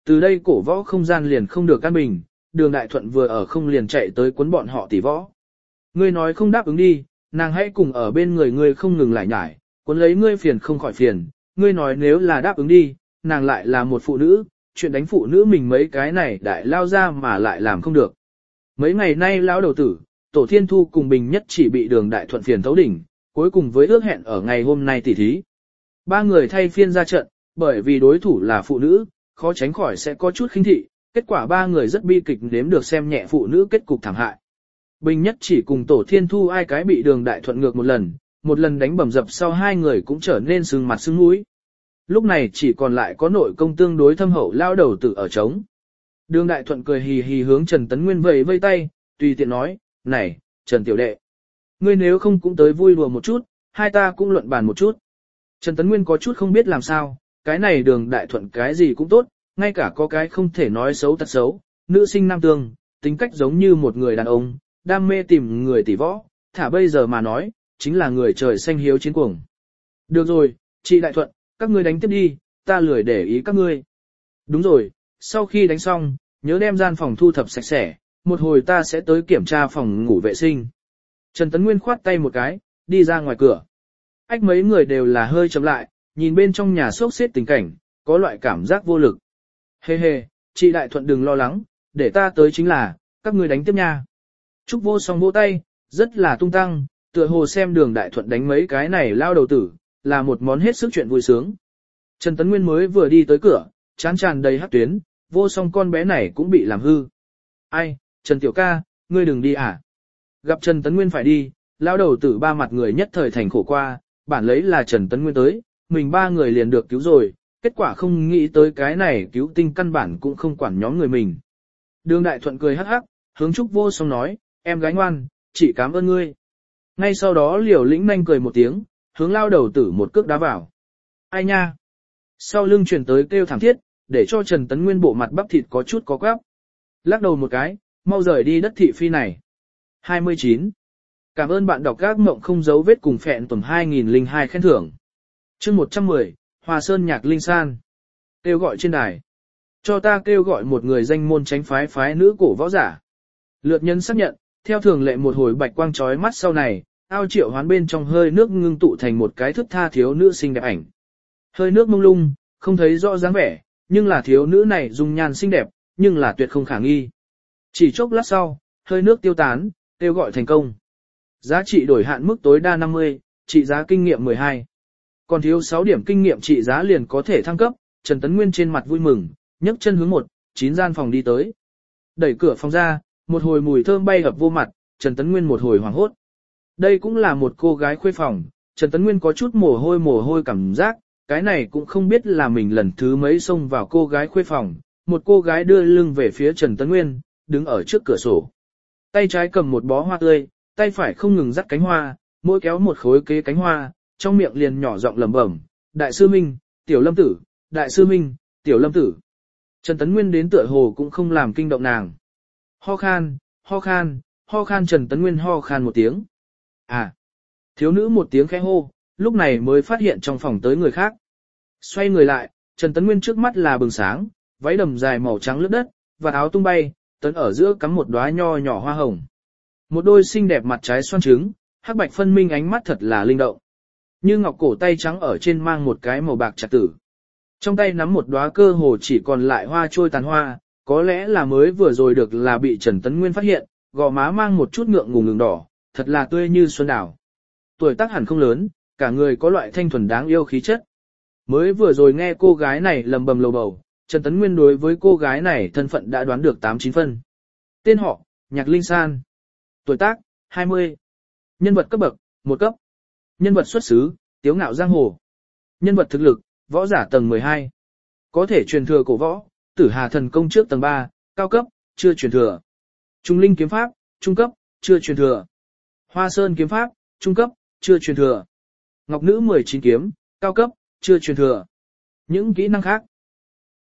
từ đây cổ võ không gian liền không được căn bình, đường đại thuận vừa ở không liền chạy tới cuốn bọn họ tỷ võ. Ngươi nói không đáp ứng đi, nàng hãy cùng ở bên người ngươi không ngừng lại nhải, cuốn lấy ngươi phiền không khỏi phiền, ngươi nói nếu là đáp ứng đi, nàng lại là một phụ nữ, chuyện đánh phụ nữ mình mấy cái này đại lao ra mà lại làm không được. Mấy ngày nay lão đầu tử, Tổ Thiên Thu cùng Bình Nhất chỉ bị đường đại thuận phiền thấu đỉnh, cuối cùng với ước hẹn ở ngày hôm nay tỉ thí. Ba người thay phiên ra trận, bởi vì đối thủ là phụ nữ, khó tránh khỏi sẽ có chút khinh thị, kết quả ba người rất bi kịch nếm được xem nhẹ phụ nữ kết cục thảm hại. Bình Nhất chỉ cùng Tổ Thiên Thu ai cái bị đường đại thuận ngược một lần, một lần đánh bầm dập sau hai người cũng trở nên sưng mặt sưng mũi. Lúc này chỉ còn lại có nội công tương đối thâm hậu lao đầu tử ở trống. Đường đại thuận cười hì hì hướng Trần Tấn Nguyên vẫy vây tay, tùy tiện nói, này, Trần tiểu đệ. Ngươi nếu không cũng tới vui đùa một chút, hai ta cũng luận bàn một chút. Trần Tấn Nguyên có chút không biết làm sao, cái này đường đại thuận cái gì cũng tốt, ngay cả có cái không thể nói xấu tật xấu, nữ sinh nam tương, tính cách giống như một người đàn ông, đam mê tìm người tỷ võ, thả bây giờ mà nói, chính là người trời xanh hiếu chiến cuồng. Được rồi, chị đại thuận, các ngươi đánh tiếp đi, ta lười để ý các ngươi. Đúng rồi, sau khi đánh xong, nhớ đem gian phòng thu thập sạch sẽ, một hồi ta sẽ tới kiểm tra phòng ngủ vệ sinh. Trần Tấn Nguyên khoát tay một cái, đi ra ngoài cửa. Ách mấy người đều là hơi chậm lại, nhìn bên trong nhà sốc xếp tình cảnh, có loại cảm giác vô lực. Hê hê, chị đại thuận đừng lo lắng, để ta tới chính là, các ngươi đánh tiếp nha. Trúc Vô Song vỗ tay, rất là tung tăng, tựa hồ xem đường đại thuận đánh mấy cái này lao đầu tử, là một món hết sức chuyện vui sướng. Trần Tấn Nguyên mới vừa đi tới cửa, chán tràn đầy hắc tuyến, Vô Song con bé này cũng bị làm hư. Ai, Trần Tiểu ca, ngươi đừng đi à? Gặp Trần Tấn Nguyên phải đi, lao đầu tử ba mặt người nhất thời thành khổ qua, bản lấy là Trần Tấn Nguyên tới, mình ba người liền được cứu rồi, kết quả không nghĩ tới cái này cứu tinh căn bản cũng không quản nhóm người mình. Đường đại thuận cười hắc hắc, hướng Trúc Vô Song nói, em gái ngoan, chị cảm ơn ngươi. Ngay sau đó Liều Lĩnh Nanh cười một tiếng, hướng lao đầu tử một cước đá vào. Ai nha? Sau lưng truyền tới kêu thảm thiết, để cho Trần Tấn Nguyên bộ mặt bắp thịt có chút có quắp. Lắc đầu một cái, mau rời đi đất thị phi này. hai mươi chín. Cảm ơn bạn đọc Gác Mộng Không Dấu Vết cùng phẹn tuần hai nghìn lẻ hai khen thưởng. Chương một trăm mười, Hòa Sơn Nhạc Linh San. Kêu gọi trên đài. Cho ta kêu gọi một người danh môn tránh phái phái nữ cổ võ giả. Lượt nhân xác nhận, theo thường lệ một hồi bạch quang chói mắt sau này, ao triệu hoán bên trong hơi nước ngưng tụ thành một cái thức tha thiếu nữ xinh đẹp ảnh. Hơi nước mông lung, không thấy rõ dáng vẻ, nhưng là thiếu nữ này dung nhan xinh đẹp, nhưng là tuyệt không khả nghi. Chỉ chốc lát sau, hơi nước tiêu tán, kêu gọi thành công. Giá trị đổi hạn mức tối đa năm mươi, trị giá kinh nghiệm mười hai. Còn thiếu sáu điểm kinh nghiệm trị giá liền có thể thăng cấp, Trần Tấn Nguyên trên mặt vui mừng, nhấc chân hướng một, chín gian phòng đi tới. Đẩy cửa phòng ra, một hồi mùi thơm bay ập vô mặt, Trần Tấn Nguyên một hồi hoảng hốt. Đây cũng là một cô gái khuê phòng, Trần Tấn Nguyên có chút mồ hôi mồ hôi cảm giác, cái này cũng không biết là mình lần thứ mấy xông vào cô gái khuê phòng. Một cô gái đưa lưng về phía Trần Tấn Nguyên, đứng ở trước cửa sổ. Tay trái cầm một bó hoa tươi, tay phải không ngừng dắt cánh hoa, mỗi kéo một khối kế cánh hoa, trong miệng liền nhỏ giọng lẩm bẩm, Đại sư Minh, Tiểu Lâm Tử, Đại sư Minh, Tiểu Lâm Tử. Trần Tấn Nguyên đến tựa hồ cũng không làm kinh động nàng. Ho khan, ho khan, ho khan Trần Tấn Nguyên ho khan một tiếng. À, thiếu nữ một tiếng khẽ hô, lúc này mới phát hiện trong phòng tới người khác. Xoay người lại, Trần Tấn Nguyên trước mắt là bừng sáng, váy đầm dài màu trắng lướt đất, và áo tung bay, tấn ở giữa cắm một đóa nho nhỏ hoa hồng. Một đôi xinh đẹp mặt trái xoan trứng, hắc bạch phân minh ánh mắt thật là linh động. Như ngọc cổ tay trắng ở trên mang một cái màu bạc chặt tử. Trong tay nắm một đóa cơ hồ chỉ còn lại hoa trôi tàn hoa, có lẽ là mới vừa rồi được là bị Trần Tấn Nguyên phát hiện, gò má mang một chút ngượng ngùng ngừng đỏ, thật là tươi như xuân đào. Tuổi tác hẳn không lớn, cả người có loại thanh thuần đáng yêu khí chất. Mới vừa rồi nghe cô gái này lầm bầm lầu bầu, Trần Tấn Nguyên đối với cô gái này thân phận đã đoán được tám chín phân. Tên họ, Nhạc Linh San. Tuổi tác, hai mươi. Nhân vật cấp bậc, một cấp. Nhân vật xuất xứ, Tiếu Ngạo Giang Hồ. Nhân vật thực lực, võ giả tầng mười hai. Có thể truyền thừa cổ võ, Tử Hà Thần Công trước tầng ba, cao cấp, chưa truyền thừa. Trung Linh Kiếm Pháp, trung cấp, chưa truyền thừa. Hoa Sơn Kiếm Pháp, trung cấp, chưa truyền thừa. Ngọc Nữ mười chín Kiếm, cao cấp, chưa truyền thừa. Những kỹ năng khác,